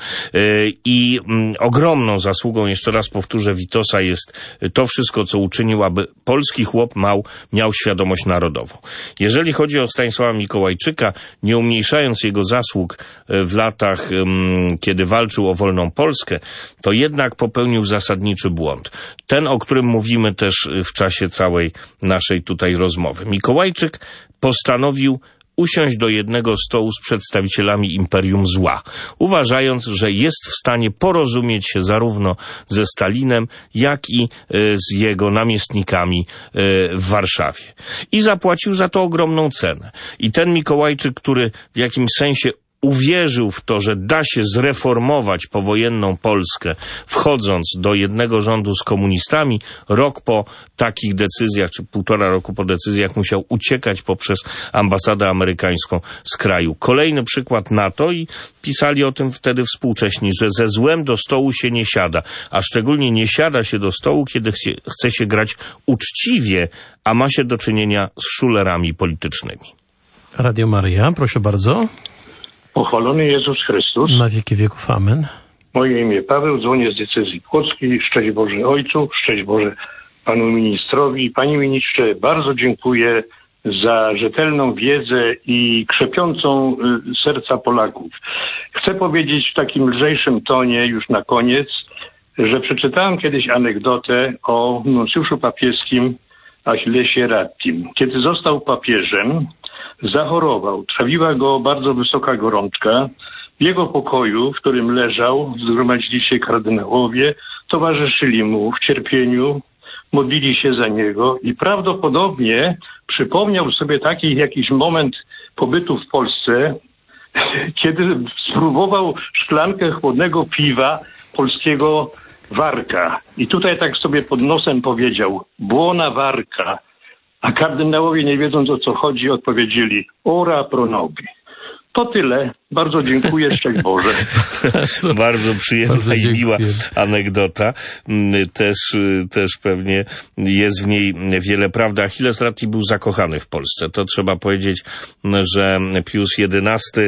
I ogromną zasługą, jeszcze raz powtórzę, Witosa jest to wszystko, co uczynił, aby polski chłop miał świadomość narodową. Jeżeli chodzi o Stanisława Mikołajczyka, nie umniejszając jego zasług w latach, kiedy walczył o wolną Polskę, to jednak popełnił zasadniczy błąd. Ten, o którym mówimy też w czasie całej naszej tutaj rozmowy. Mikołajczyk postanowił usiąść do jednego stołu z przedstawicielami imperium zła, uważając, że jest w stanie porozumieć się zarówno ze Stalinem, jak i z jego namiestnikami w Warszawie. I zapłacił za to ogromną cenę. I ten Mikołajczyk, który w jakimś sensie uwierzył w to, że da się zreformować powojenną Polskę, wchodząc do jednego rządu z komunistami, rok po takich decyzjach, czy 1,5 roku po decyzjach musiał uciekać poprzez ambasadę amerykańską z kraju. Kolejny przykład na to i pisali o tym wtedy współcześni, że ze złem do stołu się nie siada, a szczególnie nie siada się do stołu, kiedy chce się grać uczciwie, a ma się do czynienia z szulerami politycznymi. Radio Maryja, proszę bardzo. Pochwalony Jezus Chrystus. Na wieki wieków, amen. Moje imię Paweł, dzwonię z diecezji płockiej. Szczęść Boże Ojcu, szczęść Boże Panu Ministrowi. Panie Ministrze, bardzo dziękuję za rzetelną wiedzę i krzepiącą serca Polaków. Chcę powiedzieć w takim lżejszym tonie już na koniec, że przeczytałem kiedyś anegdotę o nuncjuszu papieskim Achillesie Rattim. Kiedy został papieżem, zachorował, trawiła go bardzo wysoka gorączka. W jego pokoju, w którym leżał, zgromadzili się kardynałowie, towarzyszyli mu w cierpieniu, modlili się za niego i prawdopodobnie przypomniał sobie taki jakiś moment pobytu w Polsce, kiedy spróbował szklankę chłodnego piwa polskiego Warka. I tutaj tak sobie pod nosem powiedział: błona Warka. A kardynałowie, nie wiedząc o co chodzi, odpowiedzieli: ora pro nobis. To tyle. Bardzo dziękuję. Szczęść Boże. Bardzo przyjemna i miła anegdota. Też pewnie jest w niej wiele prawdy. Achilles Rattim był zakochany w Polsce. To trzeba powiedzieć, że Pius XI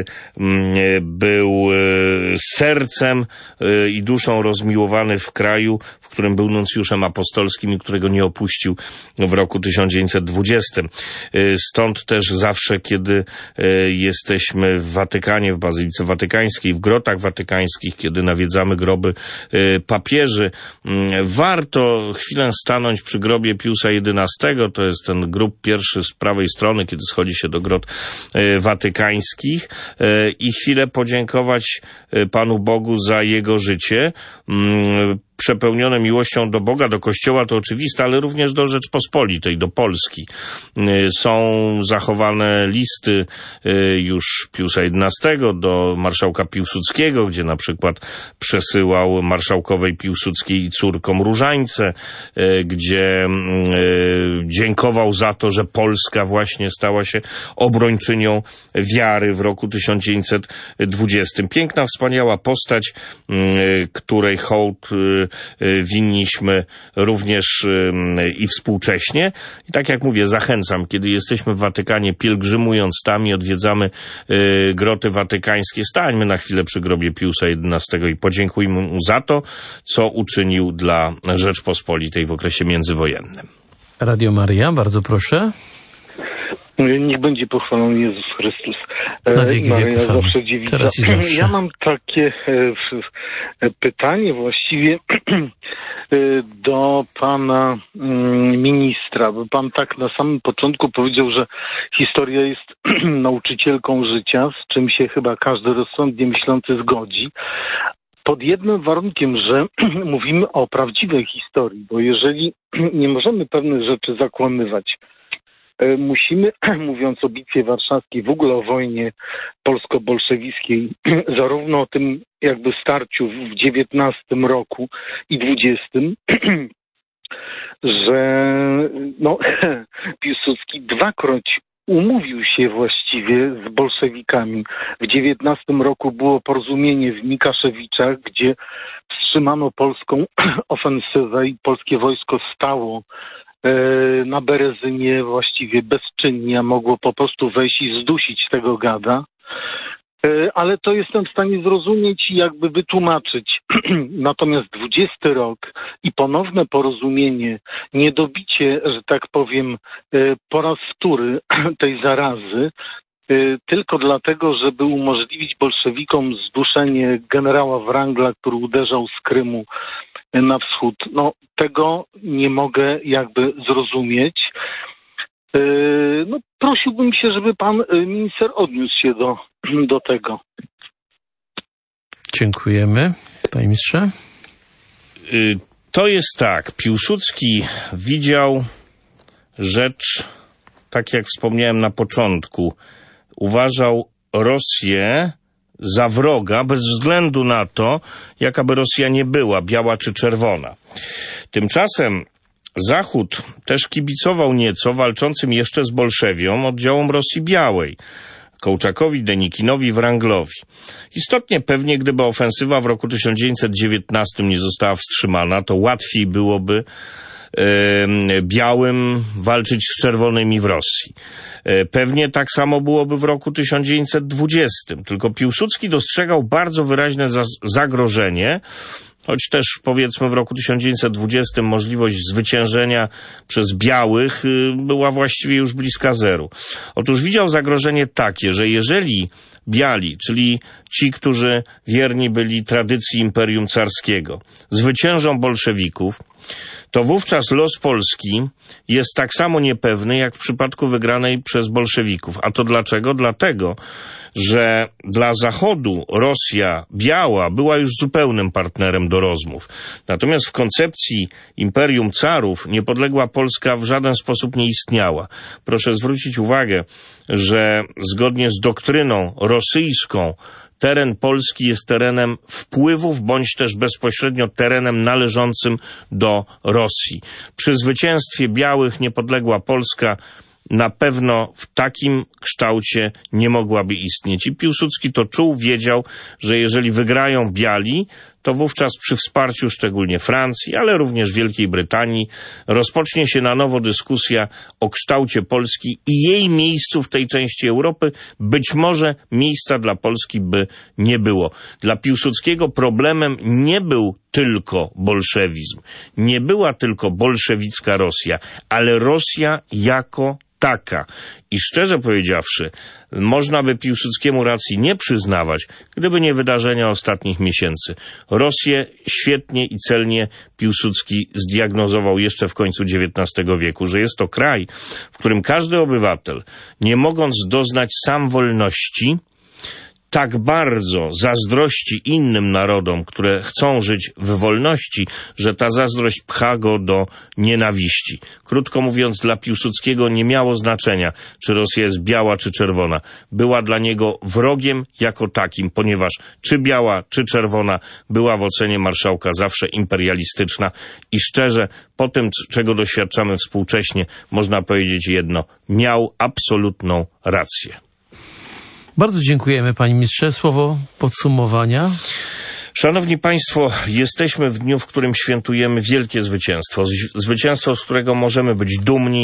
był sercem i duszą rozmiłowany w kraju, w którym był nuncjuszem apostolskim i którego nie opuścił w roku 1920. Stąd też zawsze, kiedy jesteśmy w Watykanie, w Bazylice Watykańskiej, w grotach watykańskich, kiedy nawiedzamy groby papieży, warto chwilę stanąć przy grobie Piusa XI. To jest ten grób pierwszy z prawej strony, kiedy schodzi się do grot watykańskich, i chwilę podziękować Panu Bogu za jego życie, przepełnione miłością do Boga, do Kościoła, to oczywiste, ale również do Rzeczpospolitej, do Polski. Są zachowane listy już Piusa XI do marszałka Piłsudskiego, gdzie na przykład przesyłał marszałkowej Piłsudskiej córkom różańce, gdzie dziękował za to, że Polska właśnie stała się obrończynią wiary w roku 1920. Piękna, wspaniała postać, której hołd winniśmy również i współcześnie. I tak jak mówię, zachęcam, kiedy jesteśmy w Watykanie, pielgrzymując tam i odwiedzamy groty watykańskie, stańmy na chwilę przy grobie Piusa XI i podziękujmy mu za to, co uczynił dla Rzeczpospolitej w okresie międzywojennym. Radio Maryja, bardzo proszę. Niech będzie pochwalony Jezus Chrystus. Maryja zawsze dziewica. Ja mam takie pytanie właściwie do pana ministra, bo pan tak na samym początku powiedział, że historia jest nauczycielką życia, z czym się chyba każdy rozsądnie myślący zgodzi. Pod jednym warunkiem, że mówimy o prawdziwej historii, bo jeżeli nie możemy pewnych rzeczy zakłamywać, musimy, mówiąc o Bitwie Warszawskiej, w ogóle o wojnie polsko-bolszewickiej, zarówno o tym jakby starciu w 19 roku i 20, że Piłsudski dwakroć umówił się właściwie z bolszewikami. W 19 roku było porozumienie w Mikaszewiczach, gdzie wstrzymano polską ofensywę i polskie wojsko stało na Berezynie właściwie bezczynnie, a mogło po prostu wejść i zdusić tego gada. Ale to jestem w stanie zrozumieć i jakby wytłumaczyć. Natomiast 20 rok i ponowne porozumienie, niedobicie, że tak powiem, po raz wtóry tej zarazy, tylko dlatego, żeby umożliwić bolszewikom zduszenie generała Wrangla, który uderzał z Krymu na wschód. No, tego nie mogę jakby zrozumieć. No, prosiłbym się, żeby pan minister odniósł się do tego. Dziękujemy. Panie ministrze? To jest tak. Piłsudski widział rzecz, tak jak wspomniałem na początku. Uważał Rosję za wroga bez względu na to, jaka by Rosja nie była, biała czy czerwona. Tymczasem Zachód też kibicował nieco walczącym jeszcze z Bolszewią oddziałom Rosji Białej, Kołczakowi, Denikinowi, Wranglowi. Istotnie pewnie, gdyby ofensywa w roku 1919 nie została wstrzymana, to łatwiej byłoby białym walczyć z czerwonymi w Rosji. Pewnie tak samo byłoby w roku 1920. Tylko Piłsudski dostrzegał bardzo wyraźne zagrożenie, choć też powiedzmy w roku 1920 możliwość zwyciężenia przez białych była właściwie już bliska zeru. Otóż widział zagrożenie takie, że jeżeli biali, czyli ci, którzy wierni byli tradycji Imperium Carskiego, zwyciężą bolszewików, to wówczas los Polski jest tak samo niepewny, jak w przypadku wygranej przez bolszewików. A to dlaczego? Dlatego, że dla Zachodu Rosja biała była już zupełnym partnerem do rozmów. Natomiast w koncepcji Imperium Carów niepodległa Polska w żaden sposób nie istniała. Proszę zwrócić uwagę, że zgodnie z doktryną rosyjską teren Polski jest terenem wpływów, bądź też bezpośrednio terenem należącym do Rosji. Przy zwycięstwie białych niepodległa Polska na pewno w takim kształcie nie mogłaby istnieć. I Piłsudski to czuł, wiedział, że jeżeli wygrają biali, to wówczas przy wsparciu szczególnie Francji, ale również Wielkiej Brytanii, rozpocznie się na nowo dyskusja o kształcie Polski i jej miejscu w tej części Europy. Być może miejsca dla Polski by nie było. Dla Piłsudskiego problemem nie był tylko bolszewizm, nie była tylko bolszewicka Rosja, ale Rosja jako taka. I szczerze powiedziawszy, można by Piłsudskiemu racji nie przyznawać, gdyby nie wydarzenia ostatnich miesięcy. Rosję świetnie i celnie Piłsudski zdiagnozował jeszcze w końcu XIX wieku, że jest to kraj, w którym każdy obywatel, nie mogąc doznać sam wolności, tak bardzo zazdrości innym narodom, które chcą żyć w wolności, że ta zazdrość pcha go do nienawiści. Krótko mówiąc, dla Piłsudskiego nie miało znaczenia, czy Rosja jest biała, czy czerwona. Była dla niego wrogiem jako takim, ponieważ czy biała, czy czerwona była w ocenie marszałka zawsze imperialistyczna i szczerze, po tym, czego doświadczamy współcześnie, można powiedzieć jedno, miał absolutną rację. Bardzo dziękujemy, panie ministrze. Słowo podsumowania. Szanowni Państwo, jesteśmy w dniu, w którym świętujemy wielkie zwycięstwo. Zwycięstwo, z którego możemy być dumni,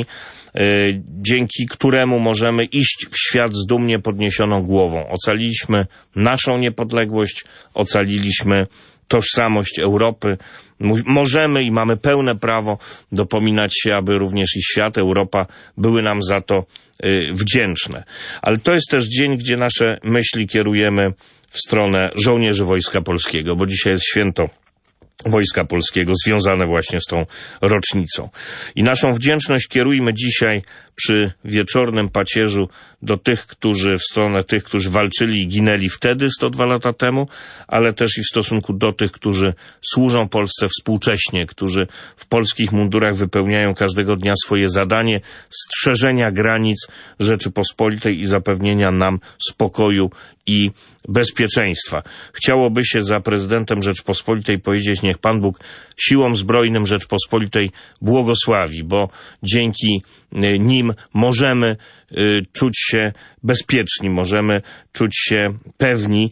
dzięki któremu możemy iść w świat z dumnie podniesioną głową. Ocaliliśmy naszą niepodległość, ocaliliśmy tożsamość Europy. Możemy i mamy pełne prawo dopominać się, aby również i świat, Europa były nam za to wdzięczne. Ale to jest też dzień, gdzie nasze myśli kierujemy w stronę żołnierzy Wojska Polskiego, bo dzisiaj jest święto Wojska Polskiego związane właśnie z tą rocznicą. I naszą wdzięczność kierujmy dzisiaj przy wieczornym pacierzu do tych, w stronę tych, którzy walczyli i ginęli wtedy, 102 lata temu, ale też i w stosunku do tych, którzy służą Polsce współcześnie, którzy w polskich mundurach wypełniają każdego dnia swoje zadanie strzeżenia granic Rzeczypospolitej i zapewnienia nam spokoju i bezpieczeństwa. Chciałoby się za prezydentem Rzeczpospolitej powiedzieć, niech Pan Bóg siłom zbrojnym Rzeczpospolitej błogosławi, bo dzięki nim możemy czuć się bezpieczni, możemy czuć się pewni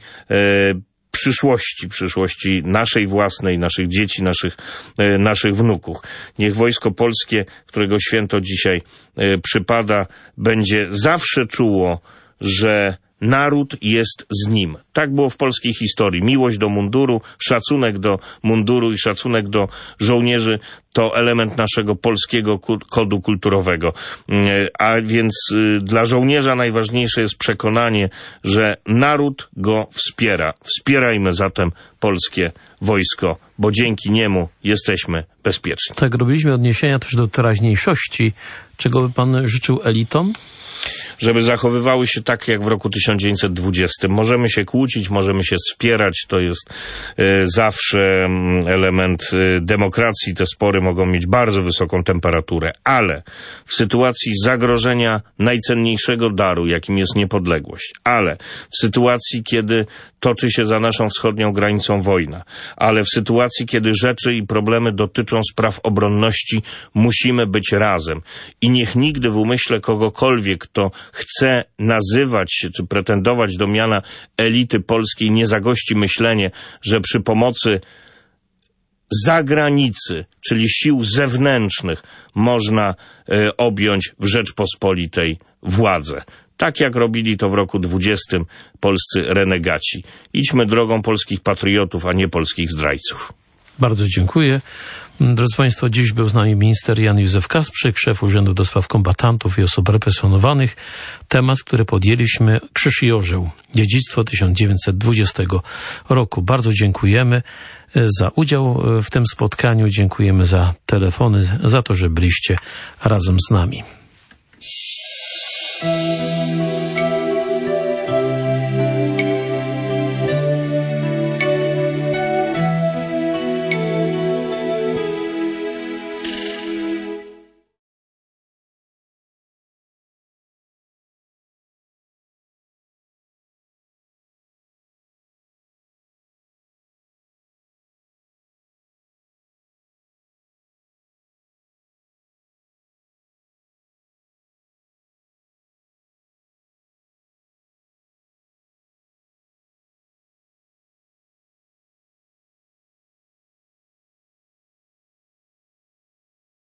przyszłości naszej własnej, naszych dzieci, naszych wnuków. Niech Wojsko Polskie, którego święto dzisiaj przypada, będzie zawsze czuło, że naród jest z nim. Tak było w polskiej historii. Miłość do munduru, szacunek do munduru i szacunek do żołnierzy to element naszego polskiego kodu kulturowego. A więc dla żołnierza najważniejsze jest przekonanie, że naród go wspiera. Wspierajmy zatem polskie wojsko, bo dzięki niemu jesteśmy bezpieczni. Tak, robiliśmy odniesienia też do teraźniejszości. Czego by pan życzył elitom? Żeby zachowywały się tak jak w roku 1920. Możemy się kłócić, możemy się wspierać, to jest zawsze element demokracji. Te spory mogą mieć bardzo wysoką temperaturę, ale w sytuacji zagrożenia najcenniejszego daru, jakim jest niepodległość, ale w sytuacji, kiedy toczy się za naszą wschodnią granicą wojna, ale w sytuacji, kiedy rzeczy i problemy dotyczą spraw obronności, musimy być razem. I niech nigdy w umyśle kogokolwiek, kto chce nazywać się czy pretendować do miana elity polskiej, nie zagości myślenie, że przy pomocy zagranicy, czyli sił zewnętrznych, można objąć w Rzeczpospolitej władzę. Tak jak robili to w roku 20 polscy renegaci. Idźmy drogą polskich patriotów, a nie polskich zdrajców. Bardzo dziękuję. Drodzy Państwo, dziś był z nami minister Jan Józef Kasprzyk, szef Urzędu do Spraw Kombatantów i Osób Represjonowanych. Temat, który podjęliśmy, Krzyż i Orzeł, dziedzictwo 1920 roku. Bardzo dziękujemy za udział w tym spotkaniu, dziękujemy za telefony, za to, że byliście razem z nami.